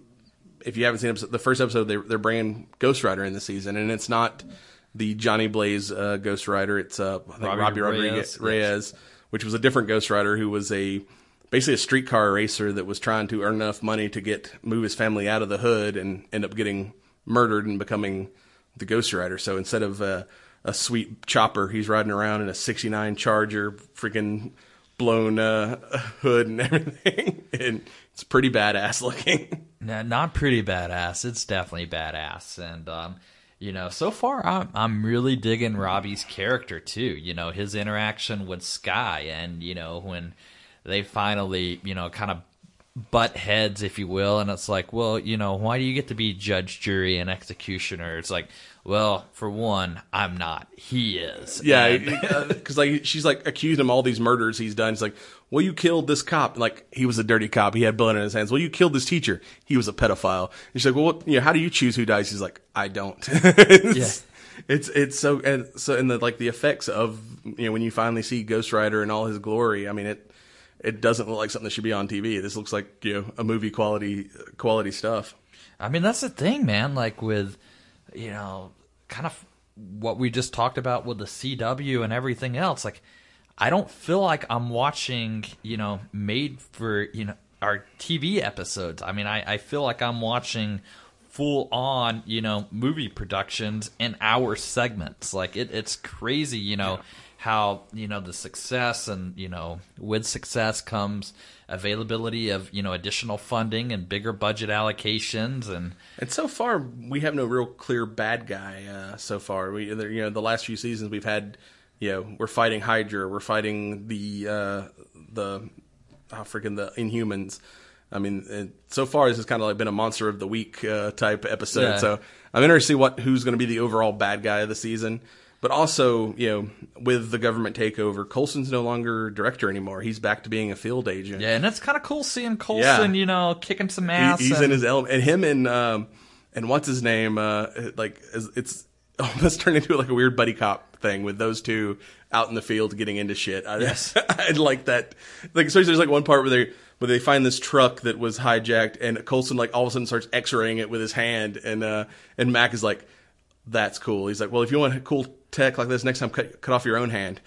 if you haven't seen episode, the first episode, they, they're bringing Ghost Rider in the season, and it's not the Johnny Blaze uh, Ghost Rider. It's uh, I think Robbie Robbie Rodriguez Reyes, Reyes, which was a different Ghost Rider who was a basically a streetcar racer that was trying to earn enough money to get move his family out of the hood and end up getting murdered and becoming the Ghost Rider. So instead of uh, a sweet chopper, he's riding around in a sixty-nine Charger, freaking blown uh, hood and everything, and it's pretty badass looking. No, not pretty badass. It's definitely badass, and um, you know, so far I'm I'm really digging Robbie's character too. You know, his interaction with Sky, and you know when they finally, you know, kind of butt heads, if you will, and it's like, well, you know, why do you get to be judge, jury, and executioner? It's like, well, for one, I'm not. He is. Yeah, because like she's like accusing him of all these murders he's done. She's like, well, you killed this cop. Like, he was a dirty cop. He had blood in his hands. Well, you killed this teacher. He was a pedophile. And she's like, well, what, you know, how do you choose who dies? He's like, I don't. it's, Yeah. It's it's so and so and the like the effects of, you know, when you finally see Ghost Rider in all his glory. I mean, it it doesn't look like something that should be on T V. This looks like, you know, a movie quality quality stuff. I mean, that's the thing, man. Like with, you know, kind of what we just talked about with the C W and everything else. Like, I don't feel like I'm watching, you know, made for, you know, our T V episodes. I mean, I, I feel like I'm watching full on, you know, movie productions in hour segments. Like, it, it's crazy, you know, yeah. how, you know, the success and, you know, with success comes availability of, you know, additional funding and bigger budget allocations. And and so far, we have no real clear bad guy uh, so far. We, you know, the last few seasons we've had, you know, we're fighting Hydra, we're fighting the, uh, the, oh, freaking the Inhumans. I mean, it, so far this has kind of like been a monster of the week uh, type episode. Yeah. So I'm interested to see what who's going to be the overall bad guy of the season. But also, you know, with the government takeover, Coulson's no longer director anymore. He's back to being a field agent. Yeah, and it's kind of cool seeing Coulson, yeah. you know, kicking some ass. He, he's and... in his element, and him and um, and what's his name? Uh, like it's almost turned into like a weird buddy cop thing with those two out in the field getting into shit. I, yes, I like that. Like, especially there's like one part where they where they find this truck that was hijacked, and Coulson like all of a sudden starts X-raying it with his hand, and uh, and Mac is like, "That's cool." He's like, "Well, if you want cool tech like this, next time cut, cut off your own hand."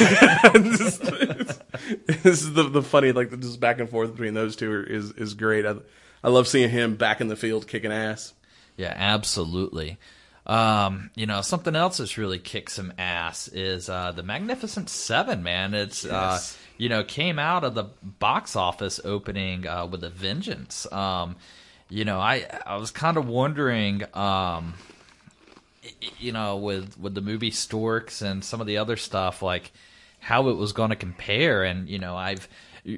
this, this, this is the the funny like this back and forth between those two are, is is great. I I love seeing him back in the field kicking ass. Yeah, absolutely. Um, you know, something else that's really kicked some ass is uh, the Magnificent Seven, man. It's yes. uh, you know came out of the box office opening uh, with a vengeance. Um, you know, I I was kind of wondering. Um, you know, with, with the movie Storks and some of the other stuff, like how it was going to compare. And, you know, I've,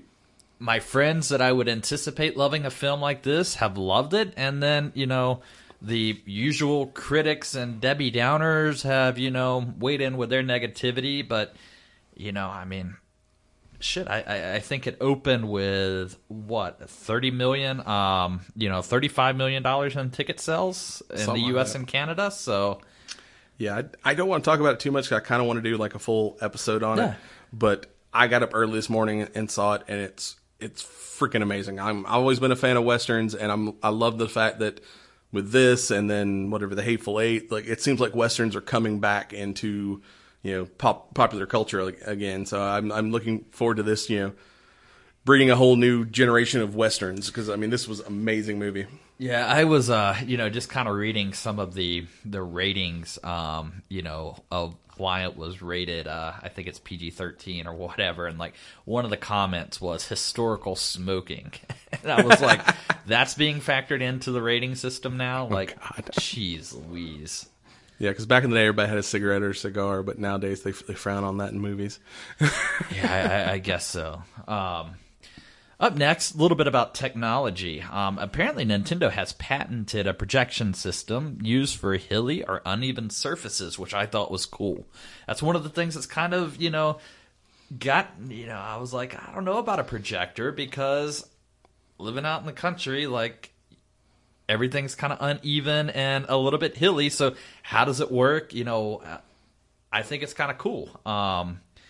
my friends that I would anticipate loving a film like this have loved it. And then, you know, the usual critics and Debbie Downers have, you know, weighed in with their negativity. But, you know, I mean, shit, I, I, I think it opened with what, thirty million, um, you know, thirty-five million dollars in ticket sales in Something the U S like and Canada. So, yeah, I, I don't want to talk about it too much. I kind of want to do like a full episode on yeah. it. But I got up early this morning and saw it, and it's it's freaking amazing. I'm I've always been a fan of westerns, and I'm I love the fact that with this and then whatever the Hateful Eight, like it seems like westerns are coming back into, you know, pop, popular culture again. So I'm I'm looking forward to this, you know, bringing a whole new generation of westerns, because I mean this was an amazing movie. Yeah, I was uh you know just kind of reading some of the the ratings um you know of why it was rated uh I think it's P G thirteen or whatever, and like one of the comments was historical smoking. And I was like, that's being factored into the rating system now? Like, oh, jeez Louise. Yeah, because back in the day, everybody had a cigarette or a cigar, but nowadays they they frown on that in movies. yeah, I, I guess so. Um, up next, a little bit about technology. Um, apparently, Nintendo has patented a projection system used for hilly or uneven surfaces, which I thought was cool. That's one of the things that's kind of, you know, got, you know, I was like, I don't know about a projector, because living out in the country, like, everything's kind of uneven and a little bit hilly. So how does it work? You know, I think it's kind of cool. Um,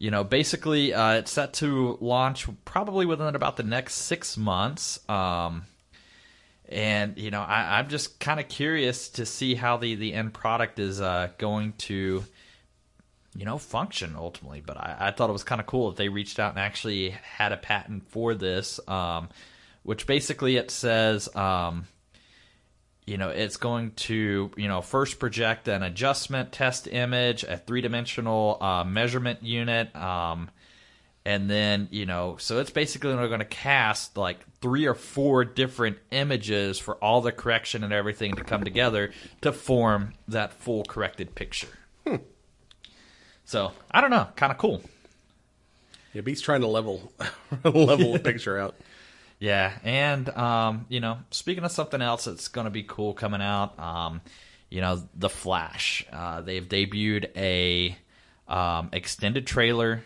you know, basically, uh, it's set to launch probably within about the next six months. Um, and, you know, I, I'm just kind of curious to see how the, the end product is uh, going to, you know, function ultimately. But I, I thought it was kind of cool that they reached out and actually had a patent for this, um, which basically it says, um, you know, it's going to, you know, first project an adjustment test image, a three-dimensional uh, measurement unit, um, and then, you know, so it's basically going to cast like three or four different images for all the correction and everything to come together to form that full corrected picture. Hmm. So, I don't know, kind of cool. Yeah, Beat's trying to level level a picture out. Yeah, and, um, you know, speaking of something else that's going to be cool coming out, um, you know, The Flash. Uh, they've debuted a um, extended trailer,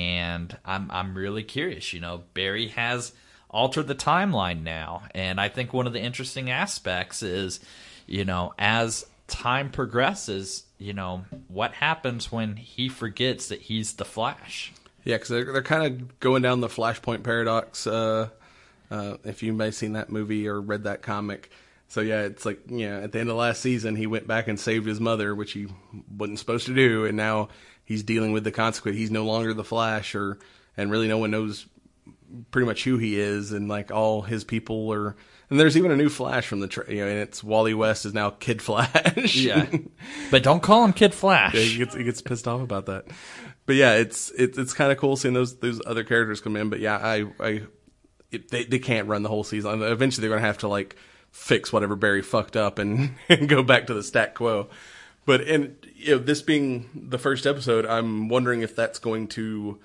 and I'm I'm really curious. You know, Barry has altered the timeline now, and I think one of the interesting aspects is, you know, as time progresses, you know, what happens when he forgets that he's the Flash? Yeah, because they're, they're kind of going down the Flashpoint paradox, uh Uh, if you may have seen that movie or read that comic. So yeah, it's like, you know, at the end of last season, he went back and saved his mother, which he wasn't supposed to do. And now he's dealing with the consequence. He's no longer the Flash, or, and really no one knows pretty much who he is. And like all his people are, and there's even a new Flash from the, tra- you know, and it's Wally West is now Kid Flash. Yeah. But don't call him Kid Flash. Yeah, he gets, he gets pissed off about that. But yeah, it's, it's, it's kind of cool seeing those, those other characters come in. But yeah, I, I, It, they they can't run the whole season. Eventually, they're going to have to like fix whatever Barry fucked up and, and go back to the stat quo. But and you know, this being the first episode, I'm wondering if that's going to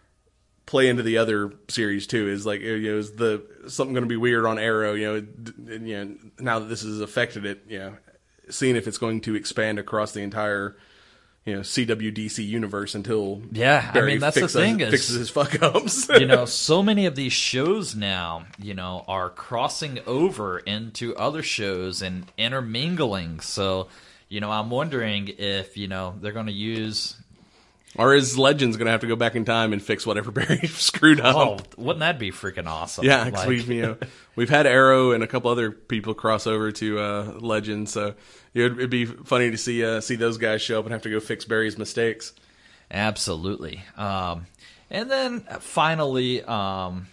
play into the other series too. Is like, you know, is the something going to be weird on Arrow? You know, and, you know, now that this has affected it, you know, seeing if it's going to expand across the entire, you know, C W D C universe until yeah, Barry I mean that's fixes, the thing is fixes his fuck ups. You know, so many of these shows now, you know, are crossing over into other shows and intermingling. So, you know, I'm wondering if you know they're going to use. Or is Legends going to have to go back in time and fix whatever Barry screwed up? Oh, wouldn't that be freaking awesome? Yeah, because like... we've you know we've had Arrow and a couple other people cross over to uh, Legends, so you know, it'd be funny to see uh, see those guys show up and have to go fix Barry's mistakes. Absolutely. Um, and then finally, um,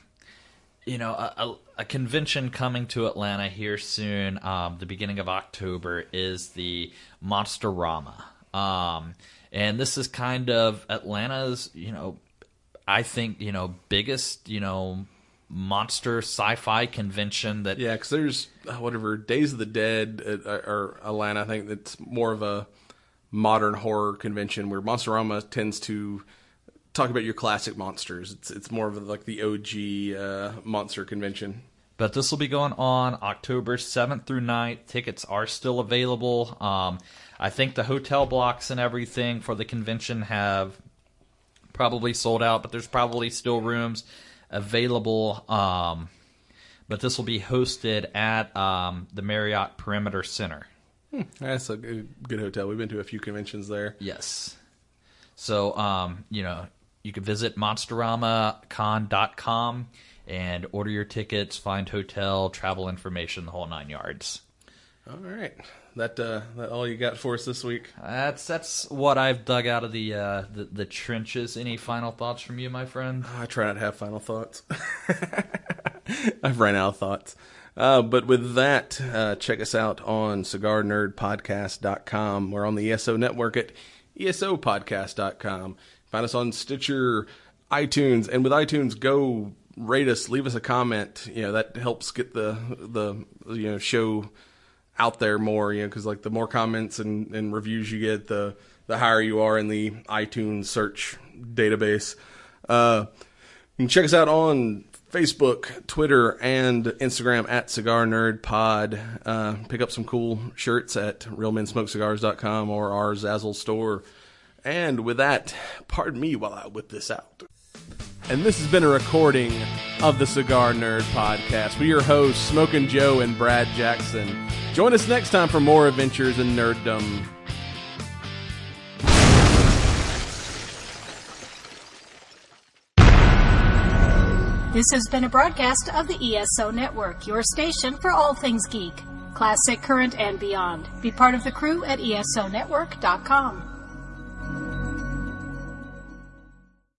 you know, a, a, a convention coming to Atlanta here soon. Um, the beginning of October is the Monsterama. Um, And this is kind of Atlanta's, you know, I think, you know, biggest, you know, monster sci-fi convention that... Yeah, because there's, uh, whatever, Days of the Dead, uh, or Atlanta, I think that's more of a modern horror convention where Monsterama tends to talk about your classic monsters. It's it's more of a, like the O G uh, monster convention. But this will be going on October seventh through ninth. Tickets are still available. Um, I think the hotel blocks and everything for the convention have probably sold out, but there's probably still rooms available. Um, but this will be hosted at um, the Marriott Perimeter Center. Hmm, that's a good, good hotel. We've been to a few conventions there. Yes. So, um, you know, you can visit monsterama con dot com and order your tickets, find hotel, travel information, the whole nine yards. All right. That uh, that all you got for us this week? That's that's what I've dug out of the uh, the, the trenches. Any final thoughts from you, my friend? I try not to have final thoughts. I've ran out of thoughts. Uh, but with that, uh, check us out on cigar nerd podcast dot com. We're on the E S O network at E S O podcast dot com. Find us on Stitcher, iTunes, and with iTunes, go rate us, leave us a comment. You know, that helps get the the you know show out there more, you know, because like the more comments and, and reviews you get, the the higher you are in the iTunes search database. Uh, you can check us out on Facebook, Twitter, and Instagram at Cigar Nerd Pod. Uh, pick up some cool shirts at real men smoke cigars dot com or our Zazzle store. And with that, pardon me while I whip this out. And this has been a recording of the Cigar Nerd Podcast. We're your hosts, Smokin' Joe and Brad Jackson. Join us next time for more adventures in nerddom. This has been a broadcast of the E S O Network, your station for all things geek, classic, current, and beyond. Be part of the crew at E S O network dot com.